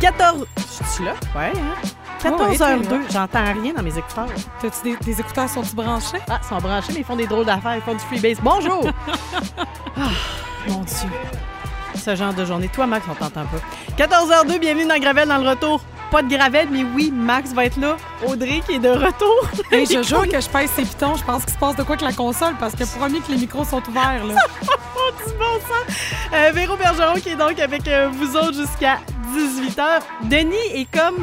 14... Je suis là? Ouais, hein? 14h02. J'entends rien dans mes écouteurs. T'as-tu des écouteurs, sont-ils branchés? Ah, ils sont branchés, mais ils font des drôles d'affaires. Ils font du freebase. Bonjour! Mon Dieu. Ce genre de journée. Toi, Max, on t'entend pas. 14h02, bienvenue dans Gravel dans le retour. Pas de Gravel, mais oui, Max va être là. Audrey qui est de retour. Hey, je jure que je pèse ces pitons. Je pense qu'il se passe de quoi avec la console parce que promis que les micros sont ouverts. Là. Du bon sens. Véro Bergeron qui est donc avec vous autres jusqu'à 18h. Denis est comme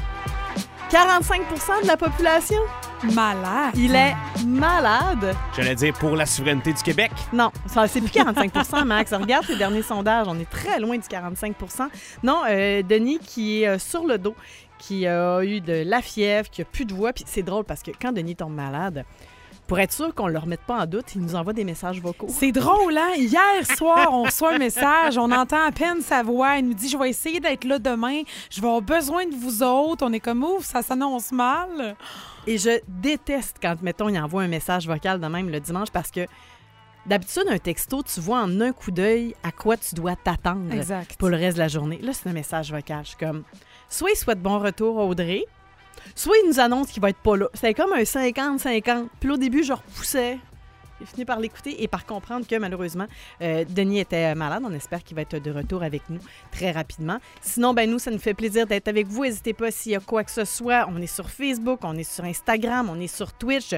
45% de la population. Malade. Il est malade. J'allais dire pour la souveraineté du Québec. Non, c'est plus 45%, Max. Regarde les derniers sondages. On est très loin du 45%. Non, Denis qui est sur le dos, qui a eu de la fièvre, qui a plus de voix. Puis c'est drôle parce que quand Denis tombe malade, pour être sûr qu'on ne le remette pas en doute, il nous envoie des messages vocaux. C'est drôle, hein? Hier soir, on reçoit un message, on entend à peine sa voix. Il nous dit « Je vais essayer d'être là demain. Je vais avoir besoin de vous autres. » On est comme « Ouf, ça s'annonce mal. » Et je déteste quand, mettons, il envoie un message vocal de même le dimanche parce que d'habitude, un texto, tu vois en un coup d'œil à quoi tu dois t'attendre pour le reste de la journée. Là, c'est un message vocal. Je suis comme, soit il souhaite bon retour à Audrey, soit il nous annonce qu'il va être pas là. C'est comme un 50-50. Puis là, au début, je repoussais. J'ai fini par l'écouter et par comprendre que, malheureusement, Denis était malade. On espère qu'il va être de retour avec nous très rapidement. Sinon, nous, ça nous fait plaisir d'être avec vous. N'hésitez pas s'il y a quoi que ce soit. On est sur Facebook, on est sur Instagram, on est sur Twitch,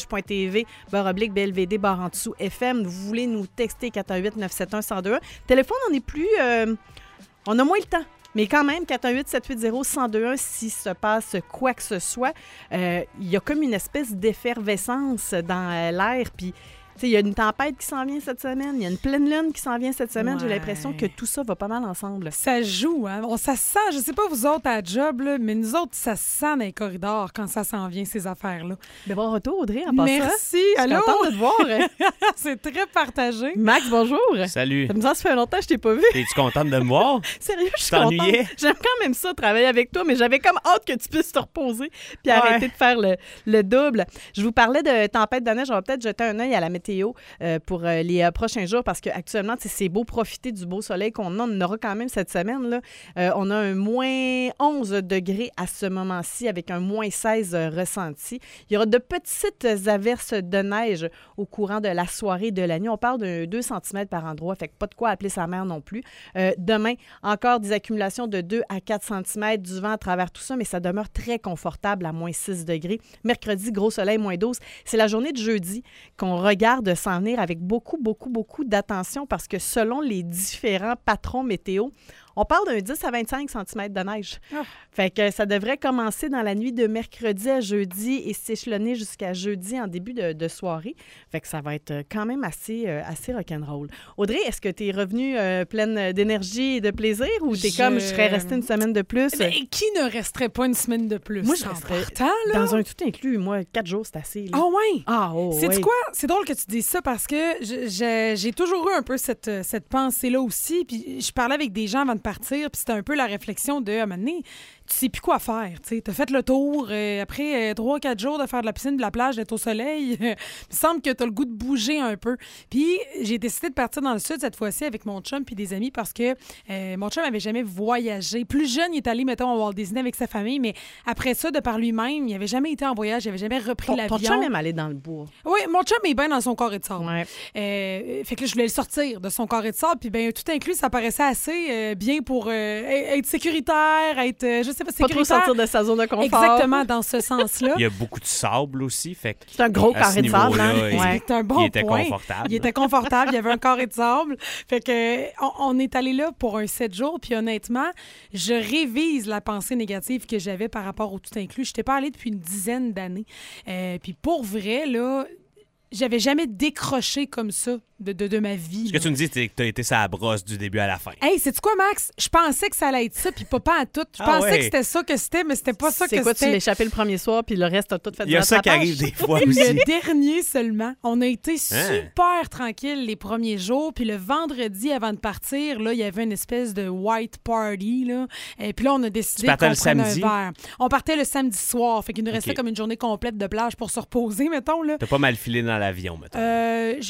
twitch.tv/BLVD/en-dessous FM. Vous voulez nous texter 418-971-1021. Téléphone, on n'est plus... on a moins le temps. Mais quand même, 418-780-1021, s'il se passe quoi que ce soit, il y a comme une espèce d'effervescence dans l'air. Puis, tu sais, il y a une tempête qui s'en vient cette semaine, il y a une pleine lune qui s'en vient cette semaine. Ouais. J'ai l'impression que tout ça va pas mal ensemble. Ça joue, hein? Ça se sent, je sais pas vous autres à job, là, mais nous autres, ça se sent dans les corridors quand ça s'en vient, ces affaires-là. Mais bon retour, Audrey, en passant. Merci, allô? Je suis contente de te voir. C'est très partagé. Max, bonjour. Salut. Ça fait longtemps que je t'ai pas vu. Es-tu contente de me voir? Sérieux, je suis contente. J'aime quand même ça, travailler avec toi, mais j'avais comme hâte que tu puisses te reposer puis arrêter de faire le double. Je vous parlais de tempête de neige. On va peut-être jeter un œil à la météo pour les prochains jours parce qu'actuellement, c'est beau profiter du beau soleil qu'on a. On aura quand même cette semaine. Là. On a un moins 11 degrés à ce moment-ci avec un moins 16 ressenti. Il y aura de petites averses de neige au courant de la soirée et de la nuit. On parle de 2 cm par endroit, fait que pas de quoi appeler sa mère non plus. Demain, encore des accumulations de 2 à 4 cm, du vent à travers tout ça, mais ça demeure très confortable à moins 6 degrés. Mercredi, gros soleil, moins 12. C'est la journée de jeudi qu'on regarde s'en venir avec beaucoup d'attention parce que selon les différents patrons météo, on parle d'un 10 à 25 cm de neige. Oh. Fait que ça devrait commencer dans la nuit de mercredi à jeudi et s'échelonner jusqu'à jeudi en début de soirée. Fait que ça va être quand même assez rock'n'roll. Audrey, est-ce que tu es revenue pleine d'énergie et de plaisir ou t'es comme je serais restée une semaine de plus? Mais qui ne resterait pas une semaine de plus? Moi, je resterais dans un tout inclus. Moi, 4 jours, c'est assez. Ah ouais? Ah oh, sais-tu quoi? C'est drôle que tu dises ça parce que j'ai toujours eu un peu cette pensée-là aussi. Puis je parlais avec des gens avant de partir, puis c'était un peu la réflexion de, à un moment donné, tu sais plus quoi faire. Tu as fait le tour. Après 3-4 jours de faire de la piscine, de la plage, d'être au soleil, il me semble que tu as le goût de bouger un peu. Puis j'ai décidé de partir dans le sud cette fois-ci avec mon chum puis des amis parce que mon chum n'avait jamais voyagé. Plus jeune, il est allé, mettons, à Walt Disney avec sa famille, mais après ça, de par lui-même, il n'avait jamais été en voyage, il n'avait jamais repris l'avion. Ton chum aime aller dans le bois. Oui, mon chum est bien dans son carré de sable. Ouais. Fait que là, je voulais le sortir de son carré de sable, puis tout inclus, ça paraissait assez bien pour être sécuritaire, être, je sais pas, sécuritaire. Pas trop sortir de sa zone de confort. Exactement, dans ce sens-là. Il y a beaucoup de sable aussi, fait que c'est un gros carré de sable. C'est un bon il était point. Confortable. Il était confortable, il y avait un carré de sable. Fait que on est allé là pour un 7 jours, puis honnêtement, je révise la pensée négative que j'avais par rapport au tout inclus. Je n'étais pas allée depuis une dizaine d'années. Puis pour vrai, là, j'avais jamais décroché comme ça de ma vie. Ce que tu me dis, c'est que tu as été sa brosse du début à la fin. Hey, sais-tu quoi, Max? Je pensais que ça allait être ça, puis pas à tout. Je pensais que c'était ça que c'était, mais c'était pas ça que c'était. C'est quoi, tu l'as échappé le premier soir, puis le reste, t'as tout fait de la Il y a ça qui arrive des fois aussi. Le dernier seulement. On a été super tranquille les premiers jours, puis le vendredi, avant de partir, là, il y avait une espèce de white party, là. Et puis là, on a décidé qu'on prenait un verre. On partait le samedi soir, fait qu'il nous restait comme une journée complète de plage pour se reposer, mettons, là. T'as pas mal filé dans l'avion, mettons.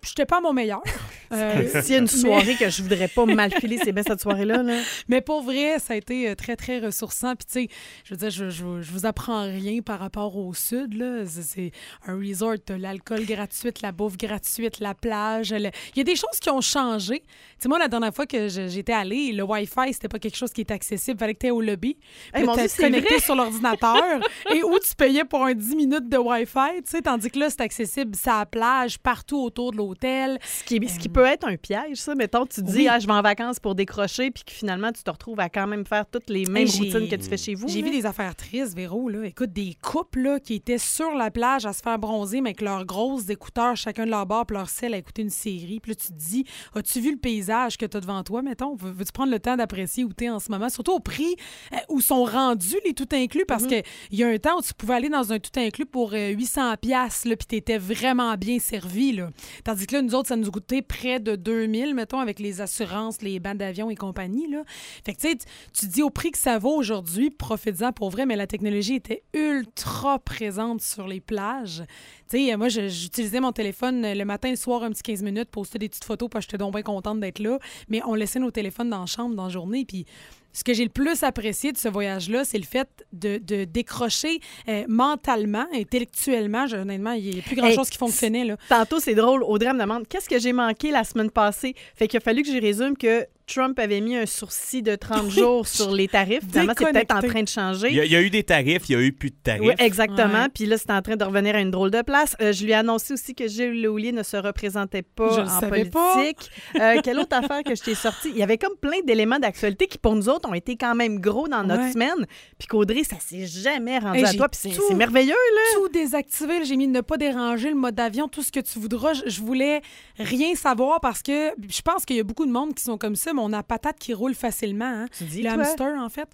j'étais pas à mon meilleur. S'il y a une soirée que je voudrais pas mal filer, c'est bien cette soirée-là. Là. Mais pour vrai, ça a été très, très ressourçant. Puis, tu sais, je veux dire, je vous apprends rien par rapport au Sud. Là. C'est un resort, t'as l'alcool gratuit, la bouffe gratuite, la plage. Il y a des choses qui ont changé. Tu sais, moi, la dernière fois que j'étais allée, le Wi-Fi, c'était pas quelque chose qui était accessible. Il fallait que tu aies au lobby. Puis tu te connecté sur l'ordinateur et où tu payais pour un 10 minutes de Wi-Fi. Tu sais, tandis que là, c'est accessible à la plage, partout autour de l'hôtel. Ce qui peut être un piège, ça. Mettons, tu te dis, je vais en vacances pour décrocher, puis que finalement, tu te retrouves à quand même faire toutes les mêmes routines que tu fais chez vous. J'ai vu des affaires tristes, Véro. Là. Écoute, des couples là, qui étaient sur la plage à se faire bronzer, mais avec leurs grosses écouteurs, chacun de leur bord, puis leur selle à écouter une série. Puis là, tu te dis, as-tu vu le paysage que tu as devant toi, mettons? Veux-tu prendre le temps d'apprécier où tu es en ce moment? Surtout au prix où sont rendus les tout inclus, parce qu'il y a un temps où tu pouvais aller dans un tout inclus pour 800$, puis tu étais vraiment bien servi. Là. Tandis que là, nous autres, ça nous coûtait près de 2000, mettons, avec les assurances, les bancs d'avion et compagnie. Là. Fait que, tu sais, tu dis au prix que ça vaut aujourd'hui, profite-en pour vrai, mais la technologie était ultra présente sur les plages. Tu sais, moi, j'utilisais mon téléphone le matin et le soir, un petit 15 minutes, poster des petites photos, parce que j'étais donc bien contente d'être là. Mais on laissait nos téléphones dans la chambre, dans la journée, puis ce que j'ai le plus apprécié de ce voyage-là, c'est le fait de décrocher mentalement, intellectuellement. Honnêtement, il n'y a plus grand-chose qui fonctionnait. Là. Tantôt, c'est drôle. Audrey me demande, qu'est-ce que j'ai manqué la semaine passée? Fait qu'il a fallu que je résume que Trump avait mis un sursis de 30 jours sur les tarifs. Finalement, c'est peut-être en train de changer. Il y a eu des tarifs, il y a eu plus de tarifs. Oui, exactement. Ouais. Puis là, c'est en train de revenir à une drôle de place. Je lui ai annoncé aussi que Gilles Lehouillier ne se représentait pas en politique. Quelle autre affaire que je t'ai sortie? Il y avait comme plein d'éléments d'actualité qui, pour nous autres, ont été quand même gros dans notre semaine. Puis qu'Audrey, ça s'est jamais rendu à toi. Puis c'est merveilleux, là. Tout désactivé. J'ai mis ne pas déranger, le mode avion, tout ce que tu voudras. Je voulais rien savoir parce que je pense qu'il y a beaucoup de monde qui sont comme ça, mais on a patate qui roule facilement. Hein? Tu dis, le hamster, en fait.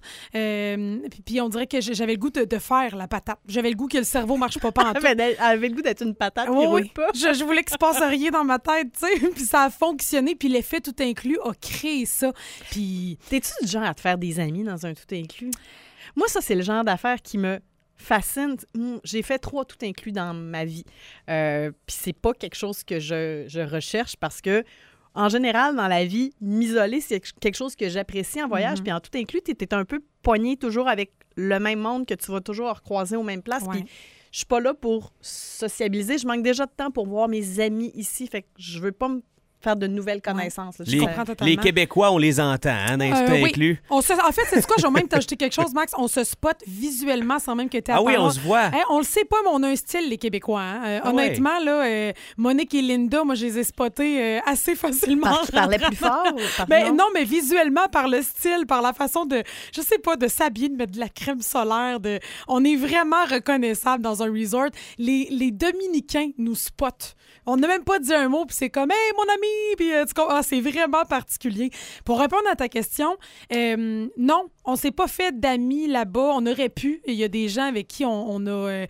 Puis on dirait que j'avais le goût de faire la patate. J'avais le goût que le cerveau marche pas en tout. Elle avait le goût d'être une patate qui roule pas. Je voulais qu'il se passe rien dans ma tête, tu sais. Puis ça a fonctionné. Puis l'effet tout inclus a créé ça. Puis... T'es-tu du genre à te faire des amis dans un tout inclus? Moi, ça, c'est le genre d'affaire qui me fascine. J'ai fait 3 tout inclus dans ma vie. Puis c'est pas quelque chose que je recherche parce que en général, dans la vie, m'isoler, c'est quelque chose que j'apprécie en voyage. Puis en tout inclus, tu es un peu pogné toujours avec le même monde que tu vas toujours recroiser aux mêmes places. Puis je suis pas là pour sociabiliser. Je manque déjà de temps pour voir mes amis ici. Fait que je veux pas me faire de nouvelles connaissances. Là, je comprends totalement. Les Québécois, on les entend, hein, dans les tout inclus. En fait, c'est quoi? Je vais même t'ajouter quelque chose, Max. On se spot visuellement sans même que tu aies oui, on se voit. On le sait pas, mais on a un style, les Québécois. Hein? Honnêtement, là, Monique et Linda, moi, je les ai spotés assez facilement. Parce qu'ils parlaient plus fort? Non, mais visuellement, par le style, par la façon de, je sais pas, de s'habiller, de mettre de la crème solaire. On est vraiment reconnaissable dans un resort. Les Dominicains nous spotent. On n'a même pas dit un mot, puis c'est comme « Hey, mon ami! » Puis c'est vraiment particulier. Pour répondre à ta question, non, on s'est pas fait d'amis là-bas. On aurait pu. Il y a des gens avec qui on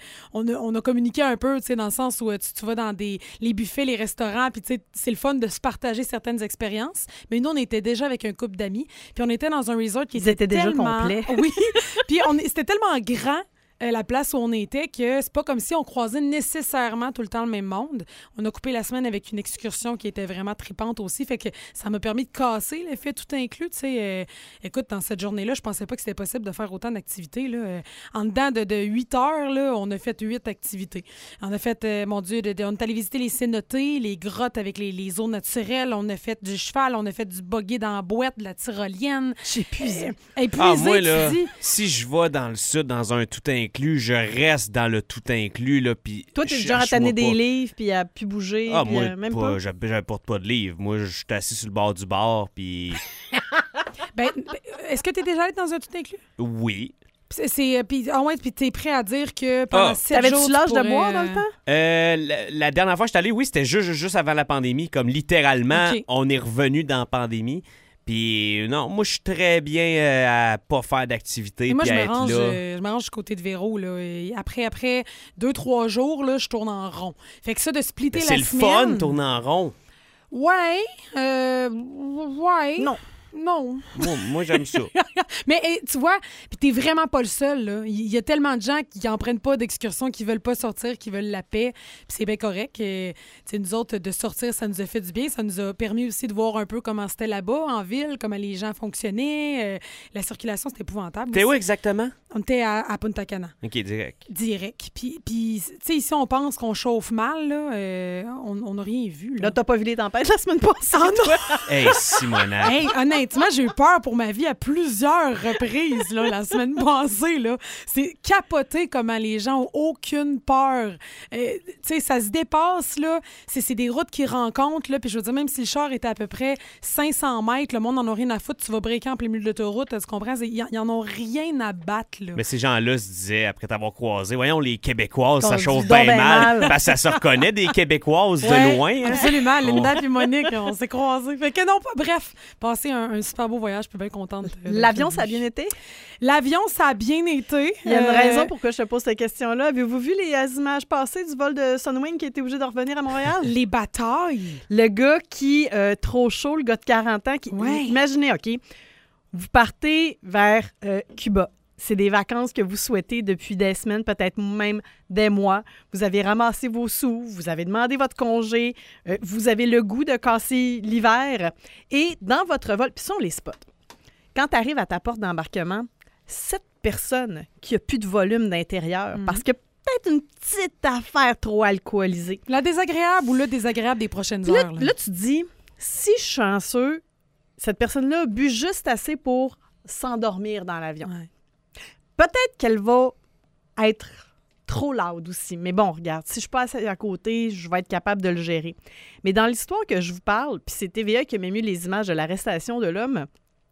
a communiqué un peu, tu sais, dans le sens où tu vas dans les buffets, les restaurants, puis tu sais, c'est le fun de se partager certaines expériences. Mais nous, on était déjà avec un couple d'amis, puis on était dans un resort qui était déjà complet. Oui, puis c'était tellement grand, la place où on était, que c'est pas comme si on croisait nécessairement tout le temps le même monde. On a coupé la semaine avec une excursion qui était vraiment tripante aussi, fait que ça m'a permis de casser l'effet tout inclus, tu sais. Écoute, dans cette journée-là, je pensais pas que c'était possible de faire autant d'activités, là. En dedans de 8 heures, là, on a fait 8 activités. On a fait, mon Dieu, on est allé visiter les cénotés, les grottes avec les eaux naturelles, on a fait du cheval, on a fait du buggy dans la boîte, de la tyrolienne. J'ai épuisé. Moi, là, si je vais dans le sud, dans un tout inclus, je reste dans le tout inclus. Là, pis toi, tu es du genre à tanner des livres puis à plus bouger. Moi, même pas. J'apporte pas de livres. Moi, je suis assis sur le bord du bar. Puis. Est-ce que tu es déjà allé dans un tout inclus? Oui. Puis t'es prêt à dire que pendant 7 jours... T'avais-tu l'âge de boire dans le temps? La dernière fois que je suis allé, oui, c'était juste avant la pandémie. Comme littéralement, on est revenu dans la pandémie. Puis non, moi, je suis très bien à pas faire d'activité. Moi, je me range du côté de Véro. Là. Et après 2-3 jours, là, je tourne en rond. Fait que ça, de splitter la semaine... C'est le fun, tourner en rond. Ouais. Non. Non. Moi, j'aime ça. Mais tu vois, puis t'es vraiment pas le seul. Là. Il y a tellement de gens qui n'en prennent pas d'excursion, qui veulent pas sortir, qui veulent la paix. Puis c'est bien correct. Nous autres, de sortir, ça nous a fait du bien. Ça nous a permis aussi de voir un peu comment c'était là-bas, en ville, comment les gens fonctionnaient. La circulation, c'était épouvantable. T'es où exactement? On était à Punta Cana. OK, direct. Puis tu sais, ici, on pense qu'on chauffe mal. Là. On n'a rien vu. Là, t'as pas vu les tempêtes la semaine passée, toi? Hey, Simona! Hey, honnêtement, j'ai eu peur pour ma vie à plusieurs reprises là, la semaine passée. Là. C'est capoté comment les gens ont aucune peur. Tu sais, ça se dépasse. Là. C'est des routes qui rencontrent. Là, puis je veux dire, même si le char était à peu près 500 mètres, le monde n'en a rien à foutre. Tu vas breaker en plein milieu de l'autoroute. Tu comprends? Ils n'en ont rien à battre. Là. Mais ces gens-là se disaient, après t'avoir croisé, voyons, les Québécoises, ça chauffe bien bien mal. mal. Parce que ça se reconnaît des Québécoises de loin. Hein? Absolument. Linda et Monique, on s'est croisés. Fait que non, bref, passer un super beau voyage. Je suis bien contente. L'avion, ça a bien été? L'avion, ça a bien été. Il y a une raison pourquoi je te pose cette question-là. Avez-vous vu les images passées du vol de Sunwing qui était obligé de revenir à Montréal? Les batailles. Le gars qui, trop chaud, le gars de 40 ans, qui... Ouais. Imaginez, OK, vous partez vers Cuba. C'est des vacances que vous souhaitez depuis des semaines, peut-être même des mois. Vous avez ramassé vos sous, vous avez demandé votre congé, vous avez le goût de casser l'hiver. Et dans votre vol, puis ça, on les spot. Quand tu arrives à ta porte d'embarquement, 7 personnes qui n'ont plus de volume d'intérieur parce que peut-être une petite affaire trop alcoolisée. La désagréable ou le désagréable des prochaines heures. Là, tu te dis, si je suis chanceux, cette personne-là a bu juste assez pour s'endormir dans l'avion. Ouais. Peut-être qu'elle va être trop loud aussi. Mais bon, regarde, si je passe à côté, je vais être capable de le gérer. Mais dans l'histoire que je vous parle, puis c'est TVA qui m'a mis les images de l'arrestation de l'homme,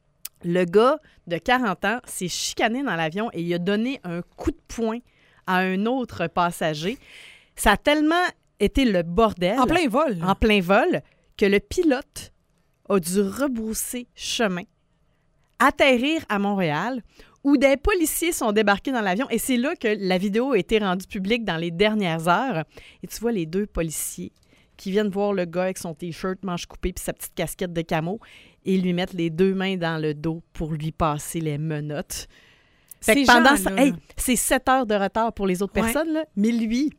le gars de 40 ans s'est chicané dans l'avion et il a donné un coup de poing à un autre passager. Ça a tellement été le bordel. En plein vol. En plein vol, que le pilote a dû rebrousser chemin, atterrir à Montréal, où des policiers sont débarqués dans l'avion. Et c'est là que la vidéo a été rendue publique dans les dernières heures. Et tu vois les 2 policiers qui viennent voir le gars avec son T-shirt manche coupée puis sa petite casquette de camo et lui mettre les 2 mains dans le dos pour lui passer les menottes. Fait que pendant ça, c'est 7 heures de retard pour les autres personnes, là, mais lui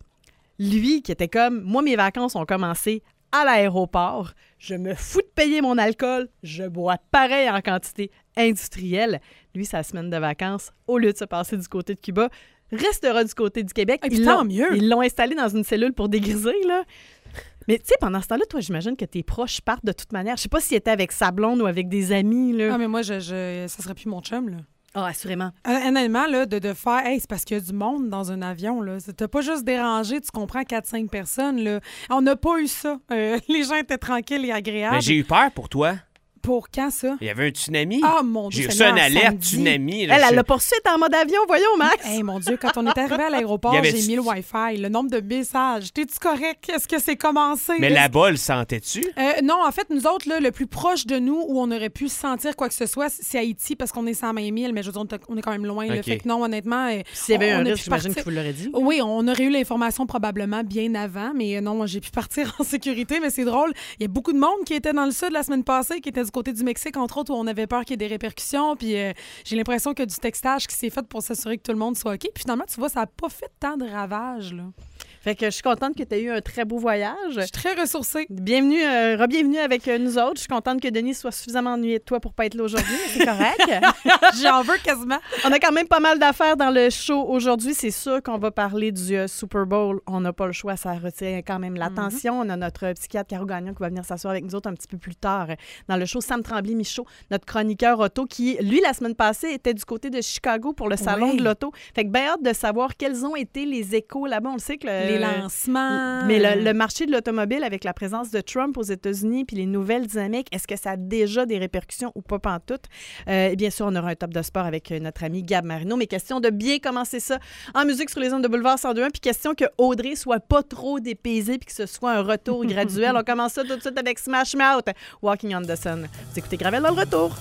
qui était comme, moi, mes vacances ont commencé à l'aéroport, je me fous de payer mon alcool, je bois pareil en quantité industrielle. Lui, sa semaine de vacances, au lieu de se passer du côté de Cuba, restera du côté du Québec. Tant mieux. Ils l'ont installé dans une cellule pour dégriser, là. Mais tu sais, pendant ce temps-là, toi, j'imagine que tes proches partent de toute manière. Je sais pas s'il était avec sa blonde ou avec des amis, là. Ah, mais moi, ça serait plus mon chum, là. Ah, assurément. Honnêtement, là, de faire, c'est parce qu'il y a du monde dans un avion, là. T'as pas juste dérangé, tu comprends, 4-5 personnes, là. On n'a pas eu ça. Les gens étaient tranquilles et agréables. Mais j'ai eu peur pour toi. Pour quand, ça? Il y avait un tsunami. Ah, mon Dieu. J'ai reçu une alerte tsunami. Là, elle l'a poursuite en mode avion, voyons, Max. Mon Dieu, quand on est arrivé à l'aéroport, j'ai mis le Wi-Fi, le nombre de messages. T'es-tu correct? Est-ce que c'est commencé? Mais là-bas, le sentais-tu? Non, en fait, nous autres, là, le plus proche de nous où on aurait pu sentir quoi que ce soit, c'est Haïti parce qu'on est 120 000, mais je veux dire, on est quand même loin. Okay. Là, fait que non, honnêtement... S'il y avait un risque, j'imagine que vous l'aurez dit. Oui, on aurait eu l'information probablement bien avant, mais non, j'ai pu partir en sécurité, mais c'est drôle. Il y a beaucoup de monde qui était dans le sud la semaine passée, qui était du côté du Mexique, entre autres, où on avait peur qu'il y ait des répercussions. Puis j'ai l'impression qu'il y a du textage qui s'est fait pour s'assurer que tout le monde soit OK. Puis finalement, tu vois, ça n'a pas fait tant de ravages, là. Fait que je suis contente que tu aies eu un très beau voyage. Je suis très ressourcée. Bienvenue, re-bienvenue avec nous autres. Je suis contente que Denis soit suffisamment ennuyé de toi pour pas être là aujourd'hui, mais c'est correct. J'en veux quasiment. On a quand même pas mal d'affaires dans le show aujourd'hui. C'est sûr qu'on va parler du Super Bowl. On n'a pas le choix, ça retient quand même l'attention. On a notre psychiatre Caro Gagnon qui va venir s'asseoir avec nous autres un petit peu plus tard dans le show. Sam Tremblay-Michaud, notre chroniqueur auto, qui, lui, la semaine passée, était du côté de Chicago pour le salon de l'auto. Fait que bien hâte de savoir quels ont été les échos là-bas. On le sait que les lancements. Mais le marché de l'automobile, avec la présence de Trump aux États-Unis puis les nouvelles dynamiques, est-ce que ça a déjà des répercussions ou pas pantoute? Bien sûr, on aura un top de sport avec notre ami Gab Marino, mais question de bien commencer ça en musique sur les ondes de Boulevard 102.1, puis question que Audrey soit pas trop dépaysée puis que ce soit un retour graduel. On commence ça tout de suite avec Smash Mouth, Walking on the Sun. Vous écoutez Gravel dans le retour.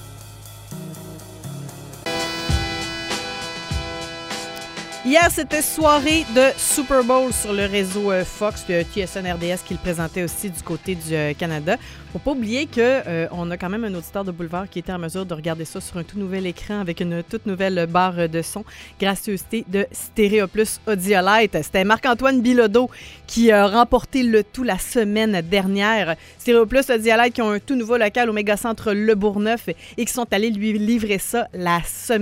Hier, c'était soirée de Super Bowl sur le réseau Fox, TSN RDS qui le présentait aussi du côté du Canada. Faut pas oublier qu'on a quand même un auditeur de Boulevard qui était en mesure de regarder ça sur un tout nouvel écran avec une toute nouvelle barre de son, gracieuseté de Stéréoplus Audiolite. C'était Marc-Antoine Bilodeau qui a remporté le tout la semaine dernière. Stéréoplus Audiolite qui ont un tout nouveau local au Mégacentre Le Bourgneuf et qui sont allés lui livrer ça la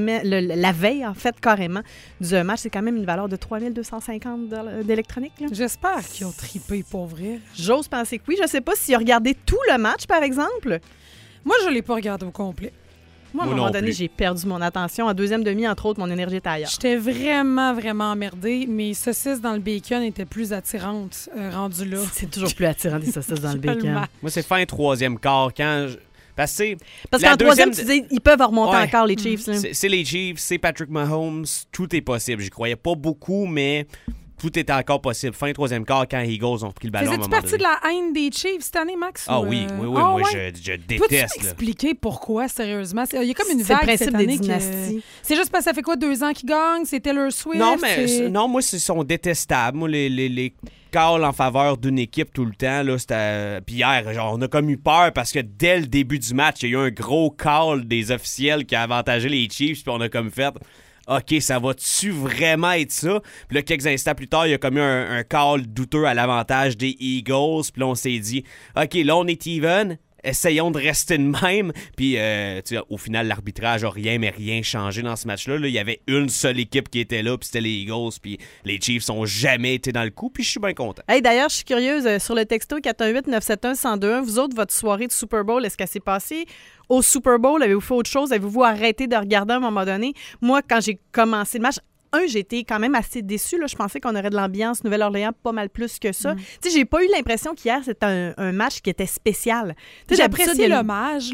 veille, en fait, carrément, du match. C'est quand même une valeur de 3250 d'électronique. Là. J'espère qu'ils ont trippé pour vrai. J'ose penser que oui. Je sais pas s'il a regardé tout le match, par exemple. Moi, je l'ai pas regardé au complet. Moi, à un moment donné, j'ai perdu mon attention. En deuxième demi, entre autres, mon énergie était ailleurs. J'étais vraiment, vraiment emmerdée. Mes saucisses dans le bacon étaient plus attirantes rendues là. C'est toujours plus attirant des saucisses dans le bacon. Moi, c'est fin troisième quart. Parce qu'en troisième, tu dis, ils peuvent remonter encore, les Chiefs. C'est les Chiefs, c'est Patrick Mahomes. Tout est possible. J'y croyais pas beaucoup, mais tout était encore possible. Fin troisième quart, quand Eagles ont pris le ballon. Faisais-tu partie de la haine des Chiefs cette année, Max? Ah oui. Moi, je déteste. Peux-tu m'expliquer pourquoi, sérieusement? Il y a comme une vague cette année. C'est juste parce que ça fait quoi, 2 ans qu'ils gagnent? C'est Taylor Swift? Non, moi, ils sont détestables. Moi, les calls en faveur d'une équipe tout le temps, là, c'était... Puis hier, on a comme eu peur parce que dès le début du match, il y a eu un gros call des officiels qui a avantagé les Chiefs, puis on a comme fait... OK, ça va-tu vraiment être ça? Puis là, quelques instants plus tard, il y a comme eu un call douteux à l'avantage des Eagles. Puis là, on s'est dit, OK, là, on est even. Essayons de rester de même. Puis, au final, l'arbitrage n'a rien changé dans ce match-là. Là, il y avait une seule équipe qui était là, puis c'était les Eagles. Puis les Chiefs n'ont jamais été dans le coup, puis je suis bien content. Hey, d'ailleurs, je suis curieuse, sur le texto 418-971-1021, vous autres, votre soirée de Super Bowl, est-ce qu'elle s'est passée au Super Bowl? Avez-vous fait autre chose? Avez-vous arrêté de regarder à un moment donné? Moi, quand j'ai commencé le match... j'ai été quand même assez déçue. Là. Je pensais qu'on aurait de l'ambiance Nouvelle-Orléans pas mal plus que ça. Tu sais, j'ai pas eu l'impression qu'hier, c'était un match qui était spécial. J'ai apprécié l'hommage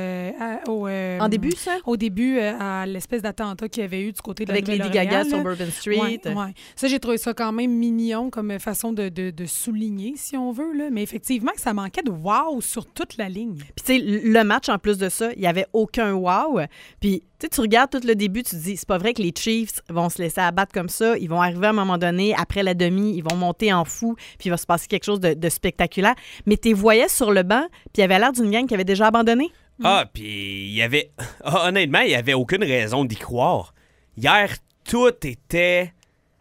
là, en début, ça? Au début, à l'espèce d'attentat qu'il y avait eu du côté de avec la Lady Gaga sur Bourbon Street. Ouais. Ça, j'ai trouvé ça quand même mignon comme façon de souligner, si on veut. Là. Mais effectivement, ça manquait de wow sur toute la ligne. Puis tu sais, le match, en plus de ça, il n'y avait aucun wow. Puis tu regardes tout le début, tu te dis, c'est pas vrai que les Chiefs vont se laisser abattre comme ça. Ils vont arriver à un moment donné, après la demi, ils vont monter en fou, puis il va se passer quelque chose de spectaculaire. Mais tu les voyais sur le banc, puis il y avait l'air d'une gang qui avait déjà abandonné. Puis il y avait... honnêtement, il n'y avait aucune raison d'y croire. Hier, tout était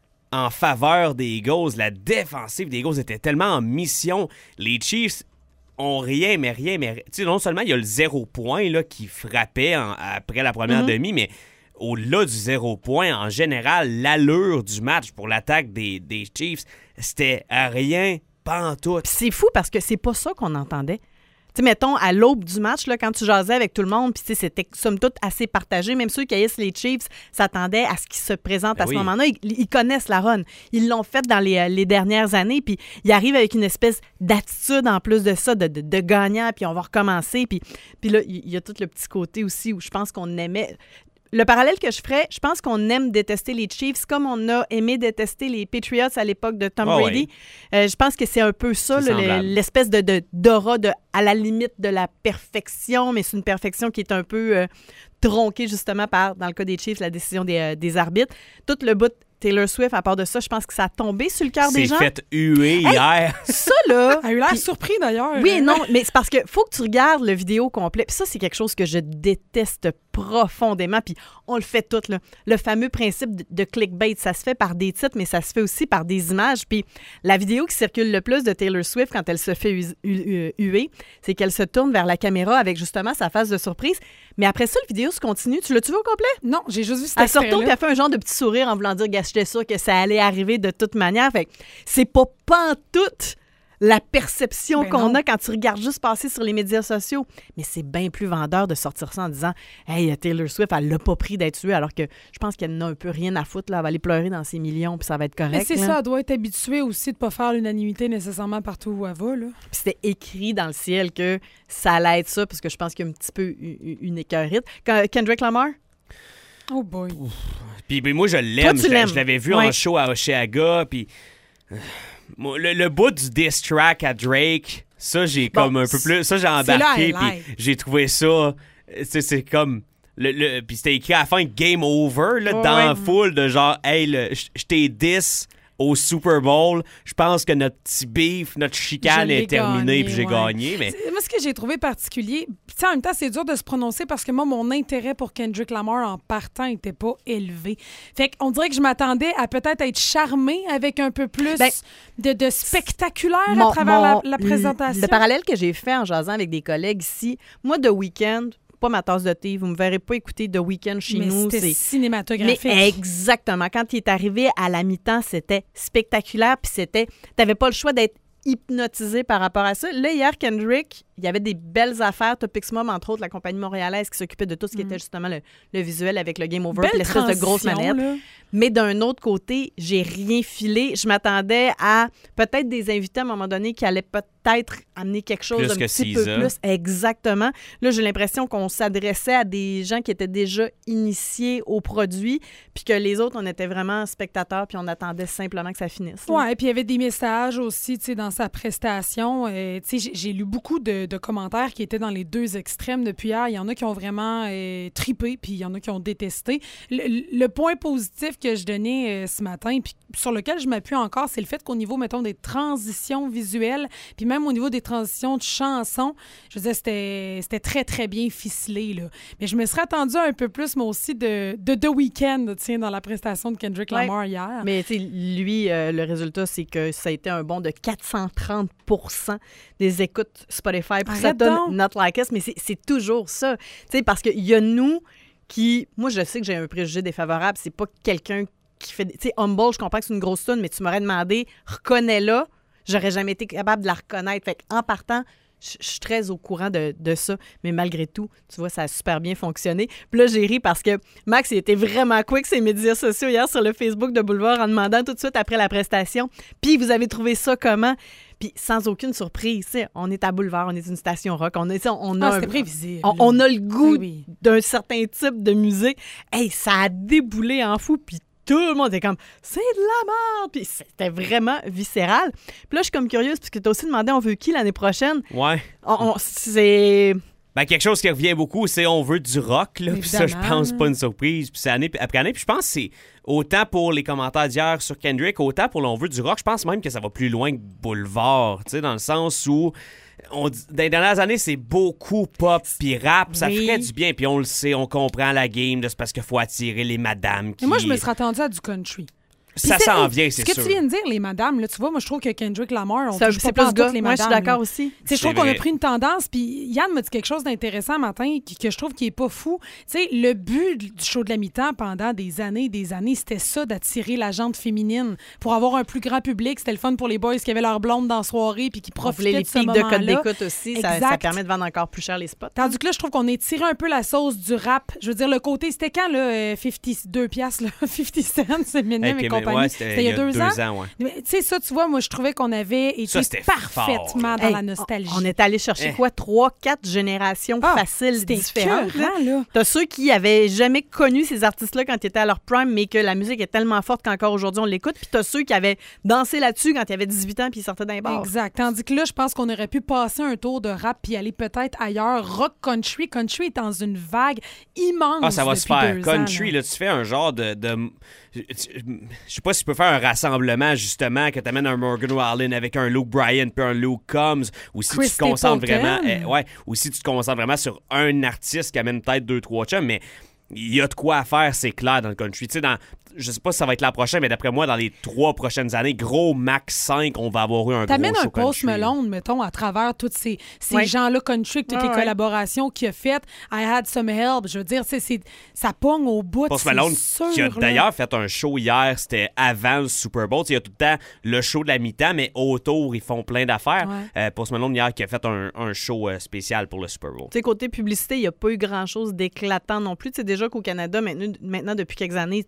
en faveur des Eagles. La défensive des Eagles était tellement en mission. Les Chiefs ont rien. Tu sais, non seulement il y a le 0 point là, qui frappait après la première demi, mais au-delà du 0 point, en général, l'allure du match pour l'attaque des Chiefs, c'était rien, pantoute. Puis c'est fou parce que c'est pas ça qu'on entendait. Tu sais, mettons, à l'aube du match, là, quand tu jasais avec tout le monde, puis c'était somme toute assez partagé. Même ceux qui haïssent les Chiefs s'attendaient à ce qu'ils se présentent à ce moment-là. Ils connaissent la run. Ils l'ont fait dans les dernières années, puis ils arrivent avec une espèce d'attitude en plus de ça, de gagnant, puis on va recommencer. Puis là, il y a tout le petit côté aussi où je pense qu'on aimait... Le parallèle que je ferais, je pense qu'on aime détester les Chiefs comme on a aimé détester les Patriots à l'époque de Tom Brady. Je pense que c'est un peu ça, l'espèce d'aura à la limite de la perfection, mais c'est une perfection qui est un peu tronquée justement par, dans le cas des Chiefs, la décision des arbitres. Tout le bout Taylor Swift, à part de ça, je pense que ça a tombé sur le cœur des gens. C'est fait huer hier. Ça, là... Elle a eu l'air surpris, d'ailleurs. Oui, non, mais c'est parce que faut que tu regardes le vidéo complet. Puis ça, c'est quelque chose que je déteste profondément. Puis on le fait tout, là. Le fameux principe de clickbait, ça se fait par des titres, mais ça se fait aussi par des images. Puis la vidéo qui circule le plus de Taylor Swift quand elle se fait huer, c'est qu'elle se tourne vers la caméra avec justement sa face de surprise. Mais après ça, la vidéo se continue. Tu l'as-tu vu au complet? Non, j'ai juste vu cet extrait-là. Elle se retourne puis elle fait un genre de petit sourire en voulant dire « J'étais sûre que ça allait arriver de toute manière. » Fait que c'est pas pantoute la perception qu'on a quand tu regardes juste passer sur les médias sociaux. Mais c'est bien plus vendeur de sortir ça en disant « Hey, Taylor Swift, elle l'a pas pris d'être tuée. » Alors que je pense qu'elle n'a un peu rien à foutre. Là. Elle va aller pleurer dans ses millions puis ça va être correct. Mais c'est ça, elle doit être habituée aussi de pas faire l'unanimité nécessairement partout où elle va. Là. Puis c'était écrit dans le ciel que ça allait être ça parce que je pense qu'il y a un petit peu une écœurite. Kendrick Lamar? Oh boy. Puis moi, je l'aime. Je l'avais vu en show à Oshéaga. Puis le bout du diss track à Drake, ça, j'ai comme un peu plus... Ça, j'ai embarqué. Puis j'ai trouvé ça... C'est comme... Puis c'était écrit à la fin Game Over là, dans la foule de genre hey, je t'ai 10 au Super Bowl. Je pense que notre petit beef, notre chicane est terminée puis j'ai gagné. Mais... Moi, ce que j'ai trouvé particulier, en même temps, c'est dur de se prononcer parce que moi, mon intérêt pour Kendrick Lamar en partant n'était pas élevé. Fait qu'on dirait que je m'attendais à peut-être être charmée avec un peu plus de spectaculaire à travers la présentation. Le parallèle que j'ai fait en jasant avec des collègues ici, moi, The Weeknd, pas ma tasse de thé. Vous me verrez pas écouter The Weeknd chez nous. C'était cinématographique. Mais exactement. Quand il est arrivé à la mi-temps, c'était spectaculaire. Puis t'avais pas le choix d'être hypnotisé par rapport à ça. Là, hier, Kendrick, il y avait des belles affaires. Topics Mom, entre autres, la compagnie montréalaise qui s'occupait de tout ce qui était justement le visuel avec le Game Over puis l'espèce de grosse manette. Là. Mais d'un autre côté, j'ai rien filé. Je m'attendais à peut-être des invités à un moment donné qui allaient peut-être amener quelque chose d'un petit peu plus. Exactement. Là, j'ai l'impression qu'on s'adressait à des gens qui étaient déjà initiés au produit puis que les autres, on était vraiment spectateurs puis on attendait simplement que ça finisse. Oui, puis il y avait des messages aussi, tu sais, dans sa prestation. Tu sais, j'ai lu beaucoup de commentaires qui étaient dans les deux extrêmes depuis hier. Il y en a qui ont vraiment tripé, puis il y en a qui ont détesté. Le point positif que je donnais ce matin, puis sur lequel je m'appuie encore, c'est le fait qu'au niveau, mettons, des transitions visuelles, puis même au niveau des transitions de chansons, je veux dire, c'était très, très bien ficelé, là. Mais je me serais attendue un peu plus, moi aussi, de The Weeknd, tiens, dans la prestation de Kendrick Lamar hier. Mais tu sais, lui, le résultat, c'est que ça a été un bond de 430 % des écoutes Spotify pour sa tune Not Like Us, mais c'est toujours ça. Tu sais, parce qu'il y a nous qui... Moi, je sais que j'ai un préjugé défavorable. C'est pas quelqu'un qui fait... Tu sais, Humble, je comprends que c'est une grosse tune, mais tu m'aurais demandé, reconnais-la. J'aurais jamais été capable de la reconnaître. Fait qu'en partant, je suis très au courant de ça. Mais malgré tout, tu vois, ça a super bien fonctionné. Puis là, j'ai ri parce que Max, il était vraiment quick ses médias sociaux hier sur le Facebook de Boulevard en demandant tout de suite après la prestation. Puis vous avez trouvé ça comment? Puis sans aucune surprise, on est à Boulevard, on est une station rock, c'était prévisible. On a le goût d'un certain type de musique. Hey, ça a déboulé en fou, puis tout le monde était comme « C'est de la merde! » Puis c'était vraiment viscéral. Puis là, je suis comme curieuse, parce que tu as aussi demandé « On veut qui l'année prochaine? » Ouais. C'est... Ben, quelque chose qui revient beaucoup, c'est on veut du rock, là. Puis ça, je pense, pas une surprise. Puis c'est année après année. Puis je pense que c'est autant pour les commentaires d'hier sur Kendrick, autant pour l'on veut du rock. Je pense même que ça va plus loin que Boulevard, tu sais, dans le sens où dans les dernières années, c'est beaucoup pop puis rap. Ça ferait du bien. Puis on le sait, on comprend la game. C'est parce qu'il faut attirer les madames qui... Mais moi, je me serais attendue à du country. Ça s'en vient, c'est sûr. Ce que tu viens de dire, les madames, là, tu vois, moi, je trouve que Kendrick Lamar, on touche c'est pas plus gars. les Moi, madames. je suis d'accord aussi. Je trouve qu'on a pris une tendance, puis Yann m'a dit quelque chose d'intéressant un matin que je trouve qui est pas fou. Tu sais, le but du show de la mi-temps pendant des années, c'était ça, d'attirer la gente féminine pour avoir un plus grand public. C'était le fun pour les boys qui avaient leur blonde dans la soirée puis qui profitaient de ce moment-là. Les pics de code d'écoute aussi, ça permet de vendre encore plus cher les spots. Tandis que là, je trouve qu'on a tiré un peu la sauce du rap. Je veux dire, le côté, c'était quand, là, 52 piastres, là, 50 cents, c'est Eminem et compagnie. Ouais, c'était il y a 2 ans. Ouais. Tu sais, ça, tu vois, moi, je trouvais qu'on avait été parfaitement dans la nostalgie. On est allé chercher 3-4 générations faciles différentes. T'as ceux qui avaient jamais connu ces artistes-là quand ils étaient à leur prime, mais que la musique est tellement forte qu'encore aujourd'hui, on l'écoute. Puis t'as ceux qui avaient dansé là-dessus quand ils avaient 18 ans puis ils sortaient d'un bar. Exact. Tandis que là, je pense qu'on aurait pu passer un tour de rap puis aller peut-être ailleurs. Rock country. Country est dans une vague immense. Ça va se faire. Country, ans, là, tu fais un genre de... Je sais pas si tu peux faire un rassemblement, justement, que tu amènes un Morgan Wallen avec un Luke Bryan puis un Luke Combs, ou si tu te concentres vraiment... ou si tu te concentres vraiment sur un artiste qui amène peut-être 2-3 chums, mais il y a de quoi à faire, c'est clair, dans le country. Tu sais, je sais pas si ça va être la prochaine, mais d'après moi, dans les 3 prochaines années, gros max 5, on va avoir eu un gros show country. T'amènes un Post Malone, mettons, à travers tous ces gens-là country, toutes les collaborations qu'il a faites. I Had Some Help. Je veux dire, ça pogne au bout. Post Malone, qui a d'ailleurs fait un show hier, c'était avant le Super Bowl. Il y a tout le temps le show de la mi-temps, mais autour, ils font plein d'affaires. Post Malone, hier, qui a fait un show spécial pour le Super Bowl. Tu sais, côté publicité, il n'y a pas eu grand-chose d'éclatant non plus. Tu sais, déjà qu'au Canada, maintenant, depuis quelques années,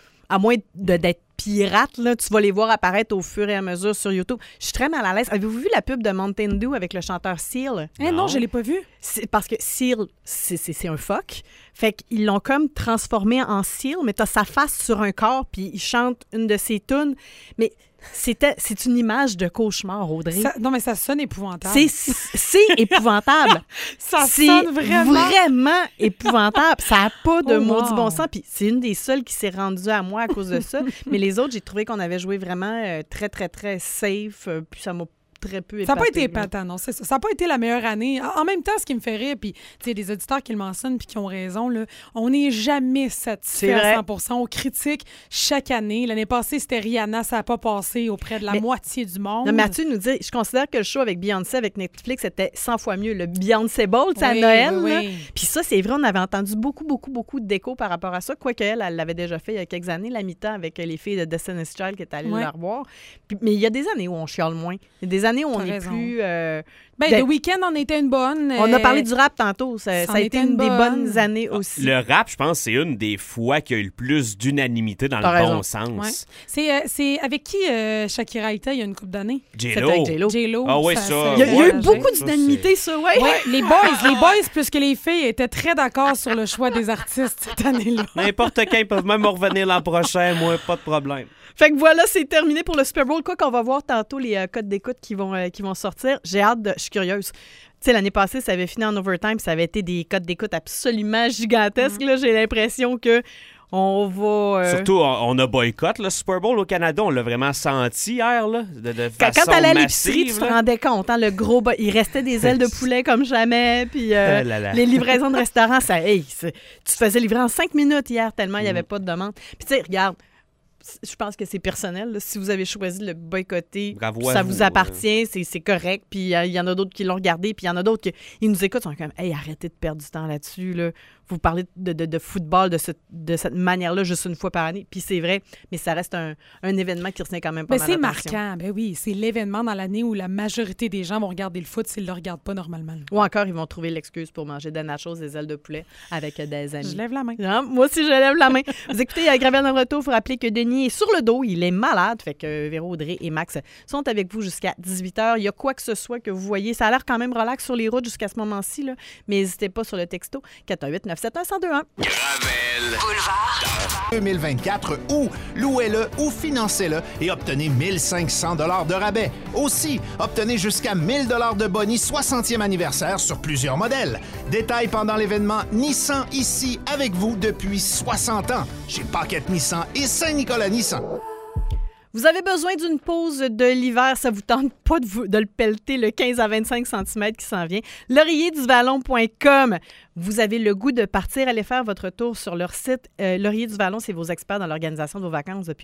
à moins d'être pirate, là, tu vas les voir apparaître au fur et à mesure sur YouTube. Je suis très mal à l'aise. Avez-vous vu la pub de Mountain Dew avec le chanteur Seal? Non, je ne l'ai pas vu. C'est parce que Seal, c'est un phoque. Fait qu'ils l'ont comme transformé en Seal, mais tu as sa face sur un corps, puis il chante une de ses tunes. Mais C'est une image de cauchemar, Audrey. Non, mais ça sonne épouvantable. C'est épouvantable. Ça sonne vraiment épouvantable. Ça n'a pas de maudit bon sens. Puis c'est une des seules qui s'est rendue à moi à cause de ça. Mais les autres, j'ai trouvé qu'on avait joué vraiment très, très, très safe. Puis ça m'a très peu épaté. Ça n'a pas été épatant, non, c'est ça. Ça n'a pas été la meilleure année. En même temps, ce qui me fait rire, puis tu sais, des auditeurs qui le mentionnent puis qui ont raison, là, on n'est jamais satisfait à 100%. On critique chaque année. L'année passée, c'était Rihanna, ça n'a pas passé auprès de la moitié du monde. Non, Mathieu nous dit, je considère que le show avec Beyoncé, avec Netflix, c'était 100 fois mieux. Le Beyoncé Bowl, à Noël. Oui. Puis ça, c'est vrai, on avait entendu beaucoup d'échos par rapport à ça. Quoique elle l'avait déjà fait il y a quelques années, la mi-temps avec les filles de Destiny's Child qui étaient allées la revoir. Mais il y a des années où on chiale moins. Il y a des années où on est plus... The Weeknd en était une bonne. On a parlé du rap tantôt. Ça a été une des bonnes années aussi. Le rap, je pense, c'est une des fois qu'il y a eu le plus d'unanimité dans le bon sens. Ouais. C'est avec qui Shakira était il y a une couple d'années? J-Lo. Ah oui, ça. Il y a eu beaucoup d'unanimité, ça, oui. Ouais, les boys, plus que les filles, étaient très d'accord sur le choix des artistes cette année-là. N'importe quand, ils peuvent même revenir l'an prochain, moi, pas de problème. Fait que voilà, c'est terminé pour le Super Bowl. Quoi qu'on va voir tantôt les codes d'écoute qui vont sortir. J'ai hâte je suis curieuse. Tu sais, l'année passée, ça avait fini en overtime, ça avait été des codes d'écoute absolument gigantesques. Là, j'ai l'impression que on va... Surtout, on a boycott le Super Bowl au Canada. On l'a vraiment senti hier, là, de façon quand t'allais à massive, l'épicerie, tu te rendais compte. Hein, le gros... Il restait des ailes de poulet comme jamais. Puis les livraisons de restaurants, ça... tu te faisais livrer en 5 minutes hier tellement il n'y avait pas de demande. Puis tu sais, regarde, je pense que c'est personnel. Là. Si vous avez choisi de le boycotter, ça vous appartient, c'est correct. Puis il y en a d'autres qui l'ont regardé, puis il y en a d'autres qui nous écoutent, sont comme « Hey, arrêtez de perdre du temps là-dessus. Là. Vous parlez de football de cette manière-là juste une fois par année. » Puis c'est vrai, mais ça reste un événement qui retient quand même pas mal c'est d'attention. marquant. Ben oui, c'est l'événement dans l'année où la majorité des gens vont regarder le foot s'ils ne le regardent pas normalement. Ou encore, ils vont trouver l'excuse pour manger des nachos, des ailes de poulet avec des amis. Je lève la main. Non, moi aussi, je lève la main. Vous écoutez Gravière dans le retour. Il faut rappeler que Denis est sur le dos. Il est malade. Fait que Véro, Audrey et Max sont avec vous jusqu'à 18h. Il y a quoi que ce soit que vous voyez. Ça a l'air quand même relax sur les routes jusqu'à ce moment-ci. Là. Mais n'hésitez pas sur le texto 418-971-1021. Gravel Boulevard 2024 ou louez-le ou financez-le et obtenez 1500 $ de rabais. Aussi, obtenez jusqu'à 1000 $ de bonus 60e anniversaire sur plusieurs modèles. Détails pendant l'événement Nissan ici avec vous depuis 60 ans chez Paquette Nissan et Saint-Nicolas Nissan. Vous avez besoin d'une pause de l'hiver, ça vous tente pas de le pelleter le 15 à 25 cm qui s'en vient. laurierduVallon.com. Vous avez le goût de partir, aller faire votre tour sur leur site. Laurier du Vallon, c'est vos experts dans l'organisation de vos vacances depuis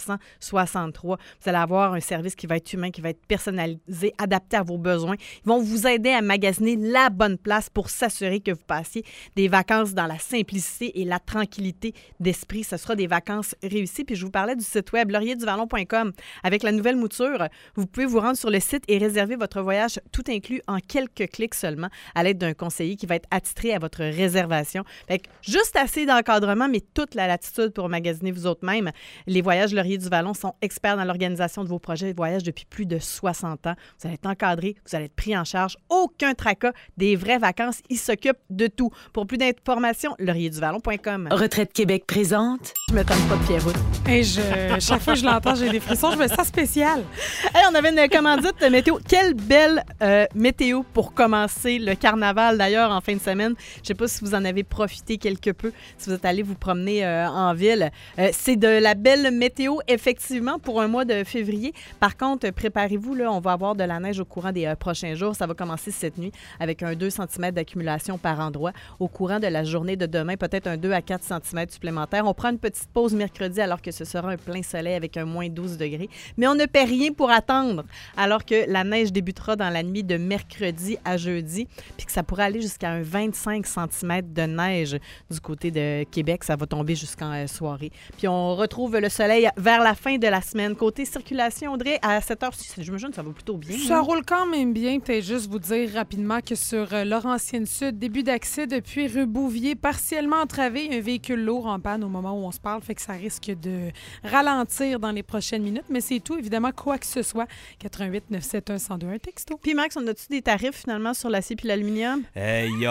1963. Vous allez avoir un service qui va être humain, qui va être personnalisé, adapté à vos besoins. Ils vont vous aider à magasiner la bonne place pour s'assurer que vous passiez des vacances dans la simplicité et la tranquillité d'esprit. Ce sera des vacances réussies. Puis je vous parlais du site web laurierduVallon.com. Avec la nouvelle mouture, vous pouvez vous rendre sur le site et réserver votre voyage tout inclus en quelques clics seulement à l'aide d'un conseiller qui va être attitré à votre réservation. Fait que juste assez d'encadrement, mais toute la latitude pour magasiner vous autres même. Les voyages Laurier du Vallon sont experts dans l'organisation de vos projets de voyage depuis plus de 60 ans. Vous allez être encadré, vous allez être pris en charge. Aucun tracas, des vraies vacances. Ils s'occupent de tout. Pour plus d'informations, laurierduvallon.com. Retraite Québec présente. Je me tente pas de Pierrot. Hey, chaque fois que je l'entends, j'ai des frissons. Je me sens spécial. Hey, on avait une commandite de météo. Quelle belle météo pour commencer le carnaval, d'ailleurs, en fin de semaine. Je ne sais pas si vous en avez profité quelque peu, si vous êtes allé vous promener en ville. C'est de la belle météo, effectivement, pour un mois de février. Par contre, préparez-vous, là, on va avoir de la neige au courant des prochains jours. Ça va commencer cette nuit avec un 2 cm d'accumulation par endroit. Au courant de la journée de demain, peut-être un 2 à 4 cm supplémentaire. On prend une petite pause mercredi alors que ce sera un plein soleil avec un moins 12 degrés. Mais on ne paie rien pour attendre alors que la neige débutera dans la nuit de mercredi à jeudi puis que ça pourrait aller jusqu'à un 25 cm de neige du côté de Québec. Ça va tomber jusqu'en soirée. Puis on retrouve le soleil vers la fin de la semaine. Côté circulation, Audrey, à 7h, j'imagine que ça va plutôt bien. Ça roule quand même bien. Peut-être juste vous dire rapidement que sur Laurentienne-Sud, début d'accès depuis rue Bouvier, partiellement entravé, un véhicule lourd en panne au moment où on se parle, fait que ça risque de ralentir dans les prochaines minutes. Mais c'est tout, évidemment, quoi que ce soit. 88-971-1021, texto. Puis Max, on a-tu des tarifs finalement sur l'acier puis l'aluminium? Il n'y a rien qui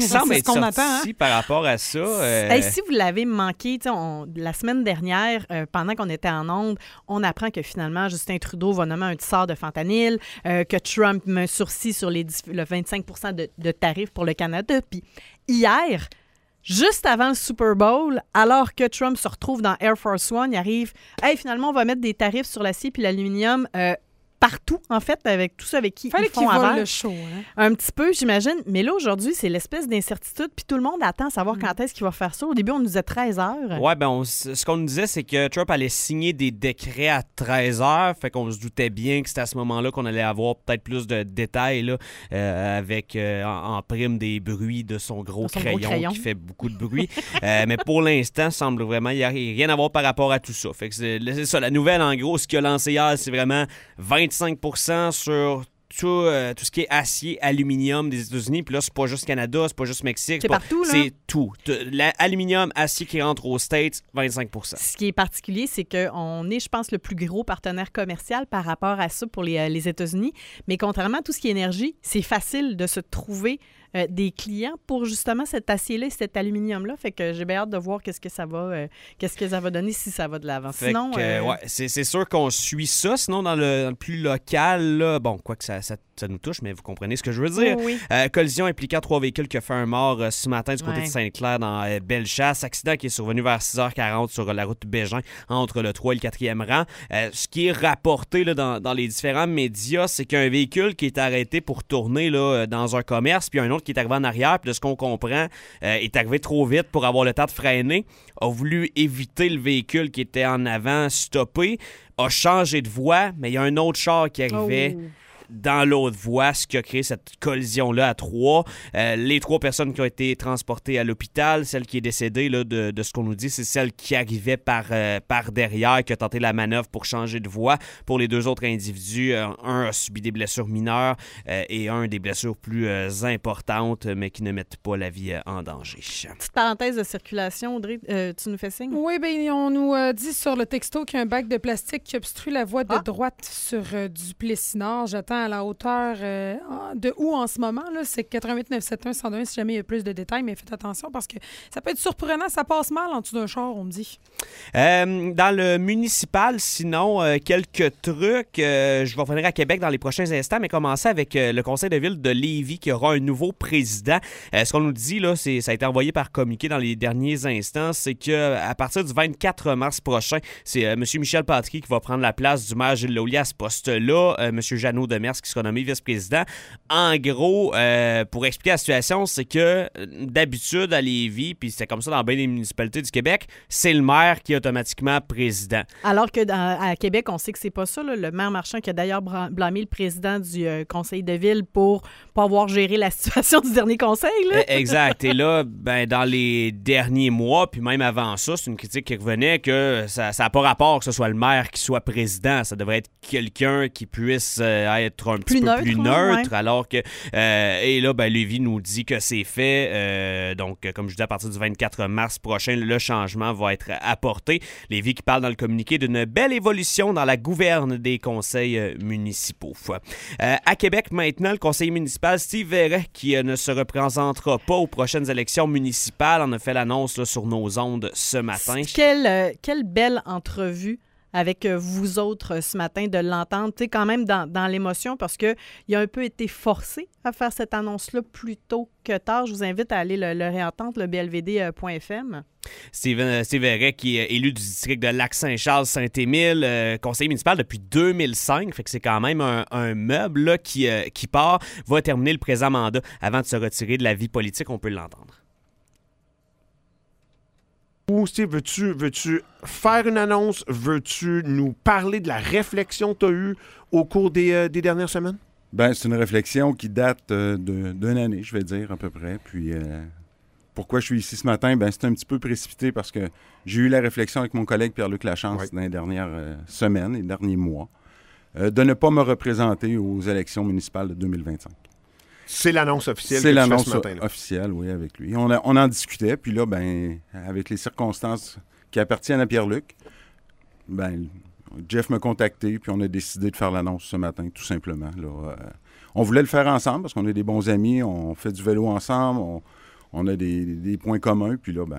qui semble être qu'on sorti attend, hein? par rapport à ça. Hey, si vous l'avez manqué, la semaine dernière, pendant qu'on était en ondes, on apprend que finalement, Justin Trudeau va nommer un tisseur de fentanyl, que Trump met un sursis sur le 25 de tarifs pour le Canada. Puis hier, juste avant le Super Bowl, alors que Trump se retrouve dans Air Force One, il arrive, hey, finalement, on va mettre des tarifs sur l'acier puis l'aluminium partout, en fait, avec tous ceux avec qui Fallait ils font qu'ils volent affaire. le show. Hein? Un petit peu, j'imagine. Mais là, aujourd'hui, c'est l'espèce d'incertitude. Puis tout le monde attend à savoir quand est-ce qu'il va faire ça. Au début, on nous disait 13 heures. Ouais, ce qu'on nous disait, c'est que Trump allait signer des décrets à 13 heures. Fait qu'on se doutait bien que c'était à ce moment-là qu'on allait avoir peut-être plus de détails là, avec en prime des bruits de son gros crayon qui fait beaucoup de bruit. Mais pour l'instant, semble vraiment il n'y a rien à voir par rapport à tout ça. Fait que c'est ça. La nouvelle, en gros, ce qu'il a lancé hier, c'est vraiment 25% sur tout ce qui est acier, aluminium des États-Unis. Puis là, c'est pas juste Canada, c'est pas juste Mexique. C'est partout, là. C'est tout. L'aluminium, acier qui rentre aux States, 25%. Ce qui est particulier, c'est qu'on est, je pense, le plus gros partenaire commercial par rapport à ça pour les États-Unis. Mais contrairement à tout ce qui est énergie, c'est facile de se trouver des clients pour justement cet acier-là et cet aluminium-là. Fait que j'ai bien hâte de voir qu'est-ce que ça va donner si ça va de l'avant. Sinon, ouais, c'est sûr qu'on suit ça. Sinon, dans le plus local, là, bon, quoi que ça nous touche, mais vous comprenez ce que je veux dire. Oui. Collision impliquant 3 véhicules qui a fait un mort ce matin du côté de Sainte-Claire dans Bellechasse. Accident qui est survenu vers 6h40 sur la route Bégin entre le 3 et le 4e rang. Ce qui est rapporté là, dans les différents médias, c'est qu'un véhicule qui est arrêté pour tourner là, dans un commerce, puis un autre qui est arrivé en arrière, puis de ce qu'on comprend, est arrivé trop vite pour avoir le temps de freiner, a voulu éviter le véhicule qui était en avant, stopper, a changé de voie, mais il y a un autre char qui arrivait dans l'autre voie, ce qui a créé cette collision-là à 3. Les 3 personnes qui ont été transportées à l'hôpital, celle qui est décédée, là, de ce qu'on nous dit, c'est celle qui arrivait par derrière, qui a tenté la manœuvre pour changer de voie. Pour les 2 autres individus, un a subi des blessures mineures et un des blessures plus importantes, mais qui ne mettent pas la vie en danger. Petite parenthèse de circulation, Audrey, tu nous fais signe? Oui, bien, on nous dit sur le texto qu'il y a un bac de plastique qui obstrue la voie de droite sur Duplessis-Nord. J'attends à la hauteur de où en ce moment, là, c'est 88 971 101 si jamais il y a plus de détails, mais faites attention parce que ça peut être surprenant, ça passe mal en dessous d'un char, on me dit. Dans le municipal, sinon, quelques trucs. Je vais revenir à Québec dans les prochains instants, mais commencer avec le conseil de ville de Lévis qui aura un nouveau président. Ce qu'on nous dit, là, ça a été envoyé par communiqué dans les derniers instants, c'est qu'à partir du 24 mars prochain, c'est M. Michel Patry qui va prendre la place du maire Gilles Laulier à ce poste-là. M. Jeannot Demers qui sera nommé vice-président. En gros, pour expliquer la situation, c'est que d'habitude à Lévis, puis c'est comme ça dans bien des municipalités du Québec, c'est le maire qui est automatiquement président. Alors que à Québec, on sait que c'est pas ça. Là. Le maire Marchand qui a d'ailleurs blâmé le président du conseil de ville pour pas avoir géré la situation du dernier conseil. Là. Exact. Et là, ben, dans les derniers mois, puis même avant ça, c'est une critique qui revenait que ça n'a pas rapport que ce soit le maire qui soit président. Ça devrait être quelqu'un qui puisse être un petit peu plus neutre. Ouais. Alors que... et là, ben, Lévis nous dit que c'est fait. Donc, comme je dis, à partir du 24 mars prochain, le changement va être apporté. Lévis qui parle dans le communiqué d'une belle évolution dans la gouverne des conseils municipaux. À Québec, maintenant, le conseiller municipal Steve Verret, qui ne se représentera pas aux prochaines élections municipales, en a fait l'annonce là, sur nos ondes ce matin. Quelle belle entrevue avec vous autres ce matin de l'entendre, tu sais, quand même dans l'émotion, parce qu'il a un peu été forcé à faire cette annonce-là plus tôt que tard. Je vous invite à aller le réentendre, le blvd.fm. Steve Verret, qui est élu du district de Lac-Saint-Charles-Saint-Émile, conseiller municipal depuis 2005, fait que c'est quand même un meuble là, qui part, va terminer le présent mandat avant de se retirer de la vie politique. On peut l'entendre. Steve, veux-tu faire une annonce? Veux-tu nous parler de la réflexion que tu as eue au cours des dernières semaines? Bien, c'est une réflexion qui date d'une année, je vais dire, à peu près. Puis, pourquoi je suis ici ce matin? Bien, c'est un petit peu précipité parce que j'ai eu la réflexion avec mon collègue Pierre-Luc Lachance dans les dernières semaines, les derniers mois, de ne pas me représenter aux élections municipales de 2025. C'est l'annonce officielle que tu fais ce matin. C'est l'annonce officielle, oui, avec lui. On en discutait, puis là, ben, avec les circonstances qui appartiennent à Pierre-Luc, ben, Jeff m'a contacté, puis on a décidé de faire l'annonce ce matin, tout simplement. Là, on voulait le faire ensemble, parce qu'on est des bons amis, on fait du vélo ensemble, on a des points communs. Puis là,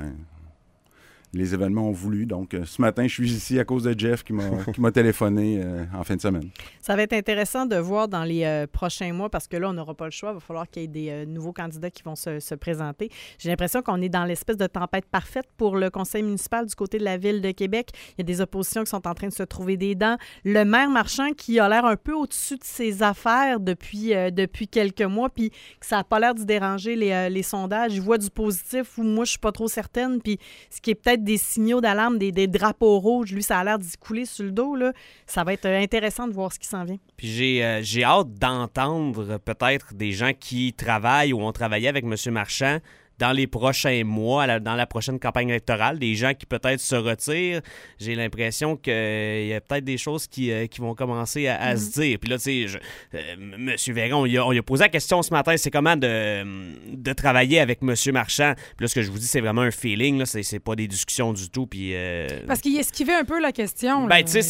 les événements ont voulu. Donc, ce matin, je suis ici à cause de Jeff qui m'a téléphoné en fin de semaine. Ça va être intéressant de voir dans les prochains mois parce que là, on n'aura pas le choix. Il va falloir qu'il y ait des nouveaux candidats qui vont se présenter. J'ai l'impression qu'on est dans l'espèce de tempête parfaite pour le conseil municipal du côté de la Ville de Québec. Il y a des oppositions qui sont en train de se trouver des dents. Le maire Marchand qui a l'air un peu au-dessus de ses affaires depuis quelques mois, puis que ça n'a pas l'air d'y déranger les sondages. Il voit du positif ou moi, je suis pas trop certaine. Puis ce qui est peut-être des signaux d'alarme, des drapeaux rouges. Lui, ça a l'air d'y couler sur le dos. Là. Ça va être intéressant de voir ce qui s'en vient. Puis j'ai hâte d'entendre peut-être des gens qui travaillent ou ont travaillé avec M. Marchand dans les prochains mois, dans la prochaine campagne électorale, des gens qui peut-être se retirent. J'ai l'impression qu'il y a peut-être des choses qui vont commencer à se dire. Puis là, tu sais, M. Véron, on lui a posé la question ce matin, c'est comment de travailler avec M. Marchand. Puis là, ce que je vous dis, c'est vraiment un feeling, là, c'est pas des discussions du tout. Puis, parce qu'il esquivait un peu la question. Ben, tu sais,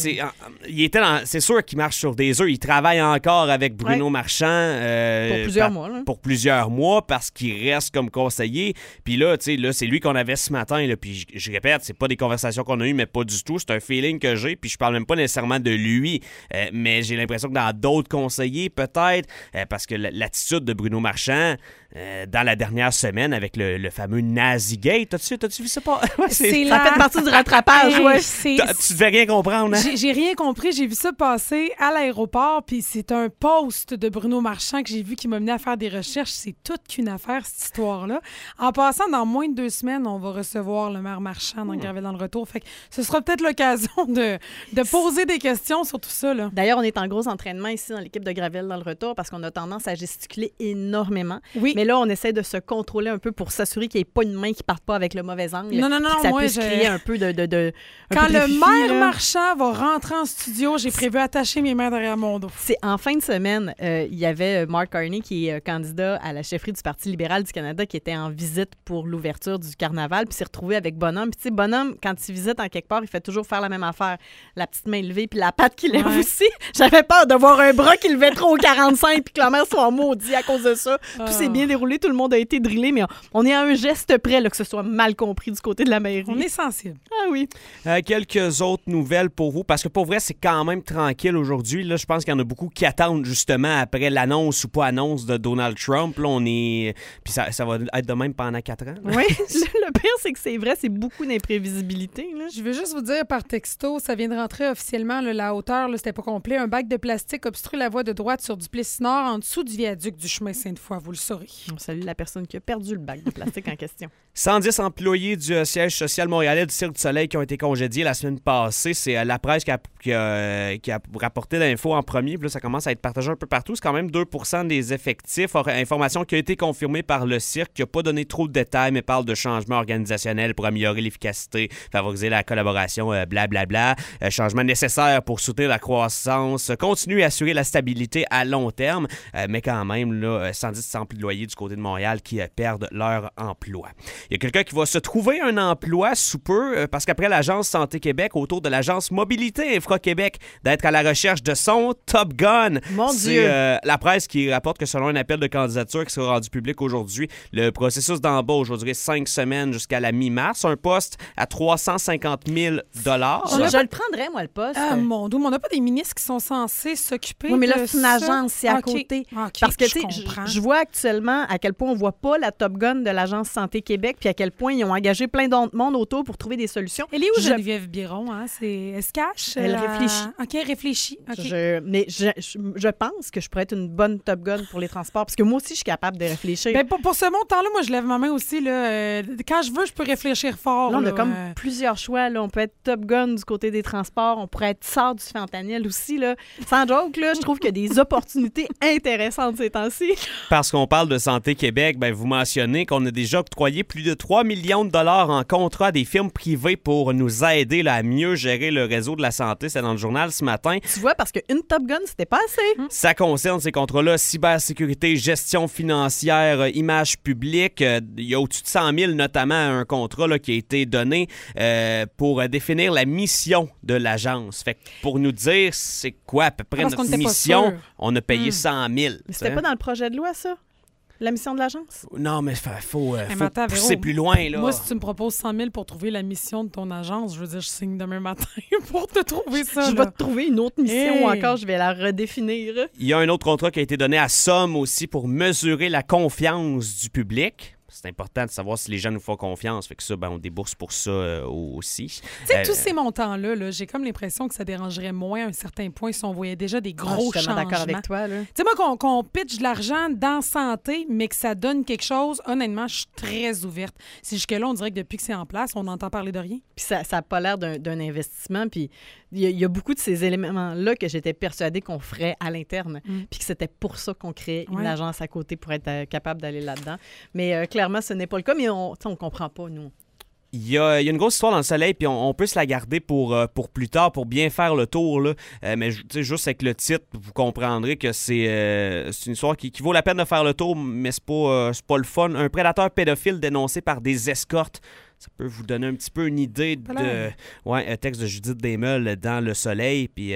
c'est sûr qu'il marche sur des œufs. Il travaille encore avec Bruno Marchand. Pour plusieurs mois. Là. Pour plusieurs mois, parce qu'il reste comme conseiller. Puis là, tu sais, c'est lui qu'on avait ce matin. Là, puis je répète, c'est pas des conversations qu'on a eues, mais pas du tout. C'est un feeling que j'ai. Puis je parle même pas nécessairement de lui. Mais j'ai l'impression que dans d'autres conseillers, peut-être, parce que l'attitude de Bruno Marchand, dans la dernière semaine, avec le fameux Nazigate, t'as-tu vu ça pas? Ouais, ça fait partie du rattrapage, ouais. Tu devais rien comprendre, hein? J'ai rien compris. J'ai vu ça passer à l'aéroport. Puis c'est un post de Bruno Marchand que j'ai vu qui m'a mené à faire des recherches. C'est toute qu'une affaire, cette histoire-là. En passant, dans moins de 2 semaines, on va recevoir le maire Marchand dans Gravel dans le retour. Fait que ce sera peut-être l'occasion de poser des questions sur tout ça. Là. D'ailleurs, on est en gros entraînement ici dans l'équipe de Gravel dans le retour parce qu'on a tendance à gesticuler énormément. Oui. Mais là, on essaie de se contrôler un peu pour s'assurer qu'il n'y ait pas une main qui ne parte pas avec le mauvais angle. Non, que ça puisse créer un peu de Quand peu le défi, maire là. Marchand va rentrer en studio, j'ai prévu attacher mes mains derrière mon dos. C'est en fin de semaine, il y avait Mark Carney qui est candidat à la chefferie du Parti libéral du Canada qui était en visite pour l'ouverture du carnaval, puis s'est retrouvé avec Bonhomme. Puis tu sais, Bonhomme, quand il visite en quelque part, il fait toujours faire la même affaire. La petite main levée, puis la patte qui lève aussi. J'avais peur de voir un bras qui levait trop au 45 puis que la mère soit maudit à cause de ça. Puis c'est bien déroulé, tout le monde a été drillé, mais on est à un geste près là, que ce soit mal compris du côté de la mairie. On est sensible. Ah oui. Quelques autres nouvelles pour vous, parce que pour vrai, c'est quand même tranquille aujourd'hui. Là, je pense qu'il y en a beaucoup qui attendent justement après l'annonce ou pas annonce de Donald Trump. Là, on est... Puis ça va être de même pendant 4 ans. Oui, le pire, c'est que c'est vrai, c'est beaucoup d'imprévisibilité. Là. Je veux juste vous dire par texto, ça vient de rentrer officiellement, là, la hauteur, là, c'était pas complet. Un bac de plastique obstrue la voie de droite sur Duplessis-Nord en dessous du viaduc du chemin Sainte-Foy, vous le saurez. On salue la personne qui a perdu le bac de plastique en question. 110 employés du siège social montréalais du Cirque du Soleil qui ont été congédiés la semaine passée. C'est la presse qui a rapporté l'info en premier. Puis là, ça commence à être partagé un peu partout. C'est quand même 2% des effectifs. Information qui a été confirmée par le Cirque, qui n'a pas donné trop de détails, mais parle de changements organisationnels pour améliorer l'efficacité, favoriser la collaboration, blablabla. Changements nécessaires pour soutenir la croissance, continuer à assurer la stabilité à long terme. Mais quand même, là, 110 employés du côté de Montréal qui perdent leur emploi. Il y a quelqu'un qui va se trouver un emploi sous peu parce qu'après l'Agence Santé Québec, autour de l'Agence Mobilité Infra-Québec, d'être à la recherche de son Top Gun. Mon Dieu! C'est la presse qui rapporte que selon un appel de candidature qui sera rendu public aujourd'hui, le processus d'embauche va durer 5 semaines jusqu'à la mi-mars. Un poste à 350 000 $. Je le prendrais, moi, le poste. Ah, mon Dieu, mais on n'a pas des ministres qui sont censés s'occuper oui, mais là, de c'est une agence, c'est à côté. Parce que, tu sais, je vois actuellement à quel point on voit pas la Top Gun de l'Agence Santé Québec, puis à quel point ils ont engagé plein d'autres monde autour pour trouver des solutions. Elle est où Geneviève Biron? Hein? Elle se cache? Elle réfléchit. OK, réfléchit. Okay. Je pense que je pourrais être une bonne Top Gun pour les transports, parce que moi aussi, je suis capable de réfléchir. Ben, pour ce montant-là, moi, je lève ma main aussi. Là. Quand je veux, je peux réfléchir fort. Là, on a comme plusieurs choix. Là. On peut être Top Gun du côté des transports. On pourrait être Sœur du fentanyl aussi. Là. Sans joke, là, je trouve qu'il y a des opportunités intéressantes ces temps-ci. Parce qu'on parle de Santé Québec, ben, vous mentionnez qu'on a déjà octroyé plus de 3 millions de dollars en contrat à des firmes privées pour nous aider là, à mieux gérer le réseau de la santé. C'est dans le journal ce matin. Tu vois, parce qu'une Top Gun, c'était pas assez. Ça concerne ces contrats-là, cybersécurité, gestion financière, image publique. Il y a au-dessus de 100 000 notamment un contrat là, qui a été donné pour définir la mission de l'agence. Fait que pour nous dire c'est quoi à peu près notre mission, on a payé 100 000. Mais c'était pas dans le projet de loi, ça? la mission de l'agence? Non, mais faut attends, pousser Véro, plus loin, là. Moi, si tu me proposes 100 000 pour trouver la mission de ton agence, je veux dire, je signe demain matin pour te trouver ça. Je vais te trouver une autre mission encore, je vais la redéfinir. Il y a un autre contrat qui a été donné à Somme aussi pour mesurer la confiance du public. C'est important de savoir si les gens nous font confiance. Fait que ça, on débourse pour ça aussi. Tu sais, tous ces montants-là, là, j'ai comme l'impression que ça dérangerait moins à un certain point si on voyait déjà des gros je suis changements. d'accord avec toi. Tu sais, moi, qu'on pitche de l'argent dans santé, mais que ça donne quelque chose, honnêtement, je suis très ouverte. C'est jusque-là, on dirait que depuis que c'est en place, on n'entend parler de rien. Puis ça n'a pas l'air d'un investissement. Puis il y a beaucoup de ces éléments-là que j'étais persuadée qu'on ferait à l'interne. Puis que c'était pour ça qu'on créait une agence à côté pour être capable d'aller là-dedans. Mais clairement, ce n'est pas le cas, mais on comprend pas, nous. Il y a une grosse histoire dans le soleil, puis on peut se la garder pour plus tard, pour bien faire le tour. Là. Mais juste avec le titre, vous comprendrez que c'est une histoire qui vaut la peine de faire le tour, mais c'est pas le fun. Un prédateur pédophile dénoncé par des escortes. Ça peut vous donner un petit peu une idée de... un texte de Judith Desmeules dans Le Soleil, puis...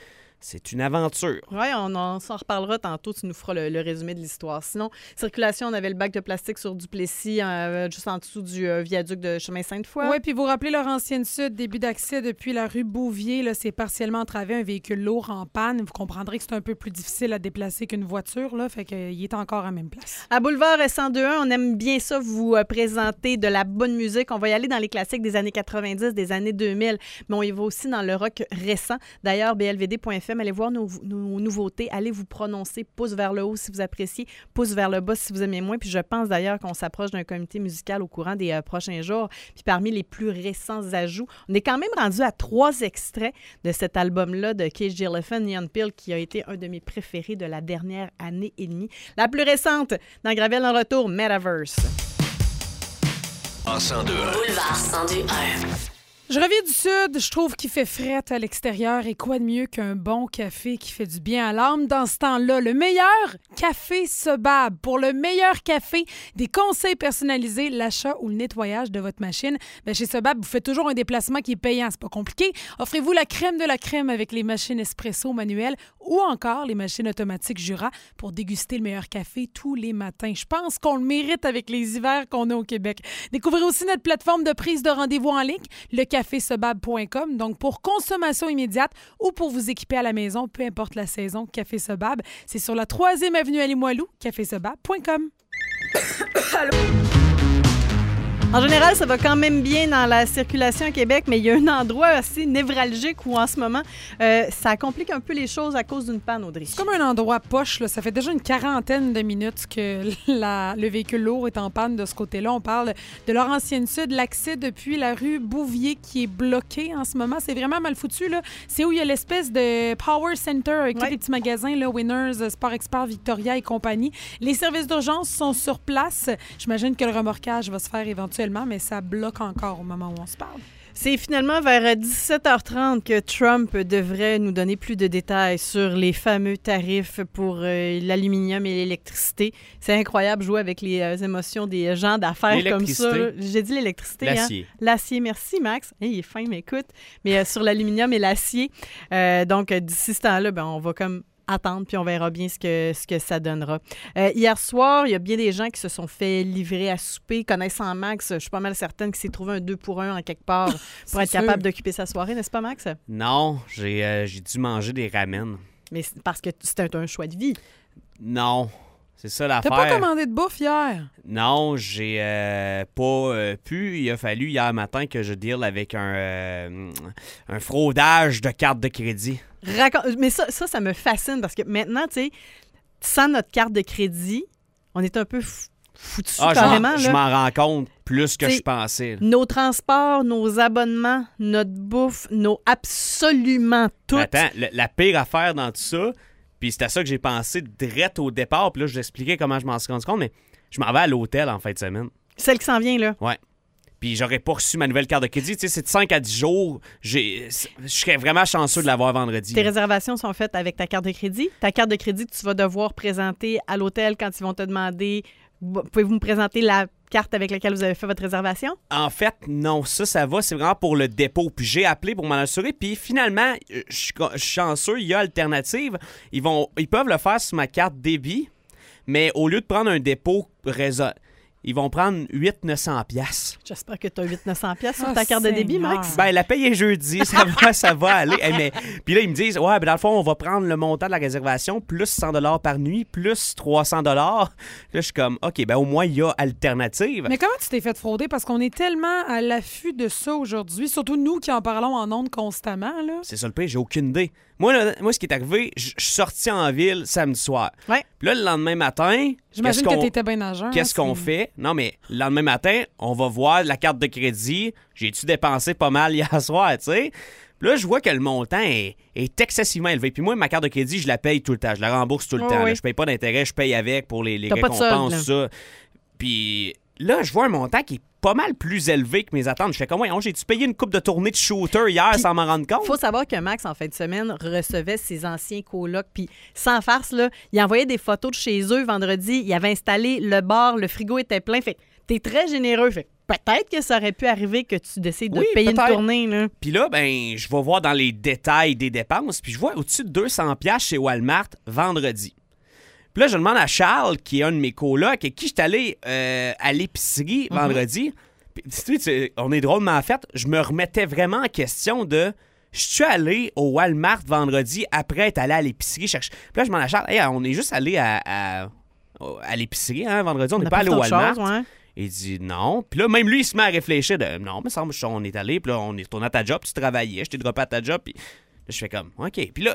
c'est une aventure. Oui, on s'en reparlera tantôt. Tu nous feras le résumé de l'histoire. Sinon, circulation, on avait le bac de plastique sur Duplessis, juste en dessous du viaduc de Chemin Sainte-Foy. Oui, puis vous rappelez Laurentienne Sud, début d'accès depuis la rue Bouvier. Là, c'est partiellement entravé, un véhicule lourd en panne. Vous comprendrez que c'est un peu plus difficile à déplacer qu'une voiture. Là, fait qu'il est encore à la même place. À Boulevard 102.1, on aime bien ça vous présenter de la bonne musique. On va y aller dans les classiques des années 90, des années 2000, mais on y va aussi dans le rock récent. D'ailleurs, blvd.fr, allez voir nos nouveautés, allez vous prononcer, pouce vers le haut si vous appréciez, pouce vers le bas si vous aimez moins. Puis je pense d'ailleurs qu'on s'approche d'un comité musical au courant des prochains jours. Puis parmi les plus récents ajouts, on est quand même rendu à 3 extraits de cet album-là de Cage the Elephant, Neon Pill, qui a été un de mes préférés de la dernière année et demie. La plus récente, dans Gravel en retour, Metaverse. En 102.1. Boulevard 102.1. Je reviens du sud, je trouve qu'il fait fret à l'extérieur et quoi de mieux qu'un bon café qui fait du bien à l'âme dans ce temps-là. Le meilleur café Sebab. Pour le meilleur café, des conseils personnalisés, l'achat ou le nettoyage de votre machine. Chez Sebab, vous faites toujours un déplacement qui est payant, c'est pas compliqué. Offrez-vous la crème de la crème avec les machines espresso manuelles ou encore les machines automatiques Jura pour déguster le meilleur café tous les matins. Je pense qu'on le mérite avec les hivers qu'on a au Québec. Découvrez aussi notre plateforme de prise de rendez-vous en ligne, le cafésebab.com. Donc, pour consommation immédiate ou pour vous équiper à la maison, peu importe la saison, Café Sebab, c'est sur la 3e avenue à Limoilou, cafésebab.com. Allô? En général, ça va quand même bien dans la circulation à Québec, mais il y a un endroit assez névralgique où, en ce moment, ça complique un peu les choses à cause d'une panne, Audrey. C'est comme un endroit poche, là. Ça fait déjà une 40aine de minutes que le véhicule lourd est en panne de ce côté-là. On parle de Laurentienne Sud, l'accès depuis la rue Bouvier qui est bloqué en ce moment. C'est vraiment mal foutu, là. C'est où il y a l'espèce de Power Center avec tous les petits magasins, là, Winners, Sport Expert, Victoria et compagnie. Les services d'urgence sont sur place. J'imagine que le remorquage va se faire éventuellement, mais ça bloque encore au moment où on se parle. C'est finalement vers 17h30 que Trump devrait nous donner plus de détails sur les fameux tarifs pour l'aluminium et l'électricité. C'est incroyable jouer avec les émotions des gens d'affaires comme ça. J'ai dit l'électricité. L'acier. Hein? L'acier, merci Max. Hey, il est fin, mais écoute. Mais sur l'aluminium et l'acier, donc d'ici ce temps-là, on va comme attendre, puis on verra bien ce que ça donnera. Hier soir, il y a bien des gens qui se sont fait livrer à souper. Connaissant Max, je suis pas mal certaine qu'il s'est trouvé un 2 pour 1 en quelque part pour être capable d'occuper sa soirée, n'est-ce pas, Max? Non, j'ai dû manger des ramen. Mais c'est parce que c'était un choix de vie. Non, c'est ça l'affaire. T'as pas commandé de bouffe hier? Non, j'ai pas pu. Il a fallu hier matin que je deal avec un fraudage de carte de crédit. Mais ça me fascine parce que maintenant, tu sais, sans notre carte de crédit, on est un peu foutu carrément. Je m'en rends compte plus que je pensais. Nos transports, nos abonnements, notre bouffe, absolument tout. Attends, la pire affaire dans tout ça, puis c'était ça que j'ai pensé direct au départ, puis là, je l'expliquais comment je m'en suis rendu compte, mais je m'en vais à l'hôtel en fin de semaine. Celle qui s'en vient, là? Ouais. Puis j'aurais pas reçu ma nouvelle carte de crédit. Tu sais, c'est de 5 à 10 jours. Je serais vraiment chanceux de l'avoir vendredi. Tes réservations sont faites avec ta carte de crédit. Ta carte de crédit que tu vas devoir présenter à l'hôtel quand ils vont te demander « Pouvez-vous me présenter la carte avec laquelle vous avez fait votre réservation? » En fait, non. Ça va. C'est vraiment pour le dépôt. Puis j'ai appelé pour m'en assurer. Puis finalement, je suis chanceux. Il y a alternative. Ils peuvent le faire sur ma carte débit. mais au lieu de prendre un dépôt raisonnable, ils vont prendre 800-900$. J'espère que tu as 800-900$ sur ta carte de débit, Max. Ben, la paye est jeudi, ça va aller. Mais puis là, ils me disent, ouais, ben dans le fond, on va prendre le montant de la réservation, plus 100$ par nuit, plus 300$. Là, je suis comme, OK, ben au moins, il y a alternative. Mais comment tu t'es fait frauder? Parce qu'on est tellement à l'affût de ça aujourd'hui, surtout nous qui en parlons en ondes constamment, là. C'est ça le pire, j'ai aucune idée. Moi, ce qui est arrivé, je suis sorti en ville samedi soir. Ouais. Puis là, le lendemain matin... J'imagine que t'étais bien nageur. Qu'est-ce qu'on fait? Non, mais le lendemain matin, on va voir la carte de crédit. J'ai-tu dépensé pas mal hier soir, tu sais? Puis là, je vois que le montant est excessivement élevé. Puis moi, ma carte de crédit, je la paye tout le temps. Je la rembourse tout le temps. Là. Je paye pas d'intérêt, je paye avec pour les récompenses, ça. Puis là, je vois un montant qui est pas mal plus élevé que mes attentes. Je fais comme, j'ai-tu payé une coupe de tournée de shooter hier sans m'en rendre compte? Il faut savoir que Max, en fin de semaine, recevait ses anciens colocs. Puis sans farce, là, il envoyait des photos de chez eux vendredi. Il avait installé le bar, le frigo était plein. Fait t'es très généreux. Fait peut-être que ça aurait pu arriver que tu décides de payer une tournée. Là. Puis là, ben, je vais voir dans les détails des dépenses. Puis je vois au-dessus de 200$ chez Walmart vendredi. Puis là, je demande à Charles, qui est un de mes colocs, avec qui je suis allé à l'épicerie vendredi. Puis, on est drôlement fait. Je me remettais vraiment en question de... Je suis allé au Walmart vendredi après être allé à l'épicerie. Puis là, je demande à Charles, on est juste allé à l'épicerie vendredi. On n'est pas allé au Walmart. Il dit non. Puis là, même lui, il se met à réfléchir de non, mais ça me semble on est allé. Puis là, on est retourné à ta job. Tu travaillais. Je t'ai droppé à ta job. Puis là, je fais comme OK. Puis là,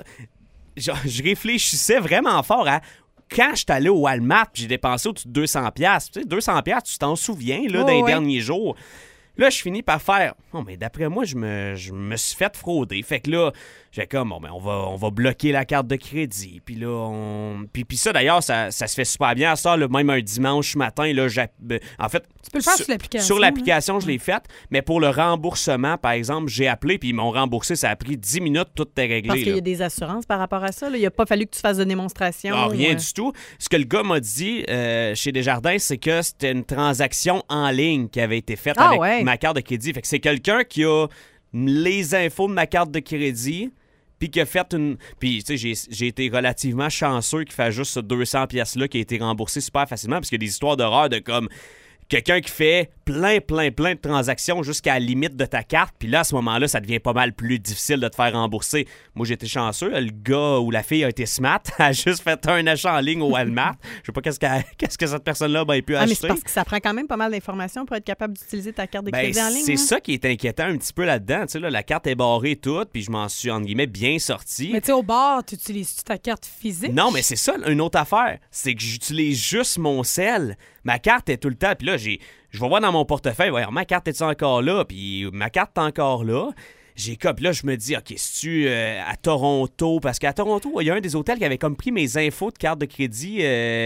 je réfléchissais vraiment fort à... Quand je suis allé au Walmart, j'ai dépensé au-dessus de 200$. Tu sais, 200$, tu t'en souviens, là, dans les derniers jours. Là, je finis par faire... Oh, mais d'après moi, je me suis fait frauder. Fait que là, j'ai comme, on va bloquer la carte de crédit. Puis là, Puis ça, d'ailleurs, ça se fait super bien. Ça, là, même un dimanche matin, là, en fait... Tu peux le faire sur l'application. Sur l'application, je l'ai faite. Mais pour le remboursement, par exemple, j'ai appelé, puis ils m'ont remboursé. Ça a pris 10 minutes, tout est réglé. Parce qu'il y a des assurances par rapport à ça. Là. Il n'a pas fallu que tu fasses de démonstration. Non, rien du tout. Ce que le gars m'a dit chez Desjardins, c'est que c'était une transaction en ligne qui avait été faite avec ma carte de crédit. Fait que c'est quelqu'un qui a les infos de ma carte de crédit, puis qui a fait une... Puis, tu sais, j'ai été relativement chanceux qu'il fasse juste ce 200$-là qui a été remboursé super facilement, parce qu'il y a des histoires d'horreur de comme... Quelqu'un qui fait plein de transactions jusqu'à la limite de ta carte, puis là, à ce moment-là, ça devient pas mal plus difficile de te faire rembourser. Moi, j'étais chanceux. Le gars ou la fille a été smart, a juste fait un achat en ligne au Walmart. Je sais pas qu'est-ce que cette personne-là a pu acheter. Mais c'est parce que ça prend quand même pas mal d'informations pour être capable d'utiliser ta carte de crédit en ligne. C'est ça qui est inquiétant un petit peu là-dedans. Tu sais, là, la carte est barrée toute, puis je m'en suis, entre guillemets, bien sorti. Mais tu sais, au bar, tu utilises-tu ta carte physique? Non, mais c'est ça, une autre affaire. C'est que j'utilise juste mon cell. Ma carte est tout le temps. Puis là, je vais voir dans mon portefeuille, voyons, ma carte est encore là? Puis ma carte est encore là. Puis là, je me dis, OK, c'est-tu à Toronto? Parce qu'à Toronto, il y a un des hôtels qui avait comme pris mes infos de carte de crédit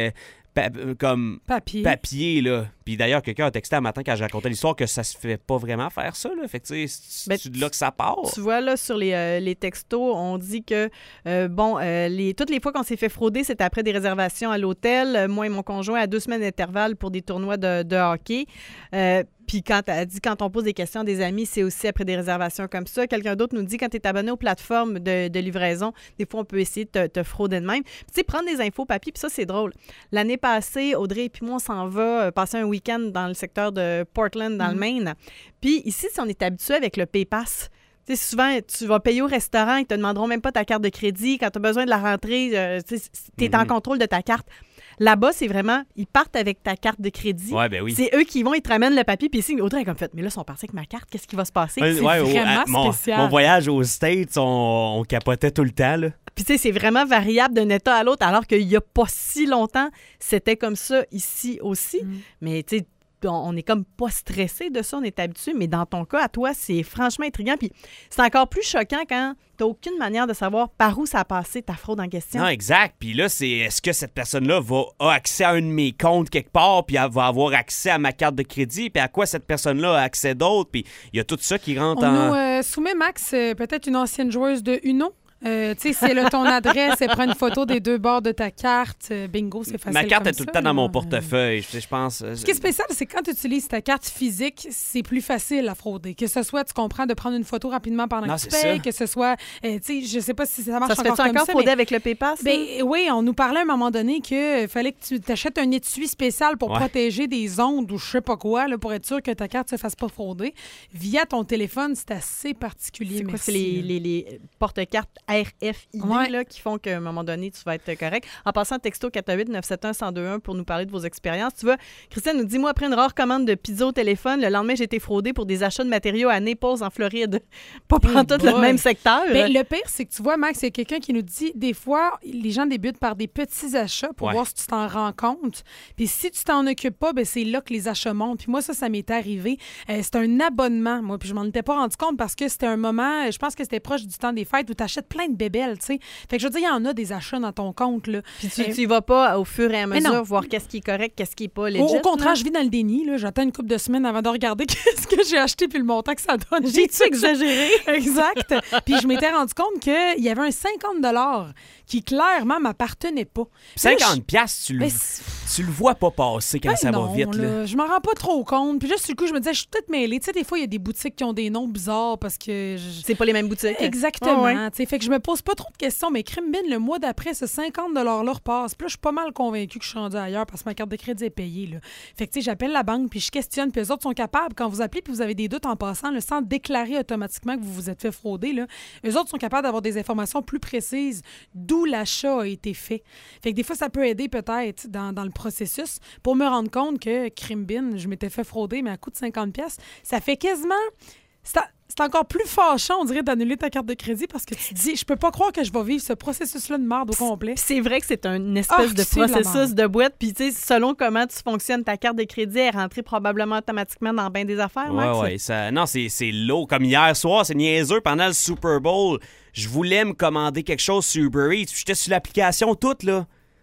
comme papier, là. Puis d'ailleurs, quelqu'un a texté un matin quand j'ai raconté l'histoire que ça se fait pas vraiment faire ça, là. Fait que, tu sais, c'est de là que ça part. Tu vois, là, sur les textos, on dit que, toutes les fois qu'on s'est fait frauder, c'était après des réservations à l'hôtel. Moi et mon conjoint, à 2 semaines d'intervalle pour des tournois de hockey. Puis quand on pose des questions à des amis, c'est aussi après des réservations comme ça. Quelqu'un d'autre nous dit quand tu es abonné aux plateformes de livraison, des fois, on peut essayer de te frauder de même. Puis tu sais, prendre des infos papier, puis ça, c'est drôle. L'année passée, Audrey et puis moi, on s'en va passer un week-end dans le secteur de Portland, dans le Maine. Puis ici, si on est habitué avec le PayPass, tu sais, souvent, tu vas payer au restaurant, ils te demanderont même pas ta carte de crédit. Quand tu as besoin de la rentrer, tu es en contrôle de ta carte. Là-bas, c'est vraiment, ils partent avec ta carte de crédit. Ouais, ben oui. C'est eux qui vont, ils te ramènent le papier, puis ici, Audrey est comme fait, mais là, ils sont partis avec ma carte, qu'est-ce qui va se passer? C'est vraiment spécial. Mon voyage aux States, on capotait tout le temps, là. Puis tu sais, c'est vraiment variable d'un État à l'autre, alors qu'il n'y a pas si longtemps, c'était comme ça ici aussi. Mais tu sais, on est comme pas stressé de ça, on est habitué, mais dans ton cas, à toi, c'est franchement intriguant. Puis c'est encore plus choquant quand t'as aucune manière de savoir par où ça a passé ta fraude en question. Non, exact. Puis là, est-ce que cette personne-là a accès à un de mes comptes quelque part, puis elle va avoir accès à ma carte de crédit, puis à quoi cette personne-là a accès d'autre, puis il y a tout ça qui rentre on nous soumet, Max, peut-être une ancienne joueuse de Uno. Tu sais, si elle a ton adresse, elle prend une photo des 2 bords de ta carte. Bingo, c'est facile. Ma carte comme est tout le ça, temps dans là. mon portefeuille. Je pense. Ce qui est spécial, c'est que quand tu utilises ta carte physique, c'est plus facile à frauder. Que ce soit, tu comprends, de prendre une photo rapidement pendant Non, que tu c'est payes, ça. que ce soit, tu sais, je sais pas si ça marche Ça se fait-tu comme encore ça, frauder mais- avec le PayPass? Ben oui, on nous parlait à un moment donné qu'il fallait que tu t'achètes un étui spécial pour Ouais. protéger des ondes ou je sais pas quoi, là, pour être sûr que ta carte se fasse pas frauder. Via ton téléphone, c'est assez particulier. C'est quoi? merci. C'est les porte-cartes RFID Ouais. là, qui font qu'à un moment donné, tu vas être correct. En passant, texto 418-971-1021 pour nous parler de vos expériences. Tu vois, Christiane nous dit, moi, après une rare commande de pizza au téléphone, le lendemain, j'ai été fraudée pour des achats de matériaux à Naples, en Floride. Pas pantoute le boy. même secteur. Ben, le pire, c'est que tu vois, Max, il y a quelqu'un qui nous dit des fois, les gens débutent par des petits achats pour Ouais. voir si tu t'en rends compte. Puis si tu t'en occupes pas, ben, c'est là que les achats montent. Puis moi, ça m'est arrivé. C'est un abonnement, moi, puis je m'en étais pas rendu compte parce que c'était un moment, je pense que c'était proche du temps des fêtes où tu achètes plein de bébelles, tu sais. Fait que je veux dire, il y en a des achats dans ton compte, là. Puis tu y vas pas au fur et à Mais mesure non. voir qu'est-ce qui est correct, qu'est-ce qui est pas legit. Au contraire, là. je vis dans le déni, là. J'attends une couple de semaines avant de regarder qu'est-ce que j'ai acheté puis le montant que ça donne. J'ai-tu exagéré? Exact. Puis je m'étais rendu compte qu'il y avait un 50 qui clairement m'appartenait pas. Puis là, 50 piastres, tu le Ben, vois pas passer quand ben ça non, va vite. Là. je m'en rends pas trop compte. Puis là, sur le coup, je me disais, je suis peut-être mêlée. Tu sais, des fois, il y a des boutiques qui ont des noms bizarres parce que... C'est pas les mêmes boutiques. Exactement. Ah ouais. Tu sais, fait que je me pose pas trop de questions. Mais Crimbin, le mois d'après, ce 50 $-là repasse. Puis là, je suis pas mal convaincue que je suis rendue ailleurs parce que ma carte de crédit est payée. Là. Fait que, tu sais, j'appelle la banque puis je questionne. Puis eux autres sont capables, quand vous appelez puis vous avez des doutes en passant, là, sans déclarer automatiquement que vous vous êtes fait frauder, là, eux autres sont capables d'avoir des informations plus précises d'où l'achat a été fait. Fait que des fois, ça peut aider peut-être dans le processus pour me rendre compte que Crimbin, je m'étais fait frauder, mais à coût de 50 $, ça fait quasiment... C'est encore plus fâchant, on dirait, d'annuler ta carte de crédit parce que tu te dis, je peux pas croire que je vais vivre ce processus-là de merde au complet. Puis c'est vrai que c'est une espèce de c'est de la processus merde. de boîte. Puis, tu sais, selon comment tu fonctionnes, ta carte de crédit est rentrée probablement automatiquement dans bien des affaires, Max. Ouais, ça, non, c'est lourd. Comme hier soir, c'est niaiseux. Pendant le Super Bowl, je voulais me commander quelque chose sur Uber Eats. J'étais sur l'application toute, là.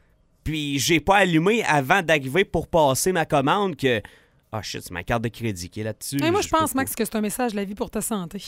Puis j'ai pas allumé avant d'arriver pour passer ma commande que... Ah, shit, c'est ma carte de crédit qui est là-dessus. Et moi, je pense, peux Max, que c'est un message de la vie pour ta santé.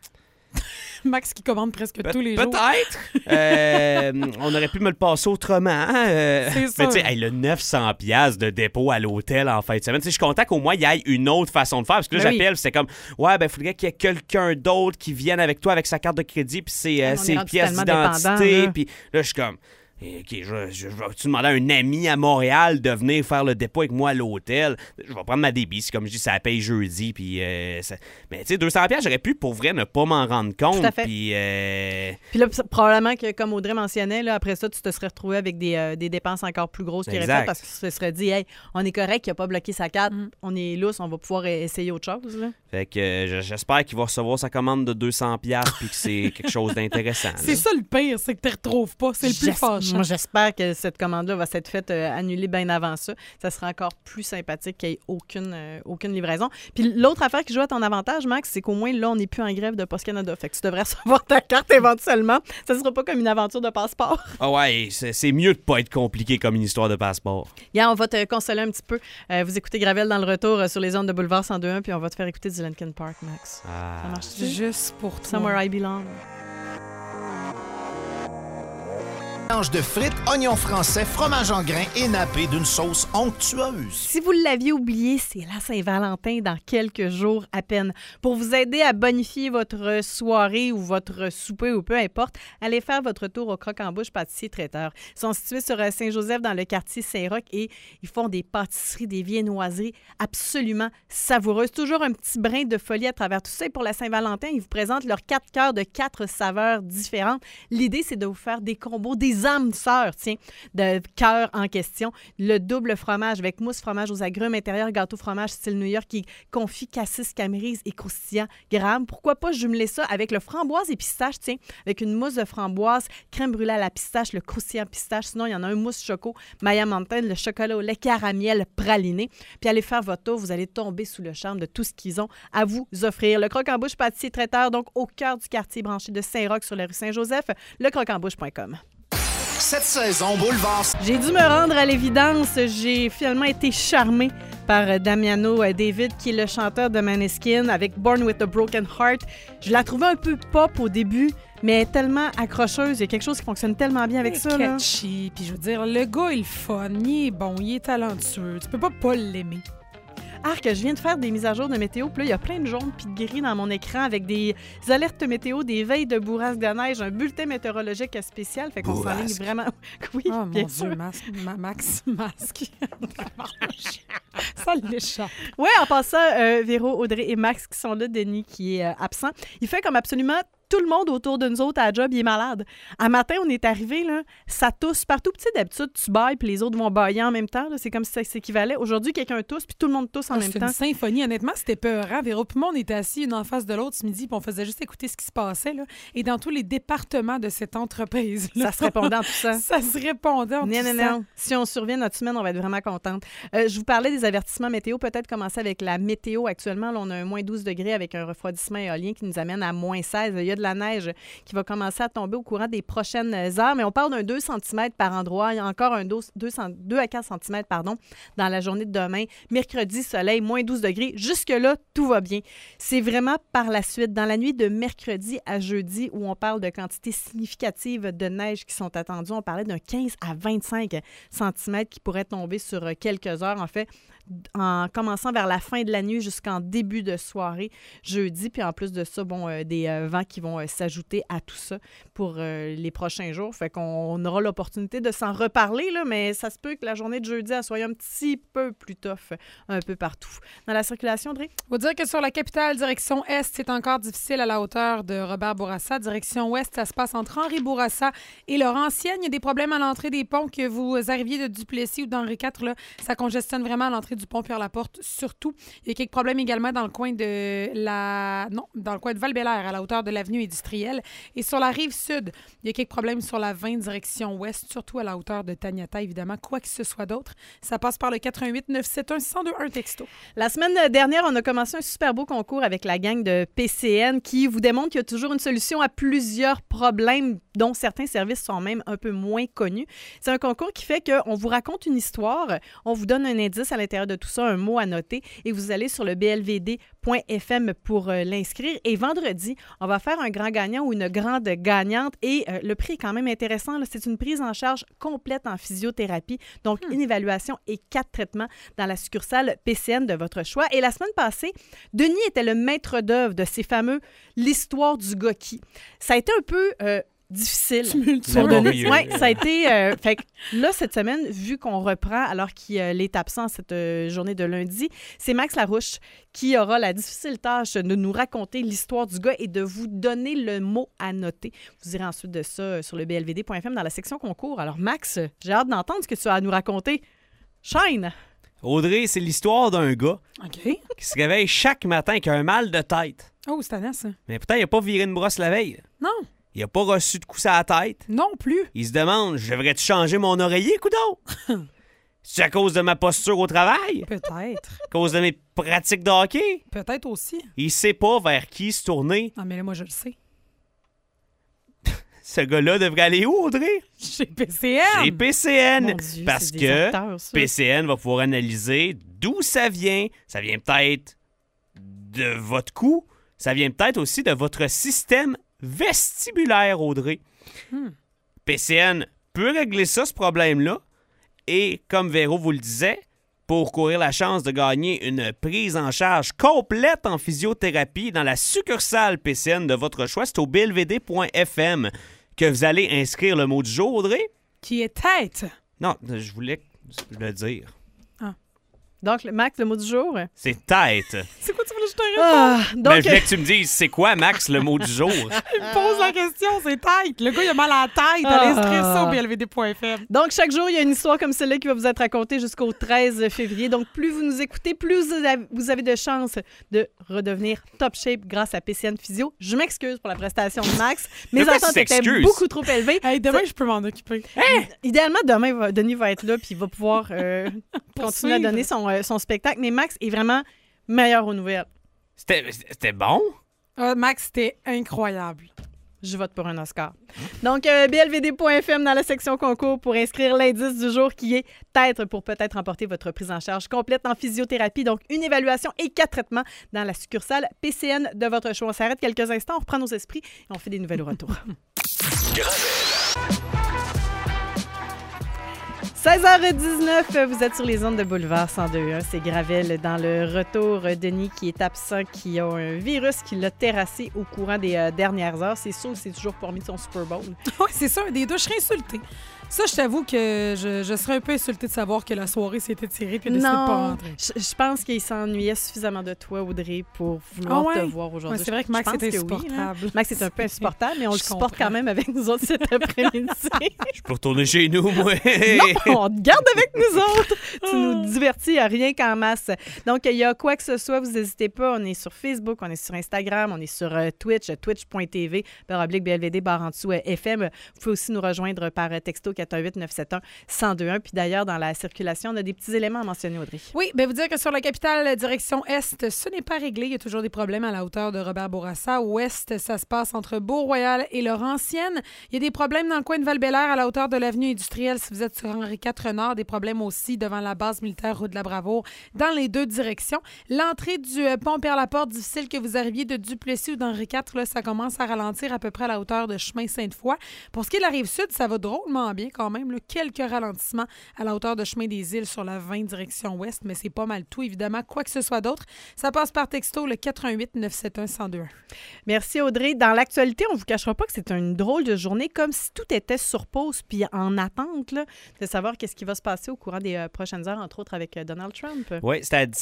Max qui commande presque tous les jours. Peut-être. On aurait pu me le passer autrement. Hein? C'est Mais sûr. tu sais, hey, le 900$ piastres de dépôt à l'hôtel en fin de semaine. Tu sais, je suis content qu'au moins il y ait une autre façon de faire. Parce que là, Ben oui. j'appelle, c'est comme, ouais, ben, il faudrait qu'il y ait quelqu'un d'autre qui vienne avec toi avec sa carte de crédit puis ses on est ses rendu pièces tellement d'identité. dépendant, là. Puis là, je suis comme... OK, je vais-tu demander à un ami à Montréal de venir faire le dépôt avec moi à l'hôtel? Je vais prendre ma débit. Comme je dis, ça paye jeudi. Puis, mais tu sais, 200$, j'aurais pu, pour vrai, ne pas m'en rendre compte. Tout à fait. Puis, Puis là, probablement que, comme Audrey mentionnait, là, après ça, tu te serais retrouvé avec des dépenses encore plus grosses qu'il aurait Exact. fait parce que tu te serais dit, hey, on est correct, il n'a pas bloqué sa carte, on est lousse, on va pouvoir essayer autre chose. Là. fait que j'espère qu'il va recevoir sa commande de 200$ puis que c'est quelque chose d'intéressant. là. C'est ça le pire, c'est que tu ne retrouves pas. C'est le plus fâchant. Moi, j'espère que cette commande-là va s'être faite annuler bien avant ça. Ça sera encore plus sympathique qu'il n'y ait aucune livraison. Puis l'autre affaire qui joue à ton avantage, Max, c'est qu'au moins, là, on n'est plus en grève de Post Canada. Fait que tu devrais recevoir ta carte éventuellement. Ça ne sera pas comme une aventure de passeport. Ah ouais, c'est mieux de pas être compliqué comme une histoire de passeport. Yeah, on va te consoler un petit peu. Vous écoutez Gravel dans le retour sur les ondes de Boulevard 102.1, puis on va te faire écouter du Linkin Park, Max. Ça marche-tu? Juste pour toi. Somewhere I Belong. Mélange de frites, oignons français, fromage en grains et nappé d'une sauce onctueuse. Si vous l'aviez oublié, c'est la Saint-Valentin dans quelques jours à peine. Pour vous aider à bonifier votre soirée ou votre souper ou peu importe, allez faire votre tour au Croc-en-Bouche pâtissier traiteur. Ils sont situés sur Saint-Joseph dans le quartier Saint-Roch et ils font des pâtisseries, des viennoiseries absolument savoureuses. Toujours un petit brin de folie à travers tout ça. Et pour la Saint-Valentin, ils vous présentent leurs 4 cœurs de 4 saveurs différentes. L'idée, c'est de vous faire des combos, des âmes sœurs, tiens, de cœur en question. Le double fromage avec mousse fromage aux agrumes, intérieur gâteau fromage style New York qui est confit, cassis, camerise et croustillant gramme. Pourquoi pas jumeler ça avec le framboise et pistache, tiens, avec une mousse de framboise, crème brûlée à la pistache, le croustillant pistache. Sinon, il y en a un mousse choco, Maya Mountain, le chocolat au lait caramel praliné. Puis allez faire votre tour, vous allez tomber sous le charme de tout ce qu'ils ont à vous offrir. Le Croc-en-Bouche pâtissier traiteur, donc au cœur du quartier branché de Saint-Roch sur la rue Saint-Joseph, lecroquenbouche.com. Cette saison, Boulevard J'ai dû me rendre à l'évidence. J'ai finalement été charmée par Damiano David, qui est le chanteur de Maneskin, avec Born with a Broken Heart. Je la trouvais un peu pop au début, mais elle est tellement accrocheuse. Il y a quelque chose qui fonctionne tellement bien avec ça. Catchy. Puis je veux dire, le gars, il est fun, il est bon, il est talentueux. Tu peux pas l'aimer. Arc, je viens de faire des mises à jour de météo, puis là, il y a plein de jaune puis de gris dans mon écran avec des alertes météo, des veilles de bourrasques de neige, un bulletin météorologique spécial, fait qu'on s'enligne vraiment... Oui, oh, bien mon sûr. Dieu, Max. Ça l'échappe. Oui, en passant, Véro, Audrey et Max qui sont là, Denis qui est absent. Il fait comme absolument tout le monde autour de nous autres à la job, il est malade. Un matin, on est arrivé, là, ça tousse partout. Tu sais, d'habitude, tu bailles puis les autres vont bailler en même temps. Là. C'est comme si ça s'équivalait. Aujourd'hui, quelqu'un tousse puis tout le monde tousse en même temps. C'est une symphonie. Honnêtement, c'était peurant. Véro puis moi, on était assis une en face de l'autre ce midi puis on faisait juste écouter ce qui se passait. Là. Et dans tous les départements de cette entreprise. Ça se répondait en tout ça. Ça se répondait en tout ça. Non. Si on survient notre semaine, on va être vraiment contente. Je vous parlais des avertissements météo. Peut-être commencer avec la météo actuellement. Là, on a un moins 12 degrés avec un refroidissement éolien qui nous amène à moins 16. Il y a de la neige qui va commencer à tomber au courant des prochaines heures. Mais on parle d'un 2 cm par endroit. Il y a encore un 2 à 4 cm dans la journée de demain. Mercredi, soleil, moins 12 degrés. Jusque-là, tout va bien. C'est vraiment par la suite, dans la nuit de mercredi à jeudi, où on parle de quantités significatives de neige qui sont attendues. On parlait d'un 15 à 25 cm qui pourrait tomber sur quelques heures. En fait, en commençant vers la fin de la nuit jusqu'en début de soirée jeudi. Puis en plus de ça, des vents qui vont s'ajouter à tout ça pour les prochains jours. Fait qu'on aura l'opportunité de s'en reparler, là, mais ça se peut que la journée de jeudi elle soit un petit peu plus tough un peu partout. Dans la circulation, Audrey? Faut dire que sur la capitale, direction Est, c'est encore difficile à la hauteur de Robert-Bourassa. Direction Ouest, ça se passe entre Henri-Bourassa et Laurentienne. Il y a des problèmes à l'entrée des ponts, que vous arriviez de Duplessis ou d'Henri IV, là, ça congestionne vraiment à l'entrée du pont Pierre-Laporte, surtout. Il y a quelques problèmes également dans le coin de Val-Bélair, à la hauteur de l'avenue industrielle. Et sur la rive sud, il y a quelques problèmes sur la 20 direction ouest, surtout à la hauteur de Taniata, évidemment. Quoi que ce soit d'autre, ça passe par le 88 971 1021 texto. La semaine dernière, on a commencé un super beau concours avec la gang de PCN qui vous démontre qu'il y a toujours une solution à plusieurs problèmes dont certains services sont même un peu moins connus. C'est un concours qui fait qu'on vous raconte une histoire, on vous donne un indice à l'intérieur de tout ça, un mot à noter, et vous allez sur le blvd.fm pour l'inscrire. Et vendredi, on va faire un grand gagnant ou une grande gagnante, et le prix est quand même intéressant. Là. C'est une prise en charge complète en physiothérapie, donc une évaluation et 4 traitements dans la succursale PCN de votre choix. Et la semaine passée, Denis était le maître d'œuvre de ces fameux « L'histoire du gars qui ». Ça a été un peu... difficile pour Denis. Oui, ça a été... fait que là, cette semaine, vu qu'on reprend alors qu'il est absent cette journée de lundi, c'est Max Larouche qui aura la difficile tâche de nous raconter l'histoire du gars et de vous donner le mot à noter. Vous irez ensuite de ça sur le blvd.fm dans la section concours. Alors Max, j'ai hâte d'entendre ce que tu as à nous raconter. Shine! Audrey, c'est l'histoire d'un gars qui se réveille chaque matin avec un mal de tête. Oh, c'est tannant, ça. Mais pourtant, il n'a pas viré une brosse la veille. Non. Il n'a pas reçu de coup à la tête. Non plus. Il se demande, je devrais-tu changer mon oreiller, coudonc? C'est à cause de ma posture au travail? Peut-être. À cause de mes pratiques de hockey? Peut-être aussi. Il sait pas vers qui se tourner. Non, mais là, moi, je le sais. Ce gars-là devrait aller où, Audrey? Chez PCN. Chez PCN. Mon Dieu, parce c'est que des acteurs, ça. PCN va pouvoir analyser d'où ça vient. Ça vient peut-être de votre cou. Ça vient peut-être aussi de votre système vestibulaire, Audrey. PCN peut régler ça, ce problème-là. Et comme Véro vous le disait, pour courir la chance de gagner une prise en charge complète en physiothérapie dans la succursale PCN de votre choix, c'est au blvd.fm que vous allez inscrire le mot du jour, Audrey. Qui est tête. Non, je voulais le dire. Donc, Max, le mot du jour? C'est tête. C'est quoi tu voulais que je te réponde? Donc, je voulais que tu me dises, c'est quoi, Max, le mot du jour? Il me pose la question, c'est tête. Le gars, il a mal à la tête. Allez inscrire ça au blvd.fm. Donc, chaque jour, il y a une histoire comme celle-là qui va vous être racontée jusqu'au 13 février. Donc, plus vous nous écoutez, plus vous avez de chances de redevenir top shape grâce à PCN Physio. Je m'excuse pour la prestation de Max. Mes attentes étaient beaucoup trop élevées. Hey, demain, je peux m'en occuper. Idéalement, demain, Denis va être là puis il va pouvoir continuer à donner son spectacle. Mais Max est vraiment meilleur aux nouvelles. C'était bon? Max, c'était incroyable. je vote pour un Oscar. Donc, blvd.fm dans la section concours pour inscrire l'indice du jour qui est être pour peut-être remporter votre prise en charge complète en physiothérapie. Donc, une évaluation et 4 traitements dans la succursale PCN de votre choix. On s'arrête quelques instants, on reprend nos esprits et on fait des nouvelles au retour. 16h19, vous êtes sur les ondes de Boulevard 102.1. C'est Gravel dans le retour. Denis qui est absent, qui a un virus qui l'a terrassé au courant des dernières heures. C'est sûr, c'est toujours pas remis de son Super Bowl. Oui, c'est ça. Des deux, je serais insultée. Ça, je t'avoue que je serais un peu insultée de savoir que la soirée s'est étirée puis de décider de pas rentrer. Je pense qu'il s'ennuyait suffisamment de toi, Audrey, pour vouloir te voir aujourd'hui. Ouais, c'est vrai que Max était insupportable. Oui, Max est un peu insupportable, mais on le supporte quand même avec nous autres cet après-midi. Je peux retourner chez nous, moi. Non, on te garde avec nous autres. Tu nous divertis à rien qu'en masse. Donc, il y a quoi que ce soit, vous n'hésitez pas. On est sur Facebook, on est sur Instagram, on est sur Twitch, twitch.tv, /BLVD, /FM. Vous pouvez aussi nous rejoindre par texto 418-971-1021. Puis d'ailleurs, dans la circulation, on a des petits éléments à mentionner, Audrey. Oui, bien vous dire que sur la capitale, direction Est, ce n'est pas réglé. Il y a toujours des problèmes à la hauteur de Robert-Bourassa. Ouest, ça se passe entre Beau-Royal et Laurentienne. Il y a des problèmes dans le coin de Val-Bélair à la hauteur de l'avenue industrielle si vous êtes sur Henri IV Nord. Des problèmes aussi devant la base militaire rue de la Bravoure dans les deux directions. L'entrée du pont Pierre-Laporte, difficile que vous arriviez de Duplessis ou d'Henri IV, là, ça commence à ralentir à peu près à la hauteur de chemin Sainte-Foy. Pour ce qui est de la Rive-Sud, ça va drôlement bien quand même. Là, quelques ralentissements à la hauteur de chemin des Îles sur la 20 direction ouest, mais c'est pas mal tout, évidemment. Quoi que ce soit d'autre, ça passe par texto le 418-971-1021. Merci, Audrey. Dans l'actualité, on ne vous cachera pas que c'est une drôle de journée, comme si tout était sur pause puis en attente là, de savoir qu'est-ce qui va se passer au courant des prochaines heures, entre autres avec Donald Trump. Oui, c'est à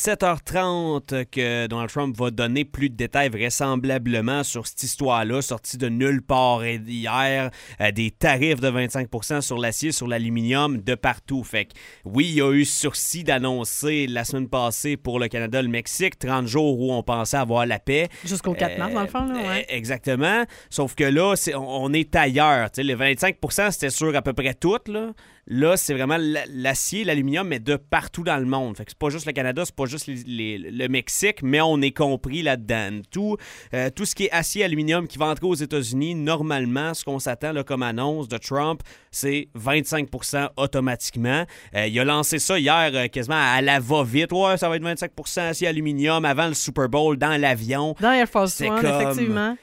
17h30 que Donald Trump va donner plus de détails vraisemblablement sur cette histoire-là, sortie de nulle part hier, des tarifs de 25% sur l'acier, sur l'aluminium, de partout. Fait que oui, il y a eu sursis d'annoncer la semaine passée pour le Canada, le Mexique, 30 jours où on pensait avoir la paix. Jusqu'au 4 mars, dans le fond. Là, ouais. Exactement. Sauf que là, on est ailleurs. T'sais, les 25%, c'était sûr à peu près tout, là. Là, c'est vraiment l'acier, l'aluminium, mais de partout dans le monde. Fait que c'est pas juste le Canada, c'est pas juste le Mexique, mais on est compris là-dedans. Tout ce qui est acier, aluminium qui va entrer aux États-Unis, normalement, ce qu'on s'attend là, comme annonce de Trump, c'est 25% automatiquement. Il a lancé ça hier quasiment à la va-vite. Ouais, ça va être 25% acier, aluminium avant le Super Bowl, dans l'avion. Dans Air Force One, effectivement.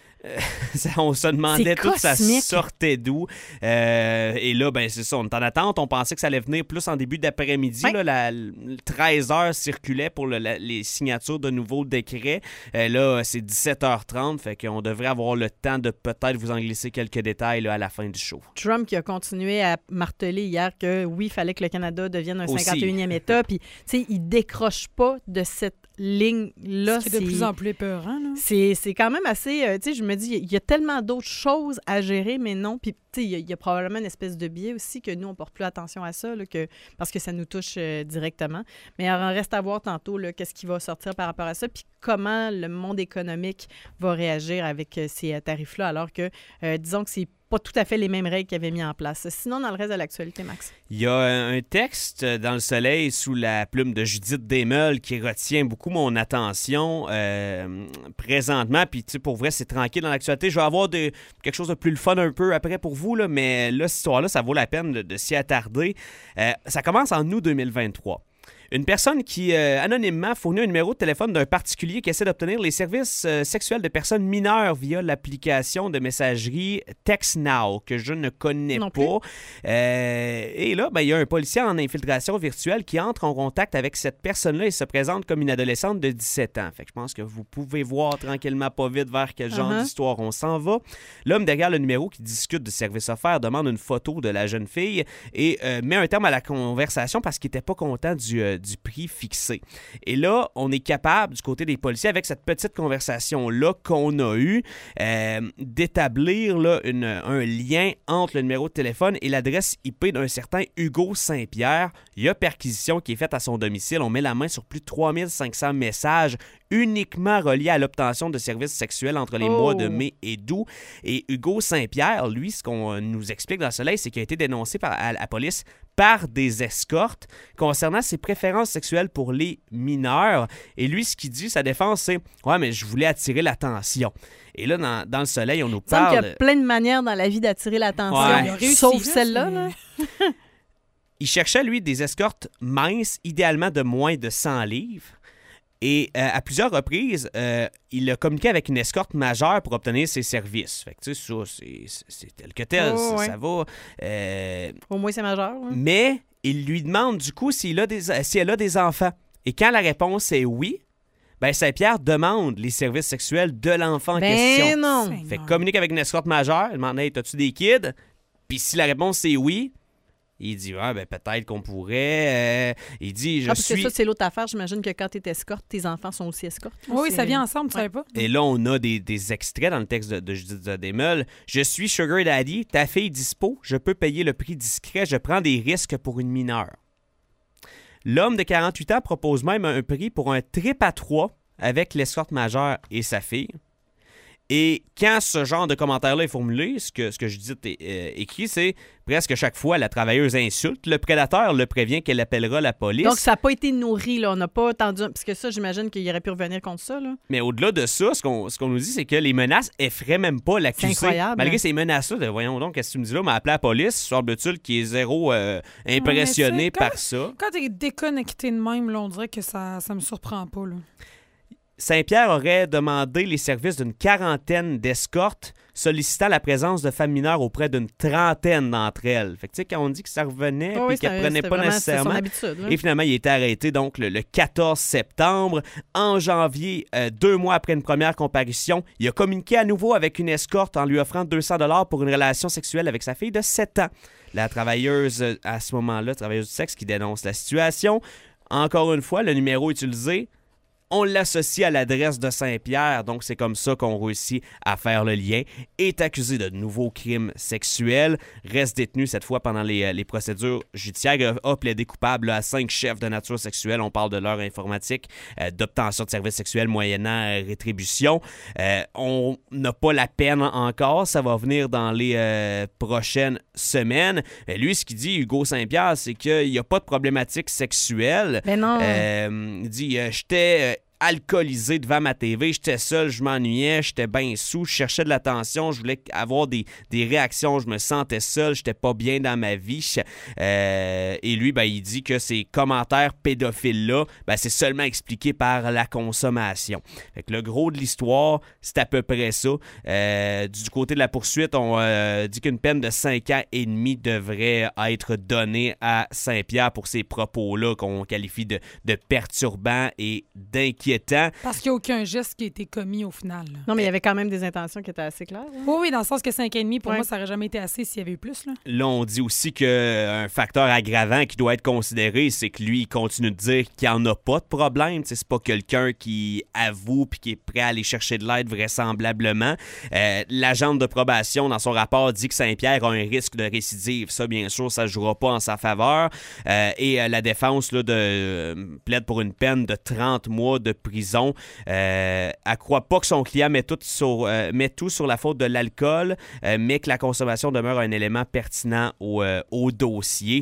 On se demandait tout ça cosmique. sortait d'où. Et là, ben c'est ça, on est en attente. On pensait que ça allait venir plus en début d'après-midi. Ouais. Là, 13h circulait pour les signatures de nouveaux décrets. Là, c'est 17h30, fait qu'on devrait avoir le temps de peut-être vous en glisser quelques détails là, à la fin du show. Trump qui a continué à marteler hier que oui, il fallait que le Canada devienne un Aussi. 51e État. Puis, tu sais, il décroche pas de cette ligne-là. C'est de plus en plus épeurant. Là. C'est quand même assez... tu sais, je me dis, il y a tellement d'autres choses à gérer, mais non. Puis, tu sais, il y a probablement une espèce de biais aussi que nous, on porte plus attention à ça, là, parce que ça nous touche directement. Mais il en reste à voir tantôt là, qu'est-ce qui va sortir par rapport à ça, puis comment le monde économique va réagir avec ces tarifs-là, alors que, disons que c'est pas tout à fait les mêmes règles qu'ils avaient mis en place. Sinon, dans le reste de l'actualité, Max. Il y a un texte dans Le Soleil sous la plume de Judith Desmeules qui retient beaucoup mon attention présentement. Puis, tu sais, pour vrai, c'est tranquille dans l'actualité. Je vais avoir quelque chose de plus le fun un peu après pour vous, là, mais là, cette histoire-là, ça vaut la peine de s'y attarder. Ça commence en août 2023. Une personne qui, anonymement, fournit un numéro de téléphone d'un particulier qui essaie d'obtenir les services sexuels de personnes mineures via l'application de messagerie TextNow, que je ne connais pas. Et là, ben, il y a un policier en infiltration virtuelle qui entre en contact avec cette personne-là et se présente comme une adolescente de 17 ans. Fait que je pense que vous pouvez voir tranquillement, pas vite, vers quel genre d'histoire on s'en va. L'homme derrière le numéro qui discute de services offerts demande une photo de la jeune fille et met un terme à la conversation parce qu'il n'était pas content du prix fixé. Et là, on est capable, du côté des policiers, avec cette petite conversation-là qu'on a eue, d'établir là, un lien entre le numéro de téléphone et l'adresse IP d'un certain Hugo Saint-Pierre. Il y a perquisition qui est faite à son domicile. On met la main sur plus de 3500 messages uniquement reliés à l'obtention de services sexuels entre les mois de mai et d'août. Et Hugo Saint-Pierre, lui, ce qu'on nous explique dans le Soleil, c'est qu'il a été dénoncé à la police par des escortes concernant ses préférences sexuelles pour les mineurs. Et lui, ce qu'il dit, sa défense, c'est « Ouais, mais je voulais attirer l'attention. » Et là, dans le soleil, on nous Il semble parle... qu'il y a plein de manières dans la vie d'attirer l'attention, Ouais. sauf celle-là. Là. Il cherchait, lui, des escortes minces, idéalement de moins de 100 livres. Et à plusieurs reprises, il a communiqué avec une escorte majeure pour obtenir ses services. Fait que, tu sais, ça, c'est tel que tel, ça va. Au moins, c'est majeur. Ouais. Mais il lui demande, du coup, si elle a des enfants. Et quand la réponse est oui, ben Saint-Pierre demande les services sexuels de l'enfant en question. Non! Fait que communique avec une escorte majeure, il demande « Hey, t'as-tu des kids? » Puis si la réponse est oui, il dit « Ah, ben peut-être qu'on pourrait. Il dit « parce que ça, c'est l'autre affaire. J'imagine que quand tu es escorte, tes enfants sont aussi escortes. Oui, ça vient ensemble, tu savais pas? Et là, on a des extraits dans le texte de Judith Desmeules. « Je suis Sugar Daddy, ta fille dispo, je peux payer le prix discret, je prends des risques pour une mineure. » L'homme de 48 ans propose même un prix pour un trip à 3 avec l'escorte majeure et sa fille. Et quand ce genre de commentaire-là est formulé, ce que Judith écrit, c'est presque chaque fois la travailleuse insulte. Le prédateur le prévient qu'elle appellera la police. Donc, ça n'a pas été nourri, là. On n'a pas attendu. Parce que ça, j'imagine qu'il aurait pu revenir contre ça, là. Mais au-delà de ça, ce qu'on nous dit, c'est que les menaces effraient même pas l'accusé. C'est incroyable. Malgré ces menaces-là, voyons donc, qu'est-ce que tu me dis là? On m'a appelé la police, semble-t-il, qui est zéro impressionné par ça. Quand t'es déconnecté de même, là, on dirait que ça me surprend pas, là. Saint-Pierre aurait demandé les services d'une quarantaine d'escortes, sollicitant la présence de femmes mineures auprès d'une trentaine d'entre elles. Fait que, tu sais, quand on dit que ça revenait et qu'elle ne prenait pas nécessairement... Et finalement, il a été arrêté donc le 14 septembre. En janvier, 2 mois après une première comparution, il a communiqué à nouveau avec une escorte en lui offrant 200 $ pour une relation sexuelle avec sa fille de 7 ans. La travailleuse, à ce moment-là, travailleuse du sexe, qui dénonce la situation. Encore une fois, le numéro utilisé... On l'associe à l'adresse de Saint-Pierre, donc c'est comme ça qu'on réussit à faire le lien. Est accusé de nouveaux crimes sexuels, reste détenu cette fois pendant les procédures judiciaires, a plaidé coupable à 5 chefs de nature sexuelle. On parle de l'heure informatique, d'obtention de services sexuels moyennant rétribution. On n'a pas la peine encore, ça va venir dans les prochaines semaines. Lui, ce qu'il dit, Hugo Saint-Pierre, c'est qu'il n'y a pas de problématique sexuelle. Mais non. Il dit, j'étais... alcoolisé devant ma TV, j'étais seul, je m'ennuyais, j'étais bien sous, je cherchais de l'attention, je voulais avoir des réactions, je me sentais seul, j'étais pas bien dans ma vie. Et lui, ben, il dit que ces commentaires pédophiles-là, ben, c'est seulement expliqué par la consommation. Fait que le gros de l'histoire, c'est à peu près ça. Du côté de la poursuite, on dit qu'une peine de 5 ans et demi devrait être donnée à Saint-Pierre pour ces propos-là qu'on qualifie de perturbants et d'inquiétants. Parce qu'il n'y a aucun geste qui a été commis au final. Là. Non, mais il y avait quand même des intentions qui étaient assez claires. Hein? Oui, dans le sens que 5,5, pour moi, ça n'aurait jamais été assez s'il y avait eu plus. Là, on dit aussi qu'un facteur aggravant qui doit être considéré, c'est que lui, il continue de dire qu'il n'y en a pas de problème. T'sais, c'est pas quelqu'un qui avoue puis qui est prêt à aller chercher de l'aide vraisemblablement. L'agente de probation, dans son rapport, dit que Saint-Pierre a un risque de récidive. Ça, bien sûr, ça ne jouera pas en sa faveur. Et la défense là, plaide pour une peine de 30 mois de prison. Elle croit pas que son client met tout sur la faute de l'alcool, mais que la consommation demeure un élément pertinent au dossier.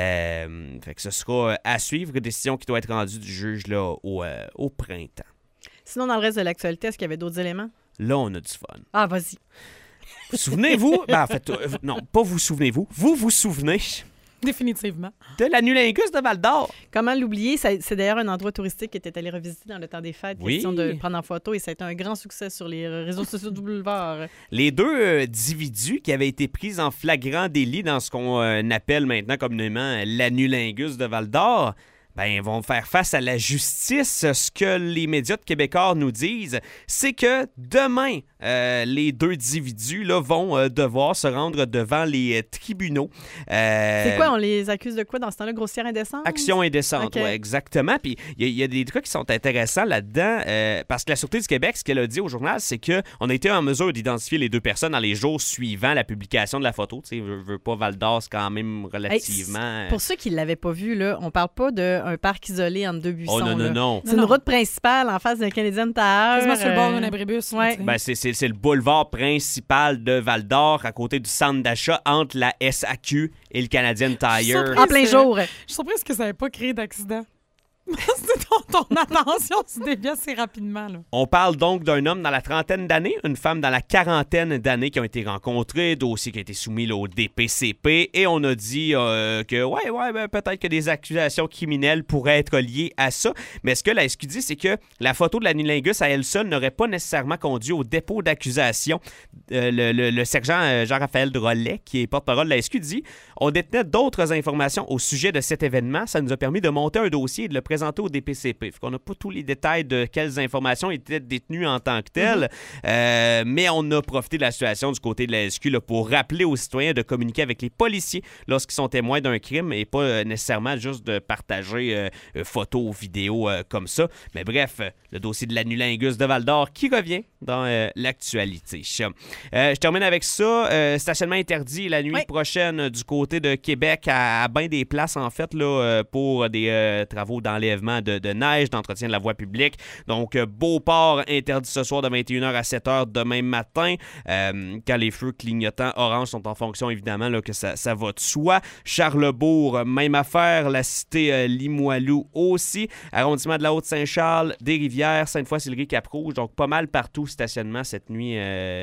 Fait que ce sera à suivre, décision qui doit être rendue du juge là, au printemps. Sinon, dans le reste de l'actualité, est-ce qu'il y avait d'autres éléments? Là, on a du fun. Ah, vas-y. Vous souvenez-vous? Ben, en fait, non, pas vous souvenez-vous. Vous souvenez... Définitivement. De l'Anulingus de Val-d'Or. Comment l'oublier? C'est d'ailleurs un endroit touristique qui était allé revisiter dans le temps des fêtes. Oui. Question de le prendre en photo et ça a été un grand succès sur les réseaux sociaux du boulevard. Les deux individus qui avaient été pris en flagrant délit dans ce qu'on appelle maintenant communément l'Anulingus de Val-d'Or, ben, vont faire face à la justice. Ce que les médias de Québécois nous disent, c'est que demain, les deux individus là, vont devoir se rendre devant les tribunaux. C'est quoi? On les accuse de quoi dans ce temps-là? Grossière indécence? Action indécente, okay. Oui, exactement. Puis il y a des trucs qui sont intéressants là-dedans, parce que la Sûreté du Québec, ce qu'elle a dit au journal, c'est qu'on a été en mesure d'identifier les deux personnes dans les jours suivant la publication de la photo. Tu sais, veux pas Val-d'Or, c'est quand même relativement... Pour ceux qui ne l'avaient pas vu, là, on parle pas d'un parc isolé entre deux buissons. Oh non, non, non. C'est une route principale en face d'un Canadian Tower. Quasiment sur le bord d'un abribus. Ouais. Ben, c'est c'est le boulevard principal de Val-d'Or, à côté du centre d'achat entre la SAQ et le Canadian Tire. En plein jour. Je suis surprise que ça n'avait pas créé d'accident. ton attention se dévie assez rapidement. Là. On parle donc d'un homme dans la trentaine d'années, une femme dans la quarantaine d'années qui ont été rencontrés, dossier qui a été soumis là, au DPCP, et on a dit que ben, peut-être que des accusations criminelles pourraient être liées à ça. Mais ce que la SQ dit, c'est que la photo de l'anulingus à elle seule n'aurait pas nécessairement conduit au dépôt d'accusation. Le sergent Jean-Raphaël Drolet, qui est porte-parole de la SQ, dit « On détenait d'autres informations au sujet de cet événement. Ça nous a permis de monter un dossier et de le présenter au DPCP. » On n'a pas tous les détails de quelles informations étaient détenues en tant que telles, mais on a profité de la situation du côté de la SQ là, pour rappeler aux citoyens de communiquer avec les policiers lorsqu'ils sont témoins d'un crime et pas nécessairement juste de partager photos ou vidéos comme ça. Mais bref, le dossier de l'anulingus de Val-d'Or qui revient dans l'actualité. Je termine avec ça. Stationnement interdit la nuit prochaine du côté de Québec à bien des places, en fait, là, pour des travaux d'enlèvement de neige, d'entretien de la voie publique. Donc, Beauport interdit ce soir de 21h à 7h demain matin, quand les feux clignotants orange sont en fonction, évidemment, là, que ça va de soi. Charlesbourg, même affaire. La cité Limoilou aussi. Arrondissement de la Haute-Saint-Charles, des Rivières, Sainte-Foy-Sillery, Cap-Rouge. Donc, pas mal partout stationnement cette nuit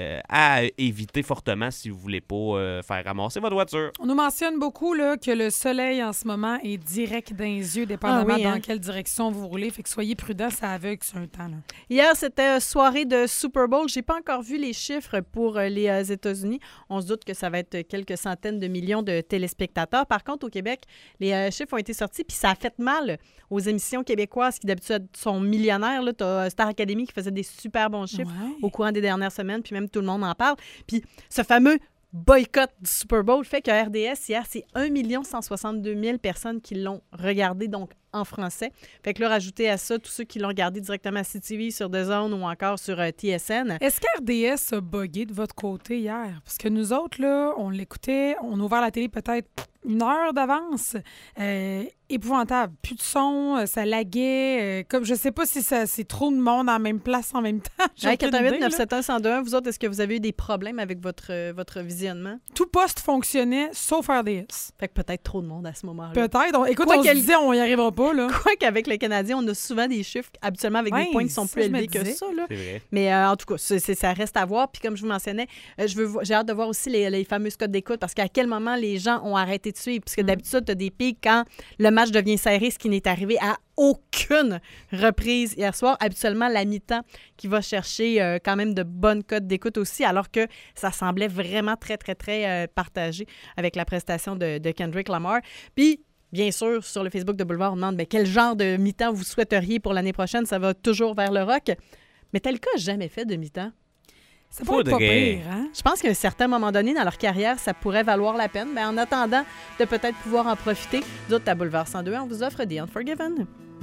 à éviter fortement si vous voulez pas faire ramasser votre voiture. On nous mentionne beaucoup là, que le soleil en ce moment est direct dans les yeux, dépendamment dans quelle direction vous roulez. Fait que soyez prudents, ça aveugle sur un temps. Là. Hier, c'était soirée de Super Bowl. J'ai pas encore vu les chiffres pour les États-Unis. On se doute que ça va être quelques centaines de millions de téléspectateurs. Par contre, au Québec, les chiffres ont été sortis, puis ça a fait mal aux émissions québécoises qui d'habitude sont millionnaires. Tu as Star Academy qui faisait des super bons chiffres au courant des dernières semaines, puis même tout le monde en parle. Puis ce fameux boycott du Super Bowl fait que RDS, hier, c'est 1 162 000 personnes qui l'ont regardé, donc en français. Fait que là, rajouter à ça tous ceux qui l'ont regardé directement à CTV, sur DAZN ou encore sur TSN. Est-ce qu'RDS a bugué de votre côté hier? Parce que nous autres, là, on l'écoutait, on a ouvert la télé peut-être 1 heure d'avance. Épouvantable. Plus de son, ça laguait. Comme je sais pas si c'est trop de monde en même place en même temps. 88-971-1021, vous autres, est-ce que vous avez eu des problèmes avec votre visionnement? Tout poste fonctionnait, sauf RDS. Fait que peut-être trop de monde à ce moment-là. Peut-être. Écoute, on se disait, on y arrivera pas, là. Quoi qu'avec le Canadien, on a souvent des chiffres, habituellement avec des points qui sont plus élevés que ça, là. C'est vrai. Mais en tout cas, ça reste à voir. Puis comme je vous mentionnais, j'ai hâte de voir aussi les fameux codes d'écoute, parce qu'à quel moment les gens ont arrêté de suivre. Puisque d'habitude, tu as des pics quand le match devient serré, ce qui n'est arrivé à aucune reprise hier soir. Habituellement, la mi-temps qui va chercher quand même de bonnes cotes d'écoute aussi, alors que ça semblait vraiment très, très, très partagé avec la prestation de Kendrick Lamar. Puis, bien sûr, sur le Facebook de Boulevard, on demande quel genre de mi-temps vous souhaiteriez pour l'année prochaine. Ça va toujours vers le rock. Mais Metallica n'a jamais fait de mi-temps. Ça pourrait être pas pire, hein? Je pense qu'à un certain moment donné dans leur carrière, ça pourrait valoir la peine. Mais en attendant de peut-être pouvoir en profiter, d'autres à Boulevard 102, on vous offre The Unforgiven.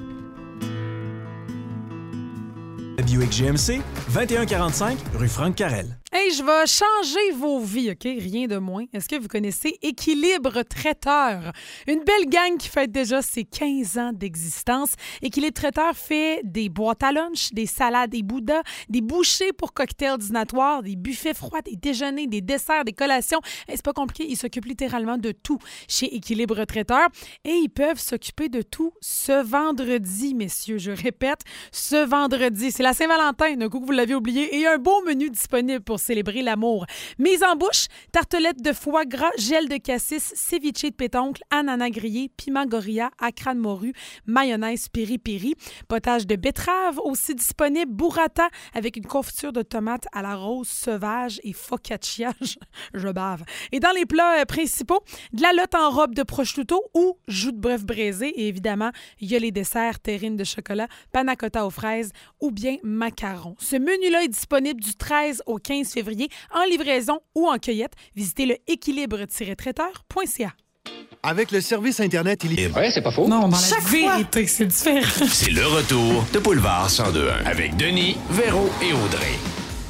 Buick GMC, 2145 rue Franck Carrel. Hey, je vais changer vos vies, OK? Rien de moins. Est-ce que vous connaissez Équilibre Traiteur? Une belle gang qui fête déjà ses 15 ans d'existence. Équilibre Traiteur fait des boîtes à lunch, des salades et bouddha, des bouchées pour cocktails dînatoires, des buffets froids, des déjeuners, des desserts, des collations. Hey, c'est pas compliqué, ils s'occupent littéralement de tout chez Équilibre Traiteur. Et ils peuvent s'occuper de tout ce vendredi, messieurs. Je répète, ce vendredi. C'est la Saint-Valentin, d'un coup que vous l'avez oublié. Et un beau menu disponible pour célébrer l'amour. Mise en bouche, tartelette de foie gras, gel de cassis, ceviche de pétoncle, ananas grillé, piment gorilla, acra de morue, mayonnaise piri-piri, potage de betterave aussi disponible, burrata avec une confiture de tomates à la rose sauvage et focaccia, je bave. Et dans les plats principaux, de la lotte en robe de prosciutto ou jus de bœuf braisé. Et évidemment, il y a les desserts, terrine de chocolat, panna cotta aux fraises ou bien macarons. Ce menu-là est disponible du 13 au 15 février en livraison ou en cueillette. Visitez le équilibre-traiteur.ca. Avec le service Internet, il est... Ouais, c'est pas faux. Non, dans la vérité, c'est différent. C'est le retour de Boulevard 102.1 avec Denis, Véro et Audrey.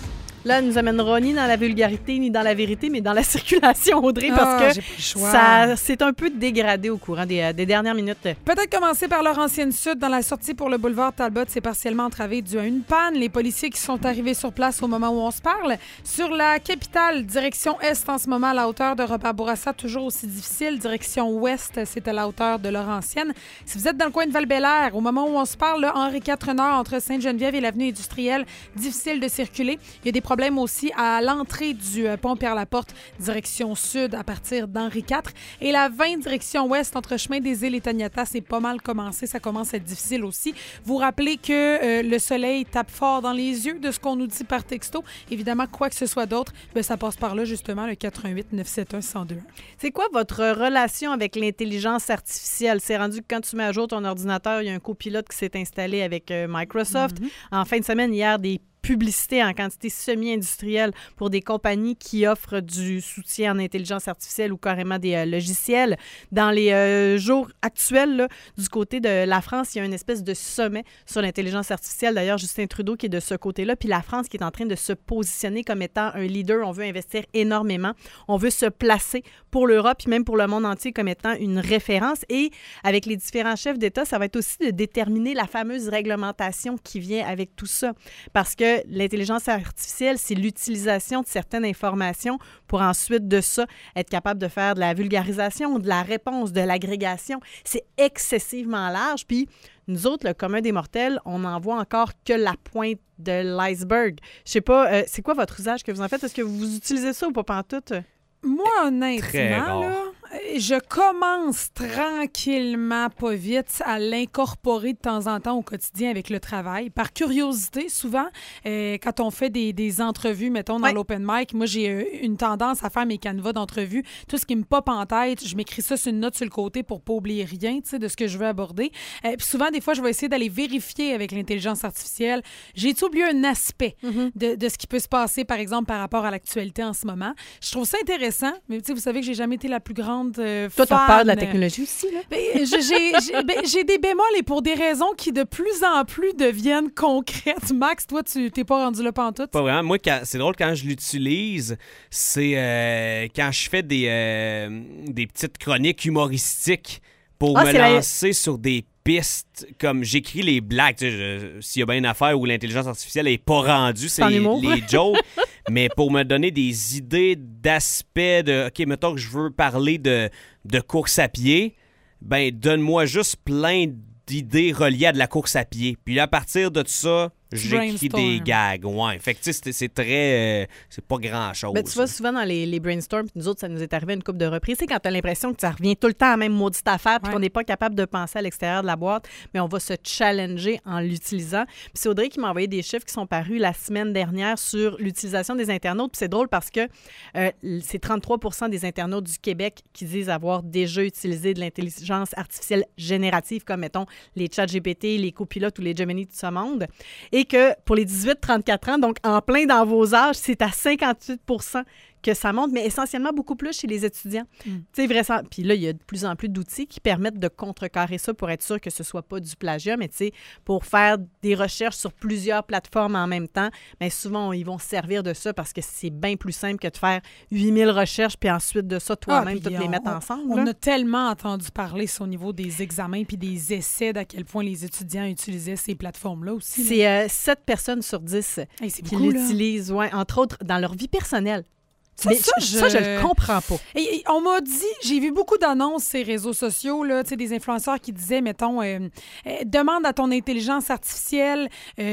Là, elle nous amènera ni dans la vulgarité, ni dans la vérité, mais dans la circulation, Audrey, parce que ça s'est un peu dégradé au courant des dernières minutes. Peut-être commencer par Laurentienne Sud. Dans la sortie pour le boulevard Talbot, c'est partiellement entravé dû à une panne. Les policiers qui sont arrivés sur place au moment où on se parle. Sur la capitale, direction est en ce moment, à la hauteur de Robert Bourassa, toujours aussi difficile. Direction ouest, c'est à la hauteur de Laurentienne. Si vous êtes dans le coin de Val-Bélair, au moment où on se parle, là, Henri IV Nord, entre Sainte-Geneviève et l'avenue industrielle, difficile de circuler. Il y a des problèmes aussi à l'entrée du pont Pierre-Laporte, direction sud, à partir d'Henri IV. Et la 20, direction ouest, entre Chemin des Îles et Taniata, c'est pas mal commencé. Ça commence à être difficile aussi. Vous rappelez que le soleil tape fort dans les yeux de ce qu'on nous dit par texto. Évidemment, quoi que ce soit d'autre, ça passe par là, justement, le 88-971-1021. C'est quoi votre relation avec l'intelligence artificielle? C'est rendu que quand tu mets à jour ton ordinateur, il y a un copilote qui s'est installé avec Microsoft. En fin de semaine, hier, des publicité en quantité semi-industrielle pour des compagnies qui offrent du soutien en intelligence artificielle ou carrément des logiciels. Dans les jours actuels, là, du côté de la France, il y a une espèce de sommet sur l'intelligence artificielle. D'ailleurs, Justin Trudeau qui est de ce côté-là, puis la France qui est en train de se positionner comme étant un leader. On veut investir énormément. On veut se placer pour l'Europe puis même pour le monde entier comme étant une référence. Et avec les différents chefs d'État, ça va être aussi de déterminer la fameuse réglementation qui vient avec tout ça. Parce que l'intelligence artificielle, c'est l'utilisation de certaines informations pour ensuite de ça être capable de faire de la vulgarisation, de la réponse, de l'agrégation. C'est excessivement large. Puis nous autres, le commun des mortels, on n'en voit encore que la pointe de l'iceberg. Je sais pas, c'est quoi votre usage que vous en faites? Est-ce que vous utilisez ça ou pas pantoute? Moi, honnêtement, là, je commence tranquillement, pas vite, à l'incorporer de temps en temps au quotidien avec le travail. Par curiosité, souvent, quand on fait des entrevues, mettons, dans l'open mic, moi, j'ai une tendance à faire mes canevas d'entrevue. Tout ce qui me pop en tête, je m'écris ça sur une note sur le côté pour pas oublier rien, tu sais, de ce que je veux aborder. Puis souvent, des fois, je vais essayer d'aller vérifier avec l'intelligence artificielle. J'ai-tu oublié un aspect de ce qui peut se passer, par exemple, par rapport à l'actualité en ce moment? Je trouve ça intéressant, mais tu sais, vous savez que j'ai jamais été la plus grande Toi, t'as peur de la technologie aussi, là? J'ai des bémols et pour des raisons qui de plus en plus deviennent concrètes. Max, toi, tu t'es pas rendu là pantoute? Pas vraiment. Moi, c'est drôle, quand je l'utilise, c'est quand je fais des petites chroniques humoristiques pour me lancer sur des pistes, comme j'écris les blagues. Tu sais, s'il y a bien une affaire où l'intelligence artificielle n'est pas rendue, c'est les jokes. Mais pour me donner des idées d'aspects de... OK, mettons que je veux parler de course à pied, ben donne-moi juste plein d'idées reliées à de la course à pied. Puis là, à partir de ça, j'écris des gags. Ouais. Fait que tu sais, c'est très... c'est pas grand-chose. Ben, tu vois, souvent dans les brainstorms, nous autres, ça nous est arrivé une couple de reprises. C'est quand tu as l'impression que ça revient tout le temps à la même maudite affaire puis qu'on n'est pas capable de penser à l'extérieur de la boîte, mais on va se challenger en l'utilisant. Puis c'est Audrey qui m'a envoyé des chiffres qui sont parus la semaine dernière sur l'utilisation des internautes. Puis c'est drôle parce que c'est 33 % des internautes du Québec qui disent avoir déjà utilisé de l'intelligence artificielle générative, comme, mettons, les ChatGPT, les copilotes ou les Gemini de ce monde. Et que pour les 18-34 ans, donc en plein dans vos âges, c'est à 58 % que ça monte, mais essentiellement beaucoup plus chez les étudiants. Puis là, il y a de plus en plus d'outils qui permettent de contrecarrer ça pour être sûr que ce ne soit pas du plagiat, mais pour faire des recherches sur plusieurs plateformes en même temps, bien souvent, ils vont se servir de ça parce que c'est bien plus simple que de faire 8000 recherches puis ensuite de ça, toi-même, toutes les mettre ensemble. On a tellement entendu parler au niveau des examens puis des essais d'à quel point les étudiants utilisaient ces plateformes-là aussi. C'est 7 personnes sur 10 qui l'utilisent, entre autres, dans leur vie personnelle. Ça, je le comprends pas. Et on m'a dit, j'ai vu beaucoup d'annonces sur les réseaux sociaux, là, des influenceurs qui disaient, mettons, demande à ton intelligence artificielle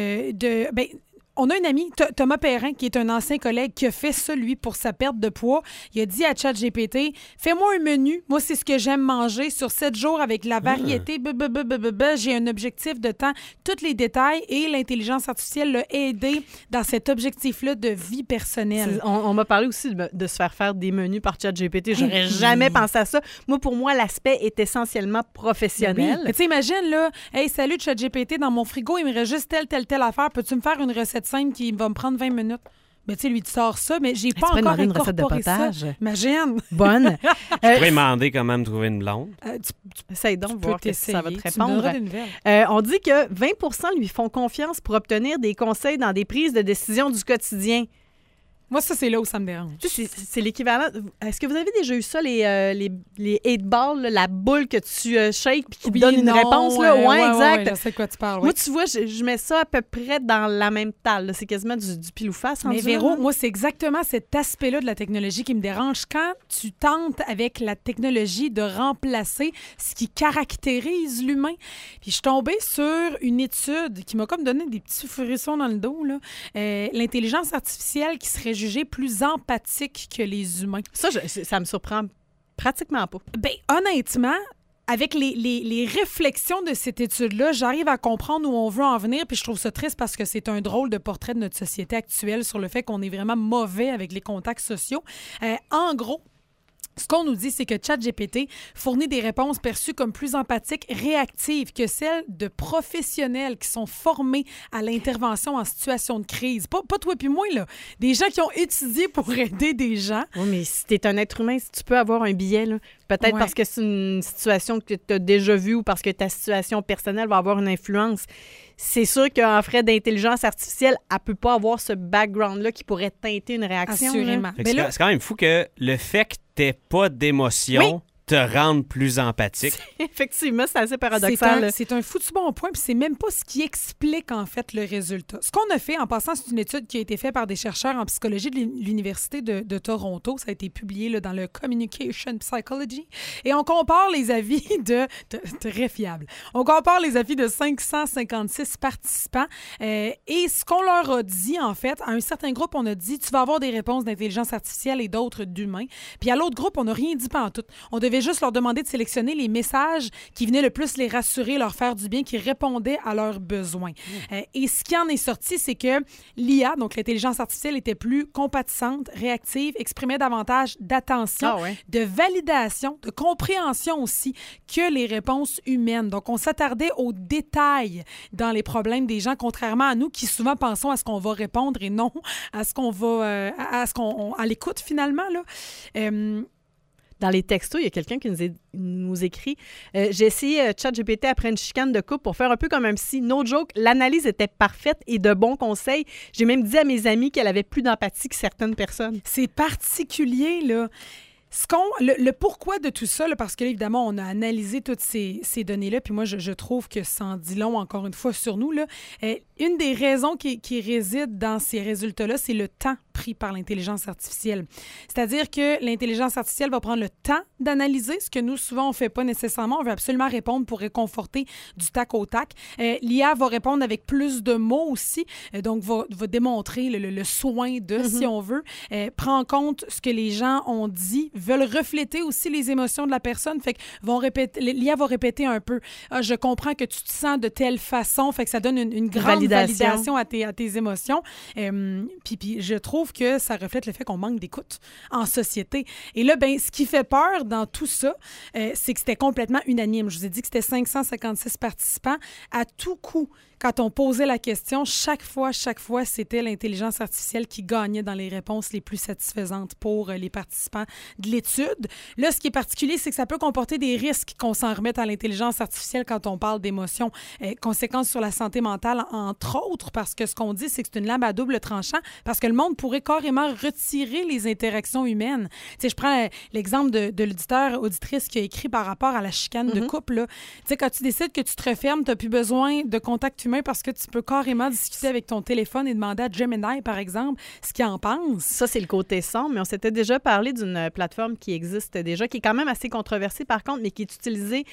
on a un ami, Thomas Perrin, qui est un ancien collègue, qui a fait ça, lui, pour sa perte de poids. Il a dit à ChatGPT, fais-moi un menu. Moi, c'est ce que j'aime manger sur 7 jours avec la variété. J'ai un objectif de temps, tous les détails, et l'intelligence artificielle l'a aidé dans cet objectif-là de vie personnelle. On m'a parlé aussi de se faire des menus par ChatGPT. J'aurais jamais pensé à ça. Moi, pour moi, l'aspect est essentiellement professionnel. Mais tu sais, imagine, là, hey, salut ChatGPT, dans mon frigo, il me reste juste telle affaire. Peux-tu me faire une recette simple qui va me prendre 20 minutes? Ben, tu sais, lui, tu sors ça, mais j'ai pas encore une recette de potage. Ça. Imagine. Bonne. Tu pourrais demander comment me trouver une blonde. Essaye donc de voir que ça va te répondre. Tu on dit que 20 % lui font confiance pour obtenir des conseils dans des prises de décision du quotidien. Moi, ça, c'est là où ça me dérange. C'est l'équivalent. Est-ce que vous avez déjà eu ça, les 8 balls, là, la boule que tu shakes puis qui te donne une réponse? Là? Ouais, exact. Je sais de quoi tu parles. Moi, tu vois, je mets ça à peu près dans la même table. Là. C'est quasiment du pile ou face. Mais Véro, moi, c'est exactement cet aspect-là de la technologie qui me dérange. Quand tu tentes avec la technologie de remplacer ce qui caractérise l'humain. Puis je suis tombée sur une étude qui m'a comme donné des petits frissons dans le dos. Là. L'intelligence artificielle qui serait jugée plus empathique que les humains. Ça me surprend pratiquement pas. Bien, honnêtement, avec les réflexions de cette étude-là, j'arrive à comprendre où on veut en venir, puis je trouve ça triste parce que c'est un drôle de portrait de notre société actuelle sur le fait qu'on est vraiment mauvais avec les contacts sociaux. En gros, ce qu'on nous dit, c'est que ChatGPT fournit des réponses perçues comme plus empathiques, réactives que celles de professionnels qui sont formés à l'intervention en situation de crise. Pas toi puis moi, là. Des gens qui ont étudié pour aider des gens. Oui, mais si tu es un être humain, si tu peux avoir un billet, là, peut-être parce que c'est une situation que tu as déjà vue ou parce que ta situation personnelle va avoir une influence. C'est sûr qu'en frais d'intelligence artificielle, elle ne peut pas avoir ce background-là qui pourrait teinter une réaction. Assurément. C'est quand même fou que le fait que tu n'aies pas d'émotion te rendre plus empathique. Effectivement, c'est assez paradoxal. C'est un foutu bon point, puis c'est même pas ce qui explique, en fait, le résultat. Ce qu'on a fait, en passant, c'est une étude qui a été faite par des chercheurs en psychologie de l'Université de Toronto. Ça a été publié là, dans le Communication Psychology. Et on compare les avis très fiable. On compare les avis de 556 participants. Et ce qu'on leur a dit, en fait, à un certain groupe, on a dit, tu vas avoir des réponses d'intelligence artificielle et d'autres d'humains. Puis à l'autre groupe, on n'a rien dit pantoute. On devait juste leur demander de sélectionner les messages qui venaient le plus les rassurer, leur faire du bien, qui répondaient à leurs besoins. Et ce qui en est sorti, c'est que l'IA, donc l'intelligence artificielle, était plus compatissante, réactive, exprimait davantage d'attention, de validation, de compréhension aussi que les réponses humaines. Donc, on s'attardait aux détails dans les problèmes des gens, contrairement à nous qui souvent pensons à ce qu'on va répondre et non à ce qu'on va à l'écoute finalement là. Dans les textos, il y a quelqu'un qui nous écrit j'ai essayé ChatGPT après une chicane de couple pour faire un peu comme un psy. No joke, l'analyse était parfaite et de bons conseils. J'ai même dit à mes amis qu'elle avait plus d'empathie que certaines personnes. C'est particulier, là. Le pourquoi de tout ça, là, parce que là, évidemment, on a analysé toutes ces données-là, puis moi, je trouve que ça en dit long, encore une fois, sur nous. Là. Une des raisons qui réside dans ces résultats-là, c'est le temps pris par l'intelligence artificielle. C'est-à-dire que l'intelligence artificielle va prendre le temps d'analyser, ce que nous, souvent, on ne fait pas nécessairement. On veut absolument répondre pour réconforter du tac au tac. L'IA va répondre avec plus de mots aussi, donc va démontrer le soin de, si on veut, prend en compte ce que les gens ont dit, veulent refléter aussi les émotions de la personne. Fait que l'IA va répéter un peu. Je comprends que tu te sens de telle façon. Fait que ça donne une grande validation à tes émotions. Puis je trouve que ça reflète le fait qu'on manque d'écoute en société. Et là, ben, ce qui fait peur dans tout ça, c'est que c'était complètement unanime. Je vous ai dit que c'était 556 participants. À tout coup, quand on posait la question, chaque fois, c'était l'intelligence artificielle qui gagnait dans les réponses les plus satisfaisantes pour les participants de l'étude. Là, ce qui est particulier, c'est que ça peut comporter des risques qu'on s'en remette à l'intelligence artificielle quand on parle d'émotions. Conséquences sur la santé mentale, entre autres, parce que ce qu'on dit, c'est que c'est une lame à double tranchant, parce que le monde pourrait carrément retirer les interactions humaines. Tu sais, je prends l'exemple de l'auditeur, auditrice qui a écrit par rapport à la chicane de couple. Là. Tu sais, quand tu décides que tu te refermes, tu n'as plus besoin de contact humain parce que tu peux carrément discuter avec ton téléphone et demander à Gemini, par exemple, ce qu'il en pense. Ça, c'est le côté sombre, mais on s'était déjà parlé d'une plateforme qui existe déjà, qui est quand même assez controversée, par contre, mais qui est utilisée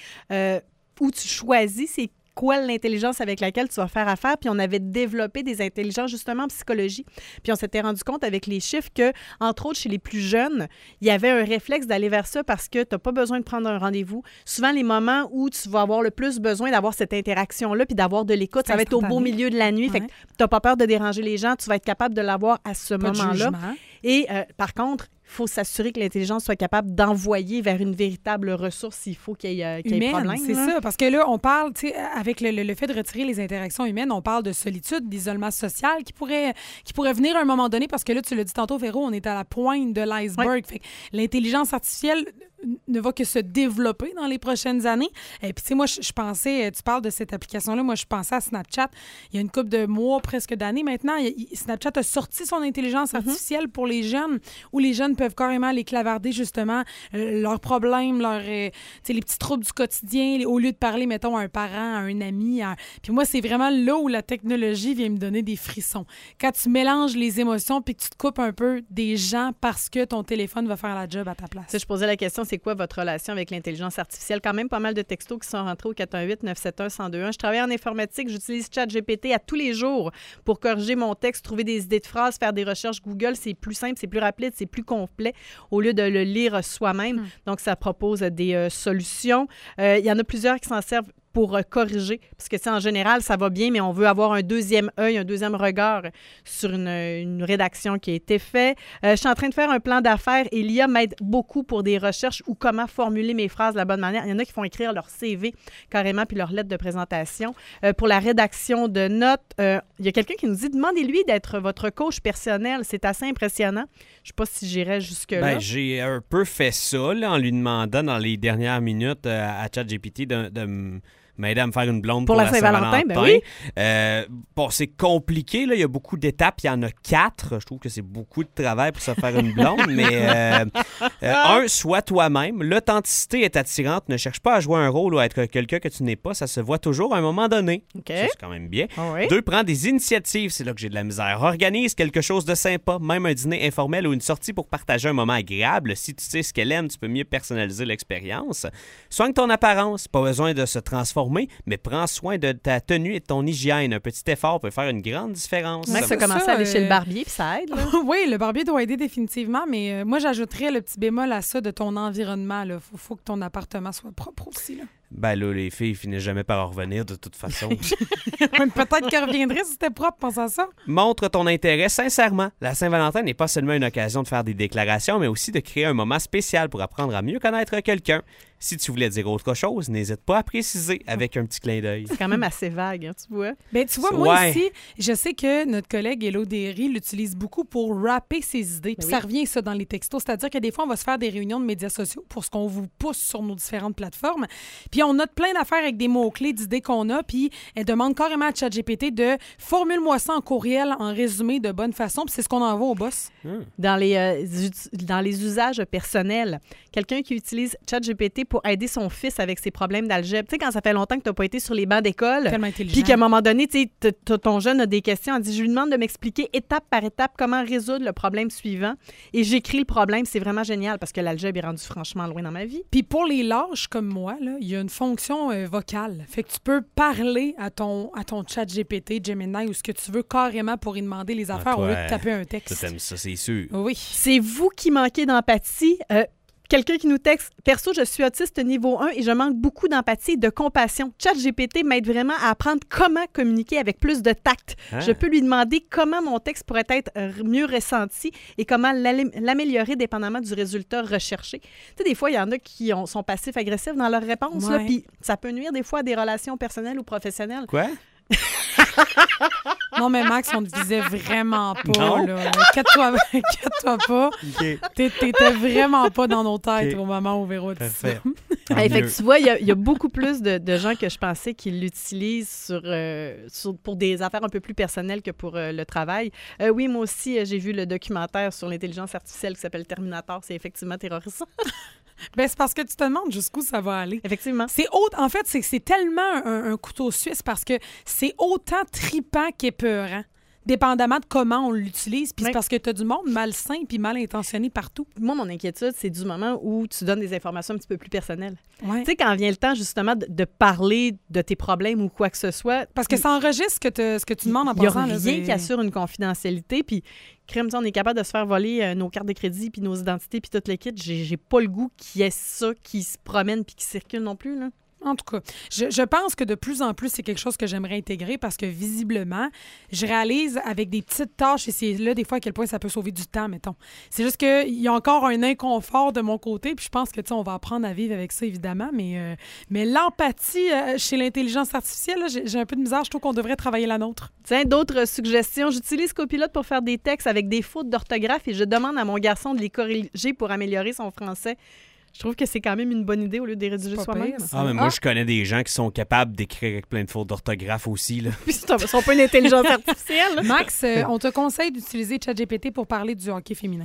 où tu choisis c'est quoi l'intelligence avec laquelle tu vas faire affaire. Puis on avait développé des intelligences justement en psychologie. Puis on s'était rendu compte avec les chiffres que, entre autres, chez les plus jeunes, il y avait un réflexe d'aller vers ça parce que tu n'as pas besoin de prendre un rendez-vous. Souvent, les moments où tu vas avoir le plus besoin d'avoir cette interaction-là puis d'avoir de l'écoute, ça va être au beau milieu de la nuit. Fait que tu n'as pas peur de déranger les gens. Tu vas être capable de l'avoir à ce moment-là. Et par contre, il faut s'assurer que l'intelligence soit capable d'envoyer vers une véritable ressource s'il faut qu'il y ait problème. C'est ça, parce que là, on parle, tu sais, avec le fait de retirer les interactions humaines, on parle de solitude, d'isolement social qui pourrait venir à un moment donné, parce que là, tu l'as dit tantôt, Véro, on est à la pointe de l'iceberg. Fait que l'intelligence artificielle ne va que se développer dans les prochaines années. Et puis, tu sais, moi, je pensais, tu parles de cette application-là, moi, je pensais à Snapchat. Il y a une couple de mois, presque d'années maintenant, Snapchat a sorti son intelligence artificielle pour les jeunes, où les jeunes peuvent carrément aller clavarder, justement, leurs problèmes, les petits troubles du quotidien, au lieu de parler, mettons, à un parent, à un ami. Puis moi, c'est vraiment là où la technologie vient me donner des frissons. Quand tu mélanges les émotions puis que tu te coupes un peu des gens parce que ton téléphone va faire la job à ta place. Si je posais la question, c'est quoi votre relation avec l'intelligence artificielle? Quand même pas mal de textos qui sont rentrés au 418-971-1021. Je travaille en informatique, j'utilise ChatGPT à tous les jours pour corriger mon texte, trouver des idées de phrases, faire des recherches Google. C'est plus simple, c'est plus rapide, c'est plus complet au lieu de le lire soi-même. Donc, ça propose des solutions. Il y en a plusieurs qui s'en servent pour corriger. Parce que, en général, ça va bien, mais on veut avoir un deuxième œil, un deuxième regard sur une rédaction qui a été faite. Je suis en train de faire un plan d'affaires et l'IA m'aide beaucoup pour des recherches ou comment formuler mes phrases de la bonne manière. Il y en a qui font écrire leur CV carrément puis leur lettre de présentation. Pour la rédaction de notes, il y a quelqu'un qui nous dit « Demandez-lui d'être votre coach personnel. » C'est assez impressionnant. Je ne sais pas si j'irais jusque-là. J'ai un peu fait ça là, en lui demandant dans les dernières minutes à ChatGPT de m'aider à me faire une blonde pour la Saint-Valentin. Ben oui. C'est compliqué. Là. Il y a beaucoup d'étapes. Il y en a 4. Je trouve que c'est beaucoup de travail pour se faire une blonde. Mais sois toi-même. L'authenticité est attirante. Ne cherche pas à jouer un rôle ou à être quelqu'un que tu n'es pas. Ça se voit toujours à un moment donné. Okay. Ça, c'est quand même bien. Oh oui. 2, prends des initiatives. C'est là que j'ai de la misère. Organise quelque chose de sympa. Même un dîner informel ou une sortie pour partager un moment agréable. Si tu sais ce qu'elle aime, tu peux mieux personnaliser l'expérience. Soigne ton apparence. Pas besoin de se transformer, mais prends soin de ta tenue et de ton hygiène. Un petit effort peut faire une grande différence. Max a commencé à aller chez le barbier, puis ça aide. Là. Oui, le barbier doit aider définitivement, mais moi, j'ajouterais le petit bémol à ça de ton environnement. Il faut que ton appartement soit propre aussi. Là. Ben là, les filles finissent jamais par en revenir de toute façon. Peut-être qu'elles reviendraient si c'était propre, pense à ça. Montre ton intérêt sincèrement. La Saint-Valentin n'est pas seulement une occasion de faire des déclarations, mais aussi de créer un moment spécial pour apprendre à mieux connaître quelqu'un. Si tu voulais dire autre chose, n'hésite pas à préciser avec un petit clin d'œil. C'est quand même assez vague, hein, tu vois. Ben, tu vois, moi ici, je sais que notre collègue Hello Derry l'utilise beaucoup pour rapper ses idées. Puis ça revient, ça, dans les textos. C'est-à-dire que des fois, on va se faire des réunions de médias sociaux pour ce qu'on vous pousse sur nos différentes plateformes. Puis on note plein d'affaires avec des mots-clés d'idées qu'on a. Puis elle demande carrément à ChatGPT de « formule-moi ça en courriel, en résumé, de bonne façon. » Puis c'est ce qu'on envoie au boss. Dans les usages personnels, quelqu'un qui utilise ChatGPT pour aider son fils avec ses problèmes d'algèbre. Tu sais, quand ça fait longtemps que tu n'as pas été sur les bancs d'école, puis qu'à un moment donné, ton jeune a des questions, on dit, je lui demande de m'expliquer étape par étape comment résoudre le problème suivant. Et j'écris le problème. C'est vraiment génial parce que l'algèbre est rendu franchement loin dans ma vie. Puis pour les lâches comme moi, il y a une fonction vocale. Fait que tu peux parler à ton ChatGPT, Gemini, ou ce que tu veux carrément pour y demander les affaires au lieu de taper un texte. Tu aimes ça, c'est sûr. Oui. C'est vous qui manquez d'empathie. Quelqu'un qui nous texte « Perso, je suis autiste niveau 1 et je manque beaucoup d'empathie et de compassion. ChatGPT m'aide vraiment à apprendre comment communiquer avec plus de tact. Je peux lui demander comment mon texte pourrait être mieux ressenti et comment l'améliorer dépendamment du résultat recherché. » Tu sais, des fois, il y en a qui sont passifs-agressifs dans leurs réponses, là, puis ça peut nuire des fois à des relations personnelles ou professionnelles. Quoi? Non, mais Max, on te visait vraiment pas. Là. Inquiète-toi pas. Okay. T'étais vraiment pas dans nos têtes au moment où Véro dit ça. Fait que tu vois, il y a beaucoup plus de gens que je pensais qui l'utilisent pour des affaires un peu plus personnelles que pour le travail. Oui, moi aussi, j'ai vu le documentaire sur l'intelligence artificielle qui s'appelle Terminator. C'est effectivement terrorisant. Ben, c'est parce que tu te demandes jusqu'où ça va aller. Effectivement. En fait, c'est tellement un couteau suisse parce que c'est autant tripant qu'épeurant, dépendamment de comment on l'utilise. Puis c'est parce que tu as du monde malsain puis mal intentionné partout. Moi, mon inquiétude, c'est du moment où tu donnes des informations un petit peu plus personnelles. Ouais. Tu sais, quand vient le temps, justement, de parler de tes problèmes ou quoi que ce soit. Parce que ça enregistre ce que tu demandes en passant. Il n'y a rien qui assure une confidentialité. Puis, crème, on est capable de se faire voler nos cartes de crédit puis nos identités puis toute l'équipe. J'ai pas le goût qu'il y ait ça qui se promène puis qui circule non plus, là. En tout cas, je pense que de plus en plus, c'est quelque chose que j'aimerais intégrer parce que visiblement, je réalise avec des petites tâches et là, des fois, à quel point ça peut sauver du temps, mettons. C'est juste qu'il y a encore un inconfort de mon côté, puis je pense que, on va apprendre à vivre avec ça, évidemment, mais l'empathie chez l'intelligence artificielle, là, j'ai un peu de misère. Je trouve qu'on devrait travailler la nôtre. Tiens, d'autres suggestions. J'utilise Copilot pour faire des textes avec des fautes d'orthographe et je demande à mon garçon de les corriger pour améliorer son français. Je trouve que c'est quand même une bonne idée au lieu de les rédiger soi-même. Mais moi, je connais des gens qui sont capables d'écrire avec plein de fautes d'orthographe aussi. Là. Puis ils sont pas une intelligence artificielle. Max, on te conseille d'utiliser ChatGPT pour parler du hockey féminin.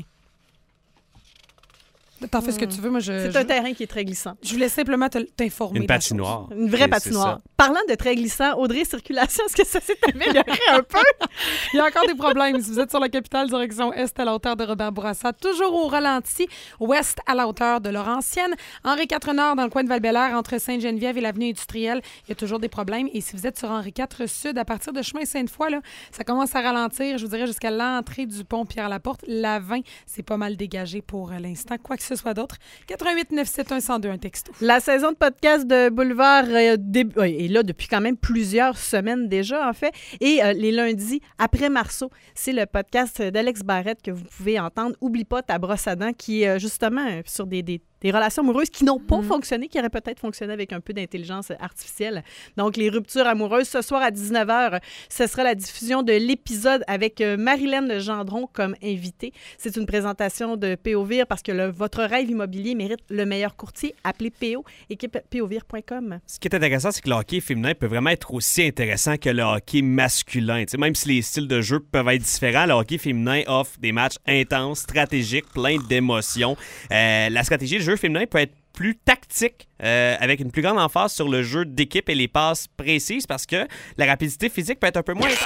T'en fais ce que tu veux. Moi, c'est un terrain qui est très glissant. Je voulais simplement t'informer. Une patinoire. Une vraie patinoire. Parlant de très glissant, Audrey, circulation, est-ce que ça s'est amélioré un peu? Il y a encore des problèmes. Si vous êtes sur la capitale, direction est à la hauteur de Robert Bourassa, toujours au ralenti, ouest à la hauteur de Laurentienne. Henri IV Nord, dans le coin de Val-Bélair, entre Sainte-Geneviève et l'avenue Industrielle, il y a toujours des problèmes. Et si vous êtes sur Henri IV Sud, à partir de chemin Sainte-Foy, là, ça commence à ralentir, je vous dirais, jusqu'à l'entrée du pont Pierre-Laporte. La 20, c'est pas mal dégagé pour l'instant. Quoi que ce soit d'autre, 88 971 102, un texto. La saison de podcast de Boulevard est là depuis quand même plusieurs semaines déjà, en fait. Et les lundis, après Marceau, c'est le podcast d'Alex Barrette que vous pouvez entendre. Oublie pas ta brosse à dents, qui est justement sur des relations amoureuses qui n'ont pas fonctionné, qui auraient peut-être fonctionné avec un peu d'intelligence artificielle. Donc, les ruptures amoureuses, ce soir à 19h, ce sera la diffusion de l'épisode avec Marilène Gendron comme invitée. C'est une présentation de POVIR parce que votre rêve immobilier mérite le meilleur courtier. Appelez PO, équipe povir.com. Ce qui est intéressant, c'est que le hockey féminin peut vraiment être aussi intéressant que le hockey masculin. T'sais, même si les styles de jeu peuvent être différents, le hockey féminin offre des matchs intenses, stratégiques, pleins d'émotions. La stratégie de jeu féminin peut être plus tactique, avec une plus grande emphase sur le jeu d'équipe et les passes précises parce que la rapidité physique peut être un peu moins...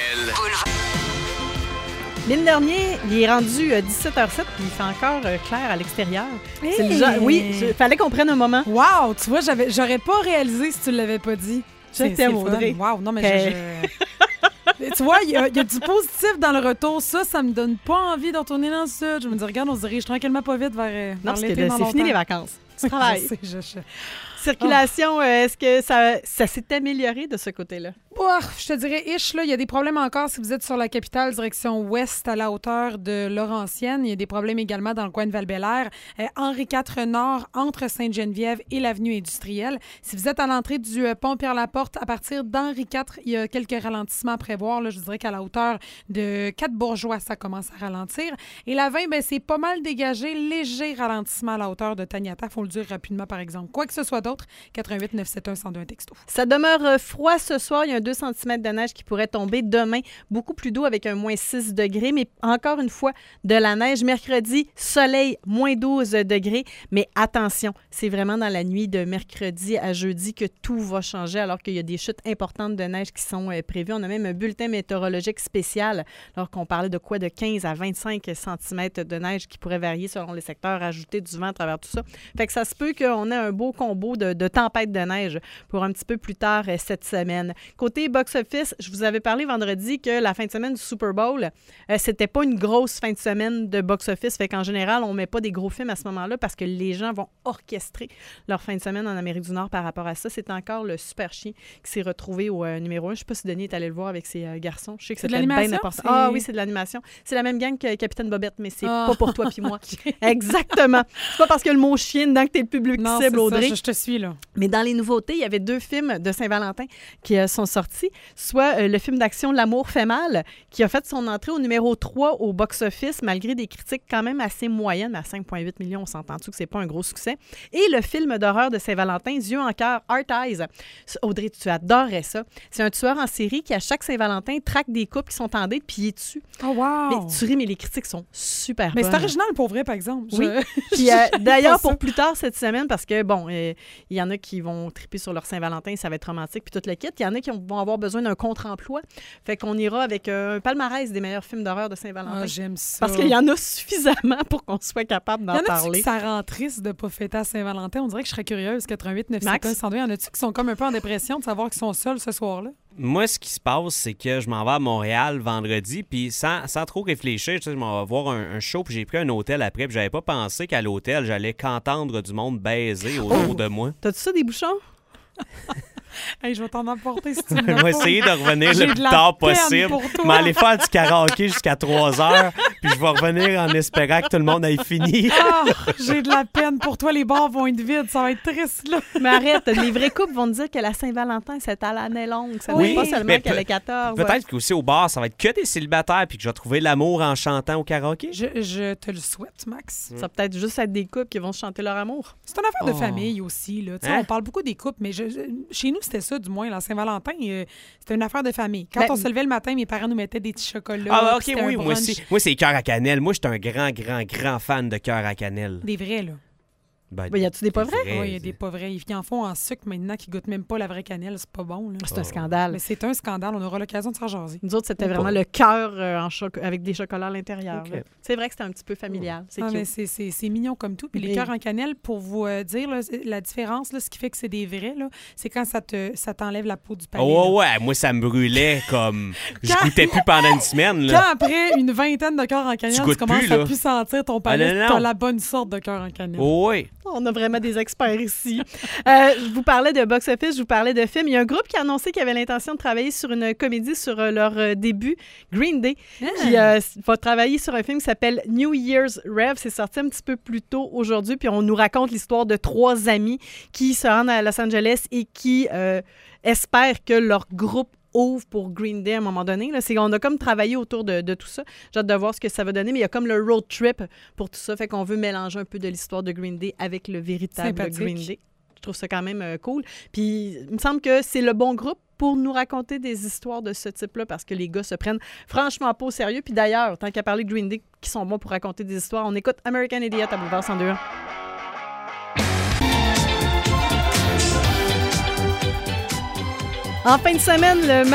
L'année dernière, il est rendu 17h07 puis il fait encore clair à l'extérieur. Hey! C'est le genre... Oui, il fallait qu'on prenne un moment. Wow! Tu vois, j'aurais pas réalisé si tu l'avais pas dit. Je t'aime, Audrey. Wow! Non, mais tu vois, il y a du positif dans le retour. Ça me donne pas envie de retourner dans le sud. Je me dis, regarde, on se dirige tranquillement pas vite vers l'été. Non, c'est fini les vacances. Tu travailles. Je sais. Circulation, est-ce que ça s'est amélioré de ce côté-là? Je te dirais, il y a des problèmes encore si vous êtes sur la capitale, direction ouest à la hauteur de Laurentienne. Il y a des problèmes également dans le coin de Val-Bélair. Henri IV Nord, entre Sainte-Geneviève et l'avenue Industrielle. Si vous êtes à l'entrée du pont Pierre-Laporte, à partir d'Henri IV, il y a quelques ralentissements à prévoir. Là, je dirais qu'à la hauteur de 4 Bourgeois, ça commence à ralentir. Et la 20, c'est pas mal dégagé. Léger ralentissement à la hauteur de Taniata. Il faut le dire rapidement, par exemple. Quoi que ce soit d'autre, 88 971 102, un texto. Ça demeure froid ce soir. Il y a 2 cm de neige qui pourrait tomber demain. Beaucoup plus d'eau avec un moins 6 degrés. Mais encore une fois, de la neige. Mercredi, soleil, moins 12 degrés. Mais attention, c'est vraiment dans la nuit de mercredi à jeudi que tout va changer alors qu'il y a des chutes importantes de neige qui sont prévues. On a même un bulletin météorologique spécial alors qu'on parlait de quoi? De 15 à 25 cm de neige qui pourrait varier selon les secteurs, ajouter du vent à travers tout ça. Fait que ça se peut qu'on ait un beau combo de tempête de neige pour un petit peu plus tard cette semaine. Côté box-office, je vous avais parlé vendredi que la fin de semaine du Super Bowl, c'était pas une grosse fin de semaine de box-office. Fait qu'en général, on met pas des gros films à ce moment-là parce que les gens vont orchestrer leur fin de semaine en Amérique du Nord par rapport à ça. C'est encore le Super Chien qui s'est retrouvé au numéro 1. Je sais pas si Denis est allé le voir avec ses garçons. Je sais que c'était bien important. Ah oui, c'est de l'animation. C'est la même gang que Capitaine Bobette, mais c'est pas pour toi puis moi. Exactement. C'est pas parce que le mot chien dedans que t'es le public cible, Audrey. Je te suis, là. Mais dans les nouveautés, il y avait 2 films de Saint-Valentin qui sont sortis. Soit le film d'action L'amour fait mal, qui a fait son entrée au numéro 3 au box-office, malgré des critiques quand même assez moyennes, à 5,8 millions, on s'entend-tu que c'est pas un gros succès. Et le film d'horreur de Saint-Valentin, Yeux en cœur, Heart Eyes. Audrey, tu adorerais ça. C'est un tueur en série qui, à chaque Saint-Valentin, traque des couples qui sont en date puis il est dessus. Oh, wow! Mais tu ris, mais les critiques sont super bonnes. Mais c'est original pour vrai, par exemple. Oui. Puis d'ailleurs, pour plus tard cette semaine, parce que, bon, il y en a qui vont triper sur leur Saint-Valentin, ça va être romantique, puis tout le kit. Il y en a qui vont avoir besoin d'un contre-emploi. Fait qu'on ira avec un palmarès des meilleurs films d'horreur de Saint-Valentin. Ah, j'aime ça. Parce qu'il y en a suffisamment pour qu'on soit capable d'en parler. Y en a-tu que ça rend triste de ne pas fêter à Saint-Valentin? On dirait que je serais curieuse. 88 951 102. Y en a-tu qui sont comme un peu en dépression de savoir qu'ils sont seuls ce soir-là? Moi, ce qui se passe, c'est que je m'en vais à Montréal vendredi, puis sans trop réfléchir, je m'en vais voir un show, puis j'ai pris un hôtel après, puis j'avais pas pensé qu'à l'hôtel, j'allais qu'entendre du monde baiser autour de moi. T'as-tu ça, des bouchons? Hey, je vais t'en emporter si tu me Je vais essayer de revenir J'ai le de plus la tard peine possible. pour toi. Mais aller faire du karaoké jusqu'à 3 heures, puis je vais revenir en espérant que tout le monde ait fini. Ah, j'ai de la peine pour toi. Les bars vont être vides. Ça va être triste, là. Mais arrête, les vrais couples vont te dire que la Saint-Valentin, c'est à l'année longue. Ça Oui, n'est pas seulement mais qu'elle est 14. Peut-être qu'aussi au bar, ça va être que des célibataires, puis que je vais trouver l'amour en chantant au karaoké. Je te le souhaite, Max. Ça va peut-être juste être des couples qui vont se chanter leur amour. C'est une affaire de Oh. famille aussi. Là. Tu sais, Hein? On parle beaucoup des couples, mais chez nous, c'était ça, du moins. La Saint-Valentin, c'était une affaire de famille. Quand Ben, on se levait le matin, mes parents nous mettaient des petits chocolats. Ah, puis ok, c'était oui, un moi brunch. aussi. Moi, c'est cœur à cannelle. Moi, je suis un grand fan de cœur à cannelle. Des vrais, là. Ben, Ben, y a-tu des pas vrais? Oui, il y a des pas vrais. Ils en font en sucre maintenant qui goûtent même pas la vraie cannelle. C'est pas bon, là. C'est un scandale. Mais c'est un scandale. On aura l'occasion de s'en jaser. Nous autres, c'était vraiment le cœur avec des chocolats à l'intérieur. Ok. là. C'est vrai que c'était un petit peu familial. C'est Ah, mais cute. c'est mignon comme tout. Puis les Mais- cœurs en cannelle, pour vous dire là, la différence, là, ce qui fait que c'est des vrais, là, c'est quand ça t'enlève la peau du palais. Oh, là. ouais, moi, ça me brûlait comme. Je goûtais plus pendant une semaine, là. Quand après une vingtaine de cœurs en cannelle, tu goûtes commences plus, à là. plus sentir ton palais, non, non. t'as la bonne sorte de cœur en cannelle. Oh, oui. On a vraiment des experts ici. Je vous parlais de box-office, je vous parlais de films. Il y a un groupe qui a annoncé qu'il avait l'intention de travailler sur une comédie sur leur début, Green Day, qui va travailler sur un film qui s'appelle New Year's Rev. C'est sorti un petit peu plus tôt aujourd'hui, puis on nous raconte l'histoire de 3 amis qui se rendent à Los Angeles et qui espèrent que leur groupe ouvre pour Green Day à un moment donné. Là. On a comme travaillé autour de tout ça. J'ai hâte de voir ce que ça va donner, mais il y a comme le road trip pour tout ça. Fait qu'on veut mélanger un peu de l'histoire de Green Day avec le véritable Sympathique. Green Day. Je trouve ça quand même cool. Puis il me semble que c'est le bon groupe pour nous raconter des histoires de ce type-là parce que les gars se prennent franchement pas au sérieux. Puis d'ailleurs, tant qu'à parler de Green Day qui sont bons pour raconter des histoires, on écoute American Idiot à Boulevard 102. En fin de semaine,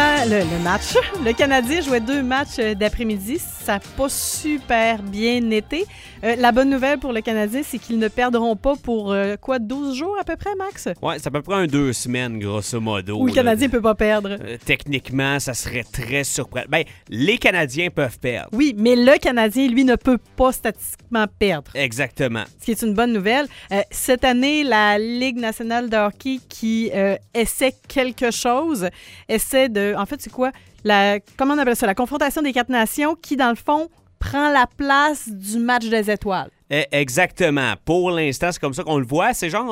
le match, le Canadien jouait 2 matchs d'après-midi. Ça n'a pas super bien été. La bonne nouvelle pour le Canadien, c'est qu'ils ne perdront pas pour 12 jours à peu près, Max? Ouais, c'est à peu près 2 semaines, grosso modo. Où le Canadien ne peut pas perdre. Techniquement, ça serait très surprenant. Ben, les Canadiens peuvent perdre. Oui, mais le Canadien, lui, ne peut pas statistiquement perdre. Exactement. Ce qui est une bonne nouvelle. Cette année, la Ligue nationale de hockey qui essaie quelque chose, essaie de... En fait, c'est quoi? Comment on appelle ça? La confrontation des 4 nations qui, dans le fond, prend la place du match des étoiles. Exactement. Pour l'instant, c'est comme ça qu'on le voit. C'est genre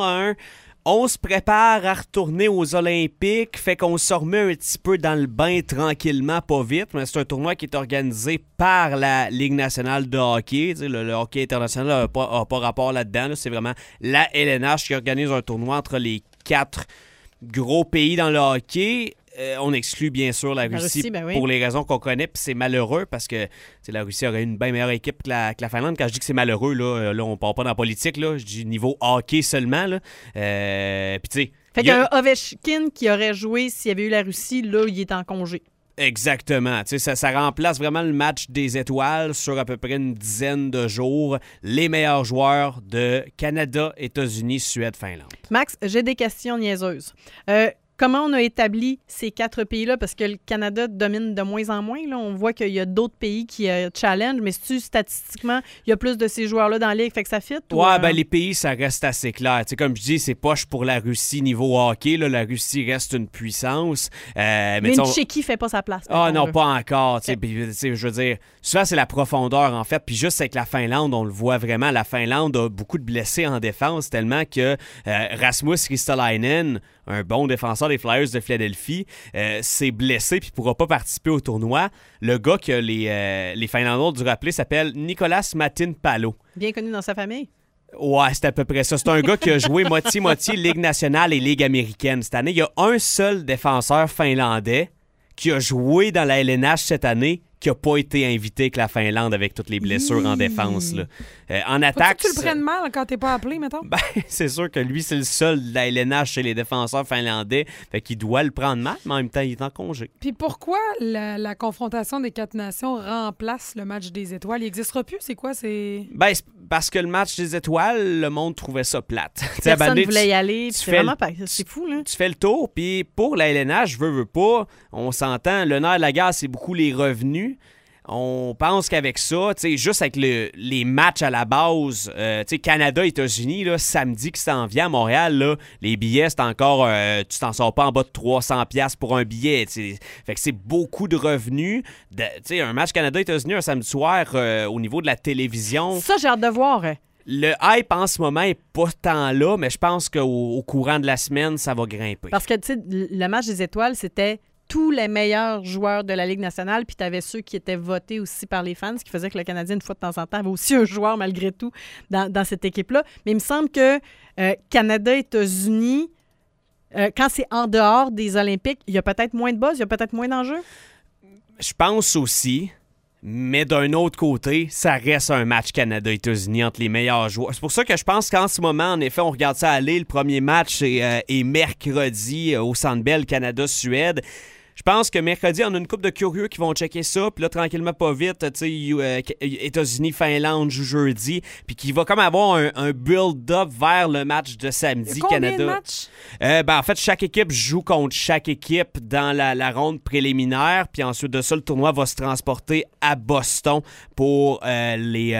on se prépare à retourner aux Olympiques, fait qu'on se remet un petit peu dans le bain tranquillement, pas vite, mais c'est un tournoi qui est organisé par la Ligue nationale de hockey. Tu sais, le hockey international n'a pas rapport là-dedans. Là. C'est vraiment la LNH qui organise un tournoi entre les 4 gros pays dans le hockey. On exclut bien sûr la Russie ben oui. pour les raisons qu'on connaît, puis c'est malheureux parce que la Russie aurait une bien meilleure équipe que la Finlande. Quand je dis que c'est malheureux, là on part pas dans la politique, là, je dis niveau hockey seulement. Là. Puis tu sais. Fait qu'un Ovechkin qui aurait joué s'il y avait eu la Russie, là, il est en congé. Exactement. Tu sais, ça remplace vraiment le match des étoiles sur à peu près une dizaine de jours. Les meilleurs joueurs de Canada, États-Unis, Suède, Finlande. Max, j'ai des questions niaiseuses. Comment on a établi ces 4 pays-là? Parce que le Canada domine de moins en moins. Là. On voit qu'il y a d'autres pays qui challenge, mais statistiquement, il y a plus de ces joueurs-là dans la Ligue, fait que ça fit? Ouais, ben les pays, ça reste assez clair. Tu sais, comme je dis, c'est poche pour la Russie niveau hockey. Là. La Russie reste une puissance. Mais une Tchéquie fait pas sa place. Ah non, pas encore. Okay. Je veux dire, souvent, c'est la profondeur, en fait. Puis juste avec la Finlande, on le voit vraiment. La Finlande a beaucoup de blessés en défense, tellement que Rasmus Ristolainen, un bon défenseur des Flyers de Philadelphie, s'est blessé puis ne pourra pas participer au tournoi. Le gars que les Finlandais ont dû rappeler s'appelle Nicolas Matin-Palo. Bien connu dans sa famille. Ouais, c'est à peu près ça. C'est un gars qui a joué moitié-moitié Ligue nationale et Ligue américaine cette année. Il y a un seul défenseur finlandais qui a joué dans la LNH cette année qui n'a pas été invité avec la Finlande avec toutes les blessures en défense. Là. En attaque... Faut-tu que tu le prennes mal quand t'es pas appelé, mettons? Ben, c'est sûr que lui, c'est le seul de la LNH chez les défenseurs finlandais. Fait qu'il doit le prendre mal, mais en même temps, il est en congé. Puis pourquoi la confrontation des 4 nations remplace le match des étoiles? Il n'existera plus? C'est quoi? Ben, c'est parce que le match des étoiles, le monde trouvait ça plate. Personne ne voulait y aller. C'est fou, là. Tu fais le tour, puis pour la LNH, veux pas, on s'entend, le nerf de la guerre, c'est beaucoup les revenus. on pense qu'avec ça, juste avec les matchs à la base, Canada-États-Unis, là, samedi qui s'en vient à Montréal, là, les billets, c'est encore... tu t'en sors pas en bas de 300$ pour un billet. Fait que c'est beaucoup de revenus. Un match Canada-États-Unis un samedi soir au niveau de la télévision... Ça, j'ai hâte de voir. Le hype en ce moment est pas tant là, mais je pense qu'au courant de la semaine, ça va grimper. Parce que, le match des étoiles, c'était tous les meilleurs joueurs de la Ligue nationale, puis tu avais ceux qui étaient votés aussi par les fans, ce qui faisait que le Canadien, une fois de temps en temps, avait aussi un joueur, malgré tout, dans cette équipe-là. Mais il me semble que Canada-États-Unis, quand c'est en dehors des Olympiques, il y a peut-être moins de buzz, il y a peut-être moins d'enjeux? Je pense aussi... Mais d'un autre côté, ça reste un match Canada-États-Unis entre les meilleurs joueurs. C'est pour ça que je pense qu'en ce moment, en effet, on regarde ça aller. Le premier match est mercredi au Centre Bell, Canada-Suède. Je pense que mercredi, on a une couple de curieux qui vont checker ça. Puis là, tranquillement, pas vite, États-Unis-Finlande joue jeudi. Puis qui va comme avoir un build-up vers le match de samedi, Canada. Combien de matchs? En fait, chaque équipe joue contre chaque équipe dans la ronde préliminaire. Puis ensuite de ça, le tournoi va se transporter à Boston pour la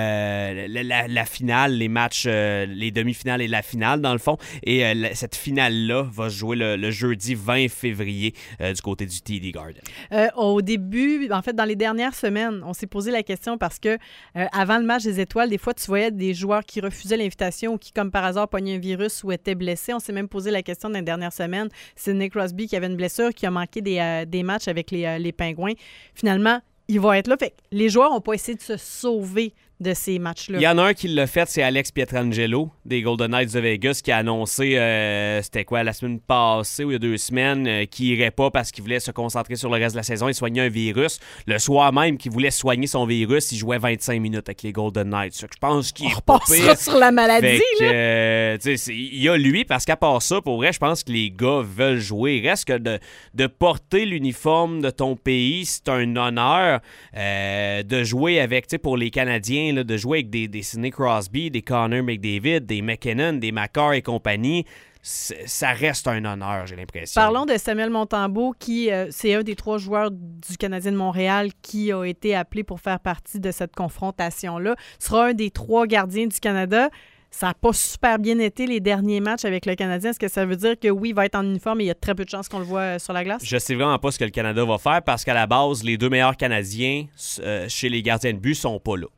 finale, les matchs, les demi-finales et la finale, dans le fond. Et cette finale-là va se jouer le jeudi 20 février du côté du TD Garden. Au début, en fait, dans les dernières semaines, on s'est posé la question parce que avant le match des étoiles, des fois, tu voyais des joueurs qui refusaient l'invitation ou qui, comme par hasard, pognaient un virus ou étaient blessés. On s'est même posé la question dans les dernières semaines. C'est Nick Crosby qui avait une blessure, qui a manqué des matchs avec les Pingouins. Finalement, il va être là. Fait que les joueurs n'ont pas essayé de se sauver de ces matchs-là. Il y en a un qui l'a fait, c'est Alex Pietrangelo des Golden Knights de Vegas qui a annoncé, c'était quoi, la semaine passée ou il y a 2 semaines, qu'il irait pas parce qu'il voulait se concentrer sur le reste de la saison et soigner un virus. Le soir même qu'il voulait soigner son virus, il jouait 25 minutes avec les Golden Knights. Je pense qu'il est pas pire. Sur la maladie, là. Il y a lui, parce qu'à part ça, pour vrai, je pense que les gars veulent jouer. Il reste que de porter l'uniforme de ton pays, c'est un honneur. De jouer avec, pour les Canadiens, là, de jouer avec des Sidney Crosby, des Connor McDavid, des McKinnon, des McCarr et compagnie, ça reste un honneur, j'ai l'impression. Parlons de Samuel Montembeault, qui c'est un des 3 joueurs du Canadien de Montréal qui a été appelé pour faire partie de cette confrontation-là. Sera un des 3 gardiens du Canada. Ça n'a pas super bien été les derniers matchs avec le Canadien. Est-ce que ça veut dire que oui, il va être en uniforme et il y a très peu de chances qu'on le voit sur la glace? Je sais vraiment pas ce que le Canada va faire parce qu'à la base, les 2 meilleurs Canadiens chez les gardiens de but sont pas là.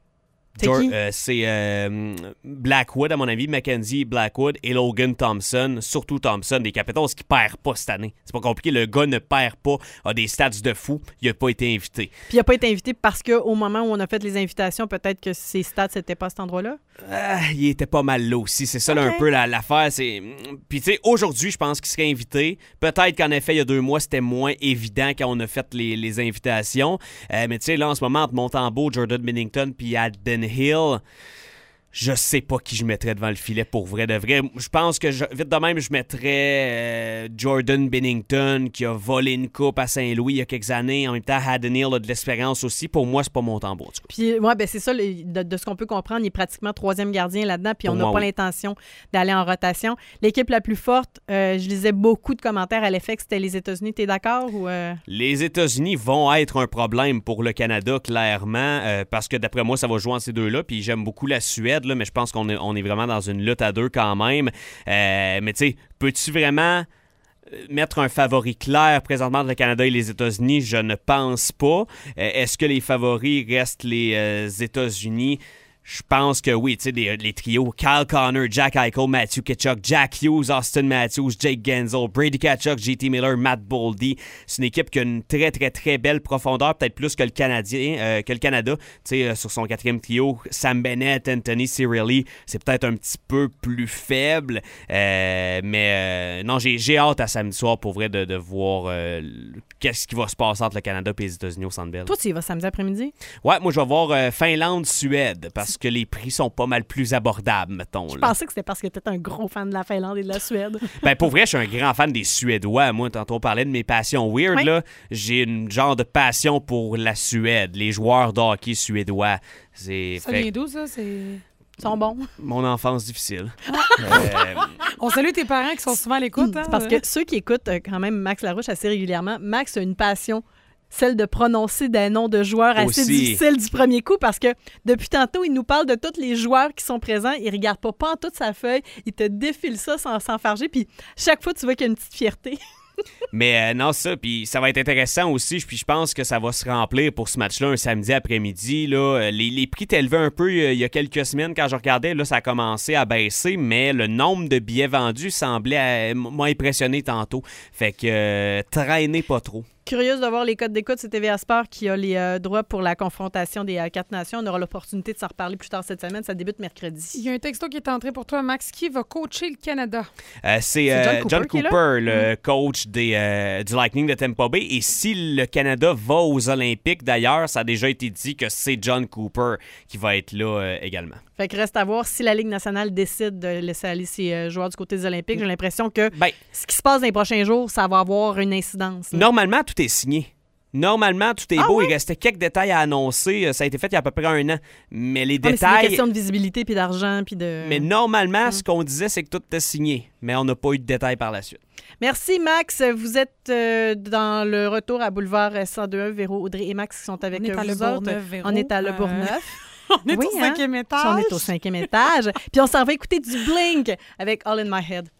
C'est Blackwood, à mon avis, Mackenzie Blackwood et Logan Thompson, surtout Thompson, des Capitals qui perd pas cette année. C'est pas compliqué, le gars ne perd pas, a des stats de fou, il a pas été invité. Puis il a pas été invité parce qu'au moment où on a fait les invitations, peut-être que ses stats n'étaient pas à cet endroit-là? Il était pas mal là aussi, c'est ça là, un peu l'affaire. Puis tu sais, aujourd'hui, je pense qu'il serait invité. Peut-être qu'en effet, il y a 2 mois, c'était moins évident quand on a fait les invitations. Mais tu sais, là, en ce moment, entre Montembeault, Jordan Binnington puis Adden Hill, je sais pas qui je mettrais devant le filet pour vrai de vrai. Je pense que, vite de même, je mettrais Jordan Binnington qui a volé une coupe à Saint-Louis il y a quelques années. En même temps, Adden Hill a de l'expérience aussi. Pour moi, c'est pas Montembeault. Puis, ouais, ben c'est ça, de ce qu'on peut comprendre, il est pratiquement 3e gardien là-dedans, puis on n'a pas l'intention d'aller en rotation. L'équipe la plus forte, je lisais beaucoup de commentaires à l'effet que c'était les États-Unis. T'es d'accord? Ou Les États-Unis vont être un problème pour le Canada, clairement, parce que d'après moi, ça va jouer en ces 2-là. Puis j'aime beaucoup la Suède, là, mais je pense qu'on est vraiment dans une lutte à 2 quand même. Mais tu sais, peux-tu vraiment mettre un favori clair présentement entre le Canada et les États-Unis? Je ne pense pas. Est-ce que les favoris restent les États-Unis? Je pense que oui, tu sais, les trios Kyle Connor, Jack Eichel, Matthew Tkachuk, Jack Hughes, Austin Matthews, Jake Gensel, Brady Tkachuk, JT Miller, Matt Boldy. C'est une équipe qui a une très, très, très belle profondeur, peut-être plus que le Canadien, que le Canada. Tu sais, sur son 4e trio, Sam Bennett, Anthony Cirelli, c'est peut-être un petit peu plus faible. Mais non, j'ai hâte à samedi soir pour vrai de voir qu'est-ce qui va se passer entre le Canada et les États-Unis au Centre Bell. Toi, tu y vas samedi après-midi? Ouais, moi, je vais voir Finlande-Suède parce que les prix sont pas mal plus abordables, mettons. Je pensais que c'était parce que tu étais un gros fan de la Finlande et de la Suède. Ben, pour vrai, je suis un grand fan des Suédois. Moi, tantôt, on parlait de mes passions weird, là. J'ai une genre de passion pour la Suède, les joueurs de hockey suédois. Ça vient d'où, ça? Ils sont bons. Mon enfance difficile. On salue tes parents qui sont souvent à l'écoute. Hein? Parce que ceux qui écoutent quand même Max Larouche assez régulièrement, Max a une passion celle de prononcer des noms de joueurs assez difficiles du premier coup parce que depuis tantôt, il nous parle de tous les joueurs qui sont présents. Il regarde pas en toute sa feuille. Il te défile ça sans s'enfarger. Puis chaque fois, tu vois qu'il y a une petite fierté. Mais non, ça, puis ça va être intéressant aussi, puis je pense que ça va se remplir pour ce match-là un samedi après-midi. Là. Les prix étaient élevés un peu il y a quelques semaines quand je regardais, là, ça a commencé à baisser, mais le nombre de billets vendus semblait m'a impressionné tantôt. Fait que traînez pas trop. Curieuse de voir les codes d'écoute, c'est TVA Sport qui a les droits pour la confrontation des 4 nations. On aura l'opportunité de s'en reparler plus tard cette semaine. Ça débute mercredi. Il y a un texto qui est entré pour toi, Max. Qui va coacher le Canada? C'est John Cooper, le coach du Lightning de Tampa Bay. Et si le Canada va aux Olympiques, d'ailleurs, ça a déjà été dit que c'est John Cooper qui va être là également. Fait que reste à voir si la Ligue nationale décide de laisser aller ses joueurs du côté des Olympiques. J'ai l'impression que ce qui se passe dans les prochains jours, ça va avoir une incidence. Là. Normalement, tout est signé. Normalement, tout est beau. Ouais? Il restait quelques détails à annoncer. Ça a été fait il y a à peu près 1 an. Mais les détails... C'est une question de visibilité puis d'argent. Puis de... Mais normalement, ce qu'on disait, c'est que tout était signé. Mais on n'a pas eu de détails par la suite. Merci, Max. Vous êtes dans le retour à Boulevard 102.1. Véro, Audrey et Max qui sont avec vous autres. On est à Le Bourgneuf. On est au 5e étage. On est au 5e étage. Puis on s'en va écouter du Blink avec All in My Head.